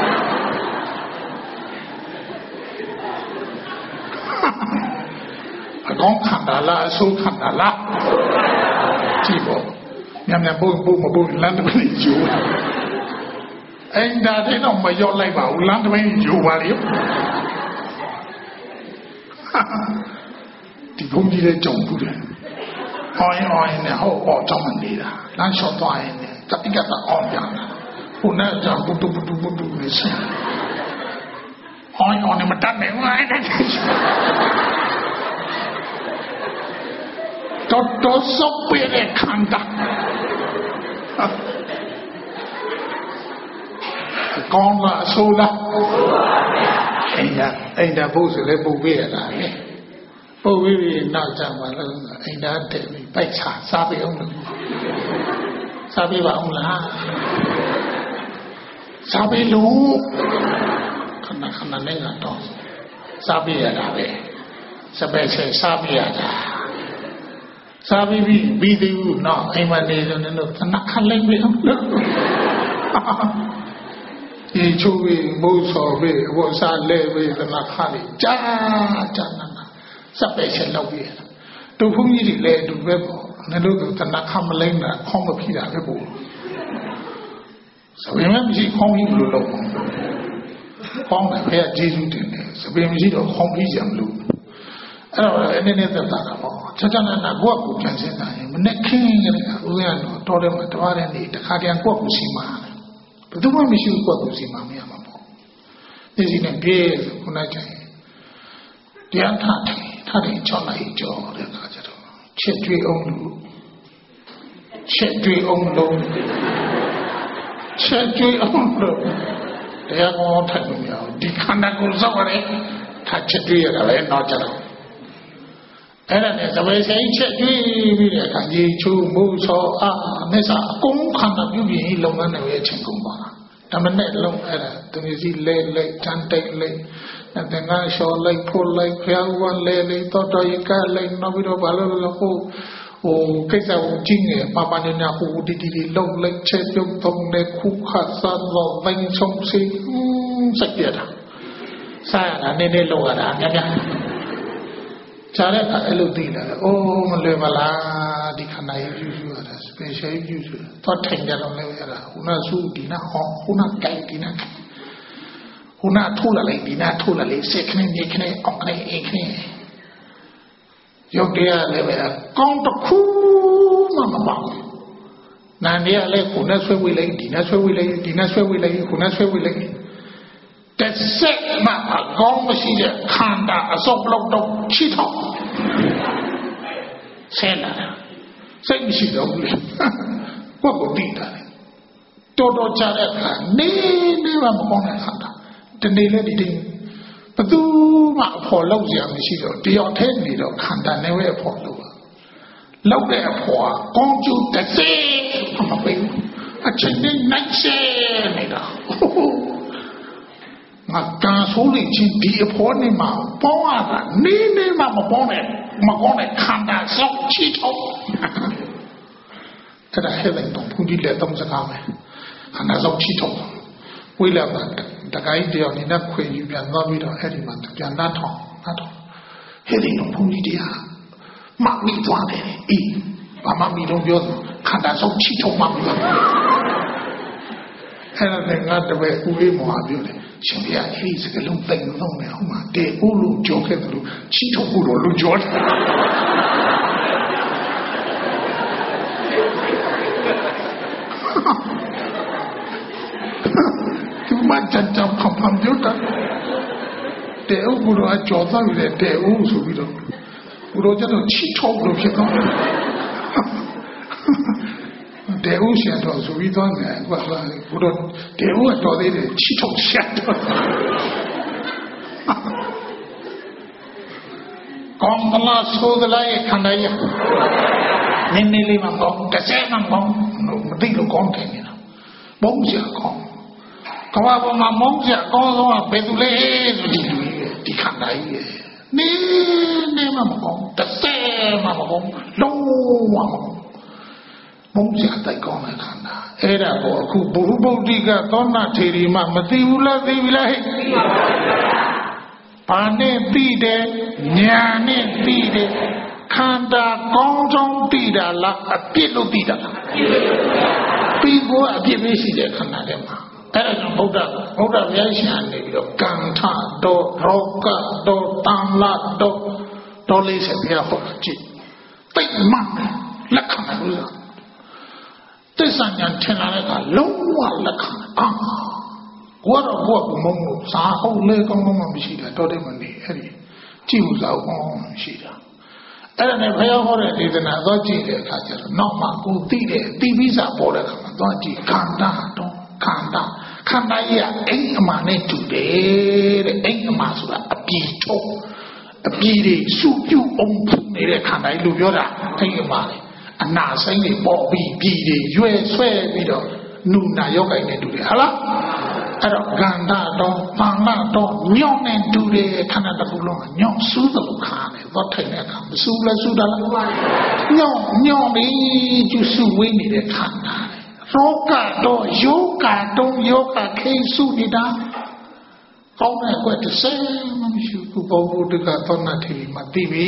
အကောင်းခန္ဓာလားအစိုးခန္ဓာလားကြည့်ပေါ့မြန်မြန်ပို့ပို့မပို့လမ်းတစ်ပိုင်းယူအိမ်သာတဲ့တော့မရောက်လိုက်ပါဘူးလမ်းတစ်ပိုင်းယူပါလေဒီဘုံကြီးတဲ့ကြောင့်ဘူးတယ်။အော်ရင်အော်ရင်နဲ့ဟောအော်ကြောင့်မနေတာ။လမ်းလျှောက်သွားရင်လည်းတတိကတအော်ပြန်လာ။ဟိုနဲ့ကြောင့်ဘုတူဘုတူဘုတူနေရှင်။အော်ရင်အော်နေမတတ်နိုင်ဘူးအဲ့ဒါ။တော်တော်စုပ်ပြတဲ့ခန္ဓာ။ကောင်းလားဆိုးလား။အဲ့ဒါအဲ့ဒါဘုဆိုလည်းပုံပြရတာလေ။ပုတ်ပြီးပြီးနောက်ကြမှာလို့အိမ်သားတက်ပြီးပိုက်ချစားပြအောင်လို့စားပြပါအောင်လားစားပြလို့ခဏခဏနဲ့တော့စားပြရတာပဲစပယ်ချက်စားပြရတာစားပြီးပြီးပြီးသေးဘူးနော်အိမ်မနေလို့လည်းခဏခလိုက်ပြအောင်လို့ဒီချိုးပြီးမိုးစော်ပြီးအဘောစားလဲပြီးခဏခလေးကြာကြာနာစပယ်ချက်လောက်ပြရတာတူဖုန်းကြီးတွေလည်းအတူပဲပေါ့ငါတို့ကတနခမလိမ့်တာခေါင်းမဖိတာပဲပေါ့စပယ်မရှိခေါင်းကြီးဘယ်လိုလုပ်ခေါင်းနဲ့ဖះကျေးဇူးတင်တယ်စပယ်မရှိတော့ခေါင်းဖိကြမလို့အဲ့တော့အနေနဲ့သက်သာတာပေါ့ချက်ချက်နဲ့ကိုယ့်ကိုပြန်စင်းတာရင်မနဲ့ခင်းရတာဦးရတော့တော်တယ်မှာတပါးတဲ့နေ့တစ်ခါတည်းကိုယ့်ကိုစီမှာဘယ်သူမှမရှိဘူးကိုယ့်ကိုစီမှာမရမှာပေါ့ဒီစီနဲ့ပြေခုနကတရားထားတယ်ထားတယ်ချောင်းလိုက်ကြောတဲ့အခါကျတော့ချက်ကျွေးအောင်လို့ချက်ကျွေးအောင်လို့ချက်ကျွေးအောင်လို့တရားကောထိုင်လို့မရဘူးဒီခန္ဓာကိုယ်စောက်ရတယ်ထားချက်ကျွေးရတာပဲတော့ကျတော့အဲ့ဒါနဲ့သဘေဆိုင်ချက်ကျွေးပြီးတဲ့အခါကြီးချိုးမိုးချောအာမစ္စာအကုန်ခန္ဓာပြုပြင်လုပ်ငန်းတွေရဲ့အချင်းကုန်ပါဓမ္မနဲ့လုံးအဲ့ဒါသူမျိုးစီလဲလဲတန်တိတ်လဲအဲ့ဒါငါလျှော်လိုက်ဖို့လိုက်ဖျားဝလဲလေတော်တော်ရကလိုက်နောက်ပြီးတော့ဘာလို့လဲဟိုဟိုကိစ္စကိုကြည့်နေပပနေနာဟိုဒီဒီဒီလုံးလိုက်ချက်ပြုံးတုံးနဲ့ခုခတ်စားတော့ဘိုင်းဆုံးစီစက်ပြတာစားရတာနည်းနည်းလောက်ရတာများများခြားတဲ့အခါအဲ့လိုသိလာတယ်အိုးမလွယ်ပါလားဒီခန္ဓာကြီးယူယူရတာ special ယူယူတော့ထိုင်ကြတော့လည်းရတာခုနစုဒီနာဟောခုနကြိုက်ဒီနာခုနထိုးလာလိုက်ဒီနာထိုးလာလိုက်စက်ခနဲ့မြေခနဲ့အောက်ခနဲ့အိခနဲ့ရုပ်တရားလည်းပဲကောင်းတစ်ခုမှမပေါ့နာနေရလဲခုနဆွဲဝေးလိုက်ဒီနာဆွဲဝေးလိုက်ဒီနာဆွဲဝေးလိုက်ခုနဆွဲဝေးလိုက်တစ်စက်မှအကောင်းမရှိတဲ့ခန္ဓာအစုပ်လောက်တော့ချီထောက်ဆဲလာစိတ်မရှိတော့ဘူးလေဘုတ်ကိုတိတာလေတော်တော်ကြတဲ့အခါနေနေမှမကောင်းတဲ့ခန္ဓာတနေ့လည်းဒီတိုင်းဘသူမှအဖို့လောက်ကြမရှိတော့တယောက်တည်းနေတော့ခန္ဓာနဲ့ပဲအဖို့လောက်ပါလောက်တဲ့အဖို့ကကောင်းကျိုးတစ်စိမပေးဘူးအချင်းနဲ့နိုင်စေနေတာငါကန်ဆိုးလိချင်းဒီအဖို့နေမှာပေါင်းရတာနေနေမှမပေါင်းနဲ့မကောင်းတဲ့ခန္ဓာစောက်ချီထုတ်အဲ့ဒါဟဲ့တယ်တော့ဘုန်းကြီးလည်းသုံးစကားပဲခန္ဓာစောက်ချီထုတ်ဝိလာပါတခိုင်းတယောက်နေနဲ့ခွေယူပြန်သွားပြီးတော့အဲ့ဒီမှာပြန်နှတ်ထောင်နှတ်ထောင်ဟဲ့တယ်တော့ဘုန်းကြီးတရားမှတ်မိသွားတယ်အေးဘာမှမပြောပြောခန္ဓာစောက်ချီထုတ်မှမပြောအဲ့ဒါနဲ့ငါတပည့်ဦးလေးမောဟာပြောတယ်ရှင်ပြအဲ့ဒီစကလုံးတိတ်လုံးနဲ့ဟိုမှာတဲဦးလို့ကြောခဲ့တယ်လို့ချီထုတ်ဖို့တော့လူကြောတယ်သူမကြကြဖန်ဖန်ပြောတာတဲဦးဘုရားကြောသားပြီးတဲ့တဲဦးဆိုပြီးတော့ဘုရားကျတော့ချီထုတ်လို့ဖြစ်သွားတယ်တဲဦးရှင်တော်ဆိုပြီးသွားတယ်ကွာဘုရားတဲဦးကတော်သေးတယ်ချီထုတ်ရှာတော့ကောင်းမလားဆိုသလားခန္ဓာရနည်းနည်းလေးမှကောင်းတစ်စက်မှကောင်းမသိလို့ကောင်းတယ်နေတာဘုံစရာကောင်းကဘာပေါ်မှာမုန်းစရာကောင်းဆုံးကဘယ်သူလဲဆိုဒီလူကြီးဒီခန္ဓာကြီးနေနေမှမကောင်းတစ်စဲမှမကောင်းလုံးဝမကောင်းမုန်းကြတိုက်ကောင်းတဲ့ခန္ဓာအဲ့ဒါကိုအခုဘုဟုဗုဒ္ဓိကသောနာထေရီမှမသိဘူးလားသိပြီလားဟဲ့သိပါပါဘာနဲ့သိတယ်ညာနဲ့သိတယ်ခန္ဓာကောင်းကောင်းသိတာလားအပြစ်လို့သိတာလားပြီးကိုအပြစ်ပဲရှိတဲ့ခန္ဓာထဲမှာအဲ့ဒါကြောင့်ဗုဒ္ဓဗုဒ္ဓဘုရားရှင်ကနေပြီးတော့ကံထတော်ရောဂတော်တန်လာတော်တော်လေးဆက်ပြဟောကြည့်တိတ်မှန်လက်ခံလို့သစ္စာဉာဏ်ထင်လာတဲ့အခါလုံးဝလက်ခံအာကိုတော့ကိုကမုံလို့စာဟုတ်လေကောင်းကောင်းမှမရှိတာတော်တယ်မနေအဲ့ဒီကြည့်ဥစားကောင်းရှိတာအဲ့ဒါနဲ့ဘုရားဟောတဲ့ဒေသနာတော့ကြည့်တဲ့အခါကျတော့နောက်မှကိုသိတဲ့သိပြီးစာပေါ်တဲ့အခါမှာတော့ကြည့်ခန္ဓာတော့ခန္ဓာခန္ဓာကြီးကအိမ်အမှန်နဲ့တူတယ်တဲ့အိမ်အမှန်ဆိုတာအပြည်ထုတ်အပြည်တွေစုပြုအောင်ဖုန်နေတဲ့ခန္ဓာကြီးလို့ပြောတာအိမ်အမှန်လေအနာဆိုင်တွေပေါ်ပြီးပြည်တွေရွယ်ဆွဲပြီးတော့နုနာယောဂိုင်နဲ့တူတယ်ဟုတ်လားအဲ့တော့ဂန္ဓာတော့ပါဏတော့ညောင်းနဲ့တူတယ်ခန္ဓာတစ်ခုလုံးကညောင်းစူးတယ်လို့ခါတယ်တော့ထိုင်တဲ့အခါမစူးလဲစူးတယ်လားညောင်းညောင်းပြီးကျစူးဝေးနေတဲ့ခန္ဓာရောဂတော့ယောဂတော့ယောဂခိစုနေတာကောင်းတဲ့ကွက်တစ်စဲမရှိဘူးဘောဘုဒ္ဓကသောနာထေရီမသိပြီ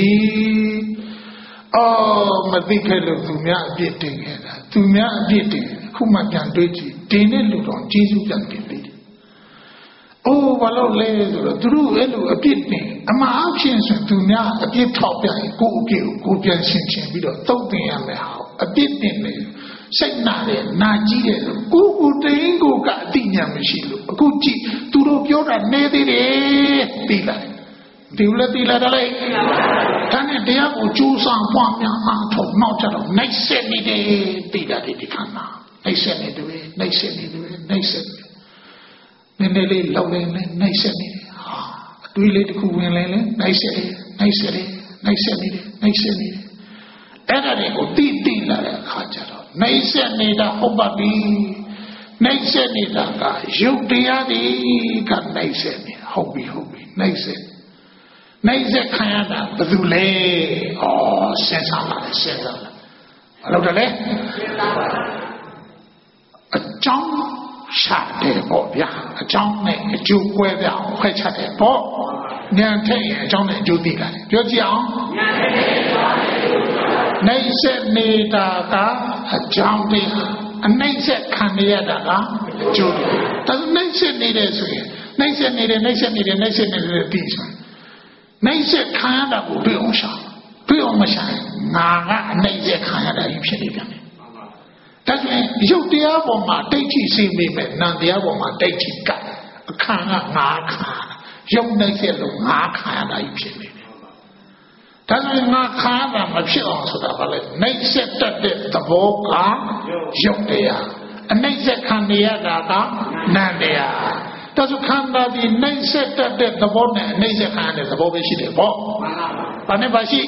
အော်မသိခဲ့လို့သူများအပြစ်တင်ခဲ့တာသူများအပြစ်တင်ခုမှပြန်တွေးကြည့်တင်တဲ့လူတော်ကျေးဇူးပြန်တင်သေးတယ်အိုးဘာလို့လဲဆိုတော့သူတို့အဲ့လိုအပြစ်တင်အမှားအဖြစ်ဆိုသူများအပြစ်ထောက်ပြရင်ကိုယ့်အပြစ်ကိုကိုပြန်ရှင်းရှင်းပြီးတော့သုတ်တင်ရမယ်ဟာအပြစ်တင်တယ်စိတ်နာတယ်နာကြီးတယ်ကိုကိုတင်းကိုကအတိညာမရှိလို့အခုကြည့်သူတို့ပြောတာနေသေးတယ်သိလားဒီလိုတိလာတယ်လေဒါနဲ့တရားကိုကြိုးစားပွားများအားထုတ်နောက်ကြတော့နှိမ့်ဆက်နေတယ်တိလာတယ်ဒီခန္ဓာနှိမ့်ဆက်နေတယ်နှိမ့်ဆက်နေတယ်နှိမ့်ဆက်နေနည်းနည်းလေးလောက်နေနှိမ့်ဆက်နေတယ်ဟာအတွေးလေးတစ်ခုဝင်လဲလဲနှိမ့်ဆက်တယ်နှိမ့်ဆက်တယ်နှိမ့်ဆက်နေတယ်နှိမ့်ဆက်နေတယ်အဲ့ဒါတွေကိုတိတိလာတဲ့အခါကျတော့နှိမ့်ဆက်နေတာဟုတ်ပါပြီနှိမ့်ဆက်နေတာကရုပ်တရားတွေကနှိမ့်ဆက်နေဟုတ်ပြီဟုတ်ပြီနှိမ့်ဆက်နိုင်စက်ခံရတာဘယ်သူလဲဩစဉ်းစားပါလေစဉ်းစားပါဘာလို့လဲအကြောင်းရှာတယ်ပေါ့ဗျာအကြောင်းနဲ့အကျိုးကွဲပြားအောင်ခွဲခြားတယ်ပေါ့ဉာဏ်ထက်ရင်အကြောင်းနဲ့အကျိုးသိတာပြောကြည့်အောင်ဉာဏ်ထက်ရင်အကြောင်းနဲ့အကျိုးသိတာနိုင်စက်နေတာကအကြောင်းတရားအနိုင်စက်ခံရတာကအကျိုးဒါဆိုနိုင်စက်နေတယ်ဆိုရင်နိုင်စက်နေတယ်နိုင်စက်နေတယ်နိုင်စက်နေတယ်သိဆိုနိုင်စက်ခံရတာကိုတွေ့အောင်ရှာတွေ့အောင်မရှာငါကအနိုင်စက်ခံရတာကြီးဖြစ်နေပြန်တယ်ဒါဆိုရင်ရုပ်တရားပေါ်မှာတိတ်ချိစိမိမဲ့နာမ်တရားပေါ်မှာတိတ်ချိကအခါကငါခံရုပ်နိုင်စက်လို့ငါခံရတာကြီးဖြစ်နေတယ်ဒါဆိုရင်ငါခံရတာမဖြစ်အောင်ဆိုတာဘာလဲနိုင်စက်တတ်တဲ့သဘောကရုပ်တရားအနိုင်စက်ခံရတာကနာမ်တရားဒါဆိုခန္ဓာဒီနှိမ့်ဆက်တတ်တဲ့သဘောနဲ့နှိမ့်ဆက်ခံရတဲ့သဘောပဲရှိတယ်ပေါ့။ဘာနဲ့ပါရှိ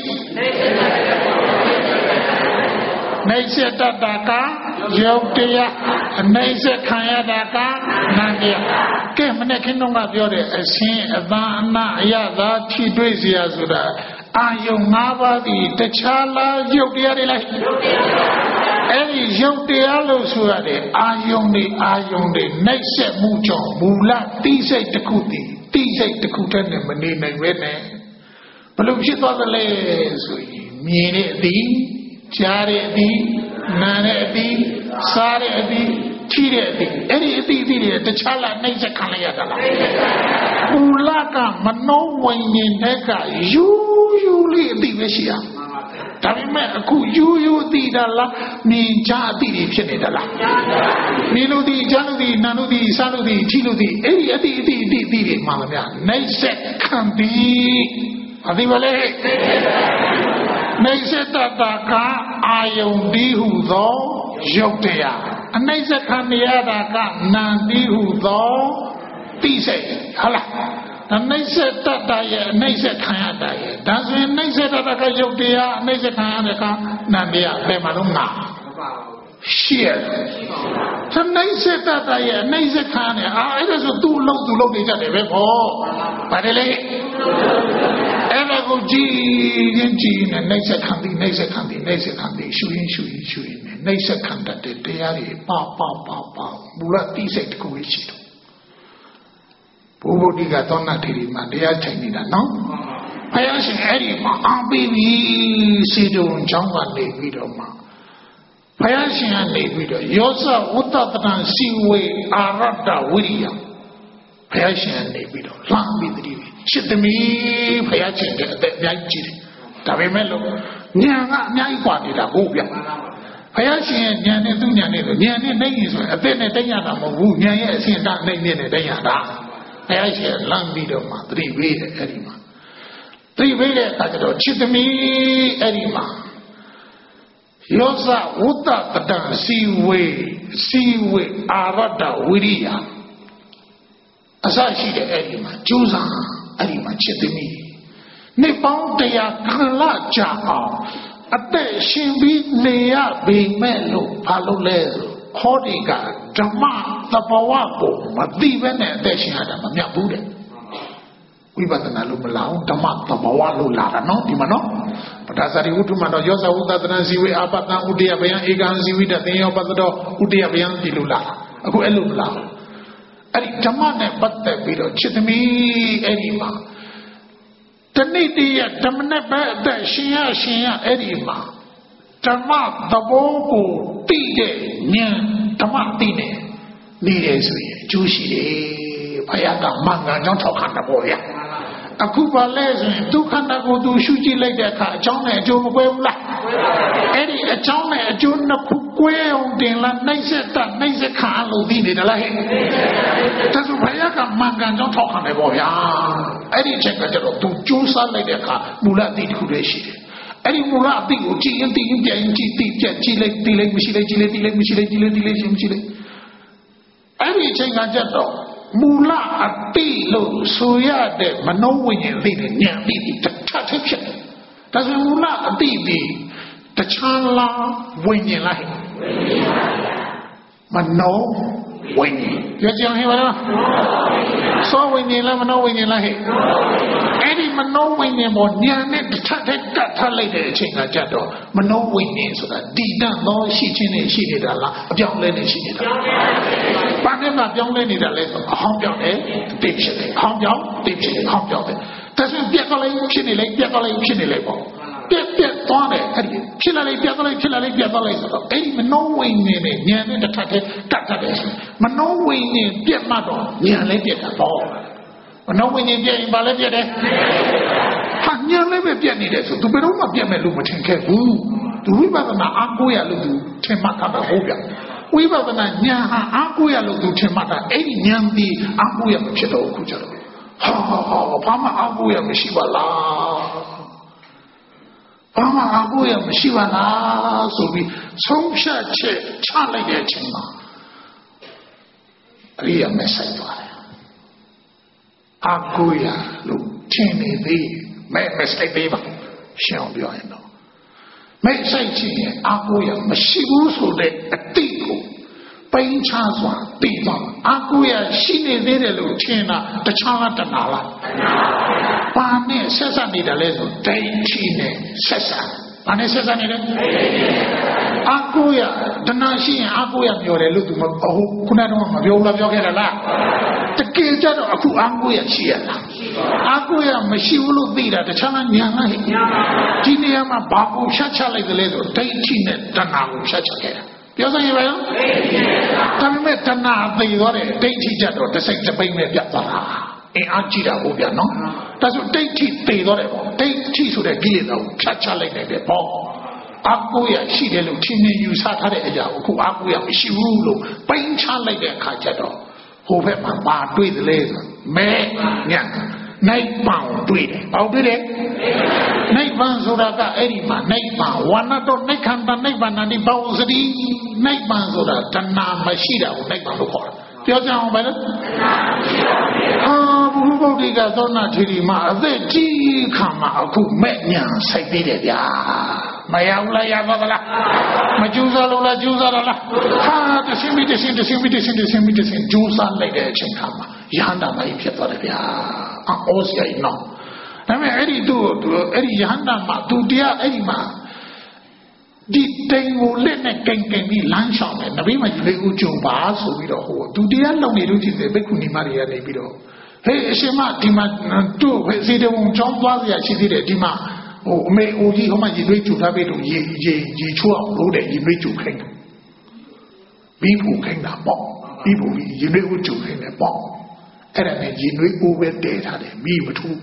နှိမ့်ဆက်တတ်တာကယုတ်တရားအနှိမ့်ဆက်ခံရတာကနာတရားကဲမနေ့ခင်းတော့ကပြောတဲ့အရှင်အသာအနအယသာထိတွေ့เสียဆိုတာအာယုံ၅ပါးဒီတခြားလားယုတ်တရားတွေလားယုတ်တရားအဲ့ဒီရုပ်တရားလို့ဆိုရတယ်အာယုန်တွေအာယုန်တွေနှိမ့်ဆက်မှုကြောင့်မူလတိစိတ်တစ်ခုတည်တိစိတ်တစ်ခုတည်းနဲ့မနေနိုင်ပဲနဲ့ဘလို့ဖြစ်သွားသလဲဆိုရင်မြင်တဲ့အသည့်ကြားတဲ့အသည့်နားတဲ့အသည့်စားတဲ့အသည့်ထိတဲ့အသည့်အဲ့ဒီအသည့်အသည့်တွေတခြားလားနှိမ့်ဆက်ခံရရတာလားမူလကမနောဝိညာဉ်တဲ့ကယူယူလေးအသည့်ပဲရှိရဒါပေမဲ့အခုယူယူသိတာလားမြင်ချအသိတွေဖြစ်နေတာလားမြင်လို့ဒီကြားလို့ဒီနားလို့ဒီစားလို့ဒီထိလို့ဒီအဲ့ဒီအသိအသိအသိအသိတွေမှန်လားဗျာနိုင်ဆက်ခံပြီးအသိပါလေနိုင်ဆက်တတာကအာယုန်ဒီဟုသောရုပ်တရားအနိုင်ဆက်ခံရတာကနာမ်ဒီဟုသောသိစိတ်ဟုတ်လားအနှိမ့်ဆက်တတ်တာရဲ့အနှိမ့်ဆက်ခံရတာရဲ့ဒါဆိုရင်နှိမ့်ဆက်တတ်တာကရုပ်တရားအနှိမ့်ဆက်ခံရတဲ့ကနာမ်တရားဘယ်မှာတော့ငါရှိရသနှိမ့်ဆက်တတ်တာရဲ့အနှိမ့်ဆက်ခံရအာအဲ့ဒါဆိုသူ့လုံးသူ့လုံးနေကြတယ်ပဲပေါ့ဗါတယ်လေအအဲ့ဒါကိုကြည်ရင်ကြည်နေနှိမ့်ဆက်ခံပြီးနှိမ့်ဆက်ခံပြီးနှိမ့်ဆက်ခံပြီးရှူရင်ရှူရင်ရှူရင်နှိမ့်ဆက်ခံတတ်တဲ့တရားတွေပေါ့ပေါ့ပေါ့ပေါ့မူလတိစိတ်တကူရှိတော့ဘုဗုဒ္ဓကသောနာထေရီမှာတရားထိုင်နေတာနော်ဘုရားရှင်အဲ့ဒီမှာအောင်ပြီးပြီစေတုံကျောင်းကနေပြီးတော့မှဘုရားရှင်ကနေပြီးတော့ယောဇဝတ္တတံစီဝေအာရတ္တဝိရိယဘုရားရှင်ကနေပြီးတော့လှမ်းပြီးတည်းရှစ်သမီးဘုရားရှင်ရဲ့အသက်အများကြီးကြီးတယ်ဒါပေမဲ့လို့ဉာဏ်ကအများကြီးกว่าနေတာဟုတ်ဗျဘုရားရှင်ရဲ့ဉာဏ်နဲ့သူ့ဉာဏ်နဲ့ဆိုဉာဏ်နဲ့နိုင်ရင်ဆိုရင်အသက်နဲ့တိုင်းရတာမဟုတ်ဘူးဉာဏ်ရဲ့အစဉ်တနိုင်နဲ့တိုင်းရတာဘုရားရှင်လမ်းပြီးတော့မှသတိပေးတယ်အဲ့ဒီမှာသတိပေးတဲ့အခါကျတော့ရှစ်သမီးအဲ့ဒီမှာယောဇဝတ္တတံစီဝေစီဝေအာရတ္တဝိရိယအစရှိတဲ့အဲ့ဒီမှာကျိုးစားအဲ့ဒီမှာချစ်သမီးနှစ်ပေါင်းတရားခံလာကြအောင်အသက်ရှင်ပြီးနေရပေမဲ့လို့ဘာလို့လဲဆိုဟောဒီကဓမ္မသဘောဝကိုမသိဘဲနဲ့အသက်ရှင်ရတာမမြတ်ဘူးတဲ့ဝိပဿနာလို့မလာဘူးဓမ္မသဘောဝလို့လာတာနော်ဒီမှာနော်ပဒါစာရိဝတ္ထုမှာတော့ယောဇဝတ္တတံစီဝေအာပတံဥဒိယဘယံဧကံစီဝိတတေယောပတ္တောဥဒိယဘယံဒီလိုလာအခုအဲ့လိုမလာဘူးအဲ့ဒီဓမ္မနဲ့ပတ်သက်ပြီးတော့ချစ်သမီးအဲ့ဒီမှာတနေ့တည်းရဓမ္မနဲ့ပဲအသက်ရှင်ရရှင်ရအဲ့ဒီမှာဓမ္မသဘောကိုသိတဲ့ဉာဏ်ဓမ္မသိနေနေတယ်ဆိုရင်အကျိုးရှိတယ်ဘုရားကမှန်ကန်ကြောင်းထောက်ခံတာပေါ့ဗျာအခုပါလဲဆိုရင်ဒုက္ခနာကိုသူရှုကြည့်လိုက်တဲ့အခါအကြောင်းနဲ့အကျိုးမကွဲဘူးလားအဲ့ဒီအကြောင်းနဲ့အကျိုးနှစ်ခုကွဲအောင်တင်လာနှိမ့်ဆက်တာနှိမ့်ဆက်ခံလို့သိနေတယ်လားဟဲ့ဒါဆိုဘုရားကမှန်ကန်ကြောင်းထောက်ခံတယ်ပေါ့ဗျာအဲ့ဒီအချက်ကကျတော့သူကြိုးစားလိုက်တဲ့အခါမူလအတိတစ်ခုတည်းရှိတယ်အဲ့ဒီမူလအတိကိုကြည်ရင်တည်ရင်ပြန်ကြည့်တည်ပြကြည့်လိုက်တည်လိုက်မရှိလိုက်ကြည့်လိုက်တည်လိုက်မရှိလိုက်ကြည့်လိုက်တည်လိုက်မရှိလိုက်အဲ့ဒီအချိန်ကကျတော့မူလအတိလို့ဆိုရတဲ့မနောဝိညာဉ်အတိနဲ့ဉာဏ်အတိတစ်ထပ်ဖြစ်ဖြစ်ဒါဆိုမူလအတိပြီးတခြားလားဝိညာဉ်လားမနောဝိညာဉ်ပြောကြအောင်ဟဲ့ပါလားသောဝိညာဉ်လားမနောဝိညာဉ်လားဟဲ့အဲ့ဒီမနောဝိညာဉ်ပေါ်ဉာဏ်နဲ့တစ်ထပ်တစ်ကတ်ထလိုက်တဲ့အချိန်ကကြတော့မနောဝိညာဉ်ဆိုတာတည်တတ်သောရှိခြင်းနဲ့ရှိနေတာလားအပြောင်းလဲနေရှိနေတာဘာနဲ့မှပြောင်းလဲနေတာလဲဆိုအဟောင်းပြောင်းတယ်တိတ်ဖြစ်တယ်အဟောင်းပြောင်းတိတ်ဖြစ်တယ်အဟောင်းပြောင်းတယ်ဒါဆိုပြက်ကလေးဖြစ်နေလိုက်ပြက်ကလေးဖြစ်နေလိုက်ပေါ့ပြက်ပြက်သွားတယ်အဲ့ဒီဖြစ်လာလိုက်ပြက်သွားလိုက်ဖြစ်လာလိုက်ပြက်သွားလိုက်ဆိုတော့အဲ့ဒီမနောဝိညာဉ်နဲ့ဉာဏ်နဲ့တစ်ထပ်တည်းတတ်တတ်တယ်ဆိုမနောဝိညာဉ်ပြက်မှတော့ဉာဏ်လည်းပြက်တာပေါ့မနောဝိညာဉ်ပြက်ရင်ဘာလဲပြက်တယ်ဟာဉာဏ်လည်းပဲပြက်နေတယ်ဆိုသူဘယ်တော့မှပြက်မယ်လို့မထင်ခဲ့ဘူးသူဝိပဿနာအားကိုးရလို့သူထင်မှတ်တာဟုတ်ဗျဝိပဿနာဉာဏ်ဟာအားကိုးရလို့သူထင်မှတ်တာအဲ့ဒီဉာဏ်ဒီအားကိုးရမဖြစ်တော့ဘူးကြတော့ဟာဟာဘာမှအားကိုးရမရှိပါလားဘာမှအကူရမရှိပါလားဆိုပြီးဆုံးဖြတ်ချက်ချလိုက်တဲ့အချိန်မှာအရိယာမဆိုင်သွားတယ်အကူရလို့ထင်နေသေးမဲ့မဆိုင်သေးပါရှင်းအောင်ပြောရင်တော့မဲ့ဆိုင်ချင်းရဲ့အကူရမရှိဘူးဆိုတဲ့အတိကိုပိန်းချစွာသိသွားအကူရရှိနေသေးတယ်လို့ထင်တာတခြားလားတဏှာလားဘာနဲ့ဆက်ဆက်နေတယ်လဲဆိုဒိဋ္ဌိနဲ့ဆက်ဆက်ဘာနဲ့ဆက်ဆက်နေလဲအကူရတဏှာရှိရင်အကူရပြောတယ်လို့သူမဟုတ်ခုနကတော့မပြောလားပြောခဲ့တယ်လားတကယ်ကြတော့အခုအကူရရှိရလားအကူရမရှိဘူးလို့သိတာတခြားလားညာလားဒီနေရာမှာဘာကိုဖြတ်ချလိုက်တယ်လဲဆိုဒိဋ္ဌိနဲ့တဏှာကိုဖြတ်ချခဲ့တာပြောစမ်းရပါရောဒါပေမဲ့တဏှာသိသွားတဲ့ဒိဋ္ဌိကြတော့တစ်စိတ်တစ်ပိန်းပဲပြတ်သွားတာအင်းအားကြည့်တာဟုတ်ဗျာနော်ဒါဆိုဒိဋ္ဌိသိသွားတယ်ပေါ့ဒိဋ္ဌိဆိုတဲ့ကိလေသာကိုဖြတ်ချလိုက်တယ်ပေါ့အကူရရှိတယ်လို့ထင်မြင်ယူဆထားတဲ့အရာကိုအခုအကူရမရှိဘူးလို့ပိန်းချလိုက်တဲ့အခါကျတော့ဟိုဘက်မှာပါတွေ့တယ်လေမဲညံ့နိုင်ပန်တွေ့တယ်ဟောတွေ့တယ်နိုင်ပန်ဆိုတာကအဲ့ဒီမှာနိုင်ပန်ဝါနတော့နိုင်ခန္ဓာနိုင်ပန်နာဒီဘောစတိနိုင်ပန်ဆိုတာတဏှာမရှိတာကိုနိုင်ပန်လို့ခေါ်တာပြောကြအောင်ပဲလေအာဘုရားဗုဒ္ဓကသောနာထေရီမှာအသက်ကြီးခါမှာအခုမဲ့ညာစိုက်သေးတယ်ဗျာမရဘူးလားရပါသလားမကြိုးစားလို့လားကြိုးစားတော့လားဟာတရှင်မိတရှင်တရှင်မိတရှင်တရှင်မိတရှင်ကြိုးစားလိုက်တဲ့အချိန်ခါမှာရဟန္တာမကြီးဖြစ်သွားတယ်ဗျာအော်စရိုက်နော်ဒါပေမဲ့အဲ့ဒီသူ့အဲ့ဒီယဟန္တာမှာသူတရားအဲ့ဒီမှာဒီတိမ်ကိုလက်နဲ့ကိန်ကိန်ပြီးလမ်းလျှောက်တယ်နဗီမကြီးလေးဦးကြုံပါဆိုပြီးတော့ဟိုသူတရားလုံနေလို့ကြည့်တယ်ဘိက္ခုနီမတွေကနေပြီးတော့ဟေးအရှင်မဒီမှာတို့ပဲစီတုံကျောင်းသွားစရာရှိသေးတယ်ဒီမှာဟိုအမေအိုကြီးဟိုမှာရေသွေးကြူထားပြီးတော့ရေရေရေချိုးအောင်လို့တယ်ရေသွေးကြူခိုင်းတယ်ပြီးဖို့ခိုင်းတာပေါ့ပြီးဖို့ပြီးရေသွေးဦးကြူခိုင်းတယ်ပေါ့အဲ့ဒါနဲ့ရေသွေးဦးပဲတည်ထားတယ်မိမထူး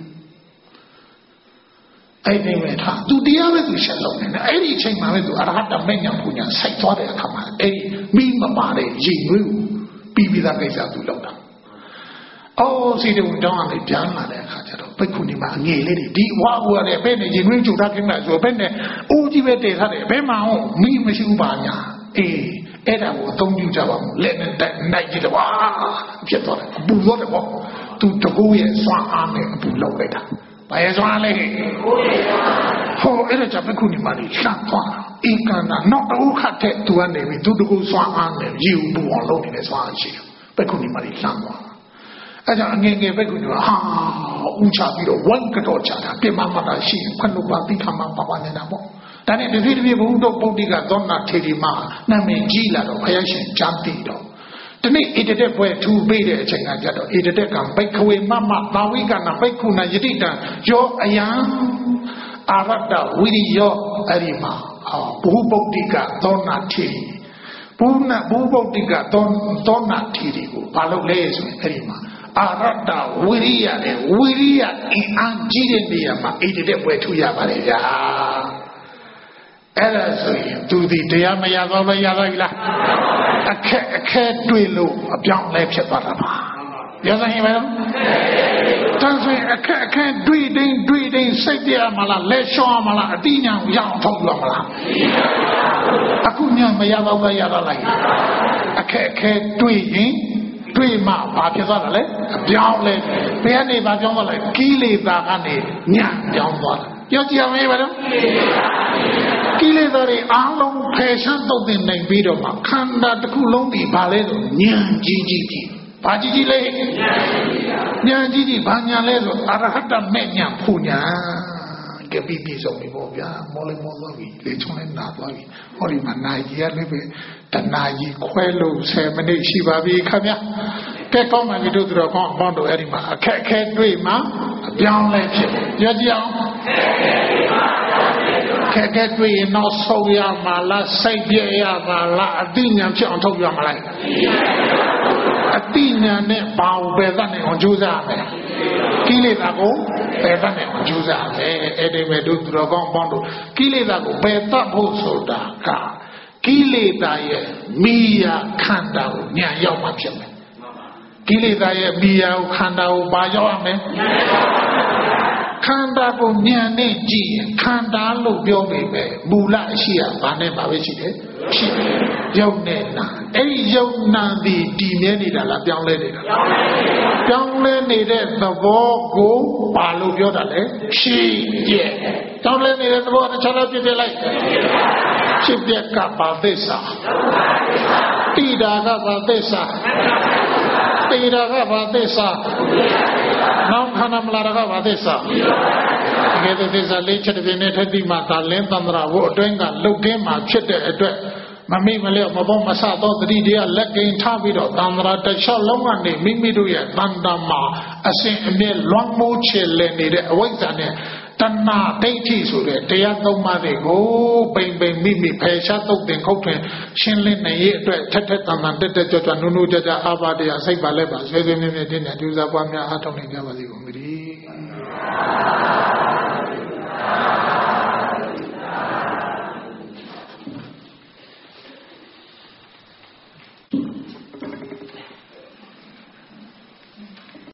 အဲ့ဒီမဲ့ထားသူတရားပဲသူရှက်လုံးနေတယ်အဲ့ဒီအချိန်မှာပဲသူအရဟတမေညာပူညာစိုက်သွားတဲ့အခါမှာအဲ့ဒီမိမပါတဲ့ရေသွေးပြီးပြီးသားကိစ္စသူလုပ်တာအော်စီတုံတောင်းအောင်ပြန်လာတဲ့အခါကျတော့ဘိက္ခုနီမအငယ်လေးတွေဒီဝါဝါတဲ့ဘယ်နဲ့ရင်တွင်းကြိုထားခင်ဗျာဆိုဘယ်နဲ့အိုးကြီးပဲတည်ထားတယ်ဘယ်မှာဟုတ်မိမရှိဘူးပါညာအေးအဲ့ဒါကိုအသုံးပြုကြပါဦးလက်နဲ့တိုက်နိုင်ကြည့်တော့ဝါဖြစ်သွားတယ်အပူသွားတယ်ပေါ့သူတကူရဲ့စွမ်းအားနဲ့အပူလောက်လိုက်တာဘာရဲ့စွမ်းလဲဟိုအဲ့ဒါကြောင့်ဘိက္ခုနီမတွေလှမ်းသွားတာအင်္ဂန္တာနောက်တစ်ခုခတ်တဲ့သူကနေပြီးသူတကူစွမ်းအားနဲ့ရေပူအောင်လုပ်နေတဲ့စွမ်းအားရှိတယ်ဘိက္ခုနီမတွေလှမ်းသွားအဲ့ကြောင့်အငယ်ငယ်ဘက်ကတော့ဟာဦးချပြီးတော့ဝိုင်းကတော့ချတာပြမမတာရှိခွန်းလို့ပါတိခမပါပါနေတာပေါ့ဒါနဲ့တဖြည်းဖြည်းဘုဟုတော့ပုဒ်တိကသောနာထေရီမှာနာမည်ကြီးလာတော့ဘုရားရှင်ကြားသိတော့ဒီနေ့ဣတတက်ဘွယ်ထူပေးတဲ့အချိန်ကကြတော့ဣတတက်ကဘိက္ခဝေမမသာဝိကနာဘိက္ခုနာယတိတံယောအယံအာရတဝိရိယောအဲ့ဒီမှာဘုဟုပုဒ်တိကသောနာထေရီဘုနာဘုဟုပုဒ်တိကသောသောနာထေရီကိုဘာလို့လဲဆိုရင်အဲ့ဒီမှာအာရတဝိရိယနဲ့ဝိရိယအင်အားကြီးတဲ့နေရာမှာဣတတက်ပွဲထူရပါတယ်ဗျာအဲ့ဒါဆိုရင်သူဒီတရားမရတော့ပဲရတော့ပြီလားအခက်အခက်တွေ့လို့အပြောင်းလဲဖြစ်သွားတာပါရသရင်မလားတန်ဆိုရင်အခက်အခက်တွေ့တိုင်းတွေ့တိုင်းစိတ်ပြမလားလက်လျှော့မလားအတိညာကိုရအောင်ထုတ်ရမလားအခုညမရတော့ပဲရတော့လိုက်အခက်အခက်တွေ့ရင်တွေ့မှဘာဖြစ်သွားတာလဲအပြောင်းလဲဘယ်ကနေဘာပြောင်းသွားလဲကိလေသာကနေညံ့ပြောင်းသွားတာပြောကြည့်ရမယ်ဗျာကိလေသာတွေအားလုံးဖယ်ရှားတုတ်တင်နိုင်ပြီးတော့မှခန္ဓာတစ်ခုလုံးဒီဘာလဲဆိုညံ့ကြီးကြီးကြီးဘာကြီးကြီးလဲညံ့ကြီးကြီးဘာညာလဲဆိုအရဟတမဲ့ညံ့ဖူညာကပြီးပြီးဆုံးပြီပေါ့ဗျာမောလေးမောသွားပြီလေချုံလေးနာသွားပြီဟောဒီမှာနာကြီးရလည်းပဲတနာကြီးခွဲလို့ဆယ်မိနစ်ရှိပါပြီခင်ဗျာကဲကောင်းမှပြီတို့တို့ကောင်းအပေါင်းတို့အဲ့ဒီမှာအခက်အခဲတွေ့မှအပြောင်းလဲဖြစ်ကြကြအောင်ခက်ခဲတွေ့ရင်တော့ဆုတ်ရမှာလားစိတ်ပြည့်ရမှာလားအတိညာဖြစ်အောင်ထုတ်ရမှာလားအတိညာနဲ့ဘာကိုပဲသတ်နိုင်အောင်ကြိုးစားမယ်ကိလေသာကိုပယ်တတ်နိုင်အောင်ကြိုးစားမယ်အဲ့ဒီမဲ့တို့တော်ကောင်းပေါင်းတို့ကိလေသာကိုပယ်တတ်ဖို့ဆိုတာကကိလေသာရဲ့မိယာခန္ဓာကိုညံရောက်မှဖြစ်မယ်ကိလေသာရဲ့မိယာကိုခန္ဓာကိုဘာရောက်ရမလဲခန္ဓာကိုညံနဲ့ကြည့်ရင်ခန္ဓာလို့ပြောပေမဲ့မူလအရှိရဘာနဲ့ပါပဲရှိတယ်ရှိတယ်ယုတ်နဲ့နာအဲ့ဒီယုတ်နာဒီတည်မြဲနေတာလားပြောင်းလဲနေတာပြောင်းလဲနေတဲ့သဘောကိုဘာလို့ပြောတာလဲရှိပြဲပြောင်းလဲနေတဲ့သဘောတစ်ခြားတော့ပြပြလိုက်ဖြစ်ပြကပါသစ္စာတိတာကပါသစ္စာတိတာကပါသစ္စာနောက်ခန္ဓာမလာကပါသစ္စာဒီကဲသစ္စာလေးချက်တည်းနဲ့ထက်တိမှသာလင်းသန္တရာဘုအတွင်းကလုတ်ကင်းမှာဖြစ်တဲ့အတွက်မမိမလျော့မပေါမဆသောတတိတရားလက်ကင်ထားပြီးတော့သန္တရာတစ်လျှောက်လုံးကနေမိမိတို့ရဲ့တဏ္ဍာမှာအစဉ်အမြဲလွမ်းမိုးချေလည်နေတဲ့အဝိဇ္ဇာနဲ့တဏ္ဍဒိဋ္ဌိဆိုတဲ့တရားသုံးပါးတွေကိုပိန်ပိန်မိမိဖယ်ရှားသုတ်တင်ခုတ်ထွင်ရှင်းလင်းနေရဲ့အတွက်ထက်ထက်တန်တန်တက်တက်ကြွကြွနုနုကြကြအာဘာတရားစိတ်ပါလက်ပါဆွေဆွေမြဲမြဲတင်းတင်းကြိုးစားပွားများအားထုတ်နိုင်ကြပါစေကုန်သတည်း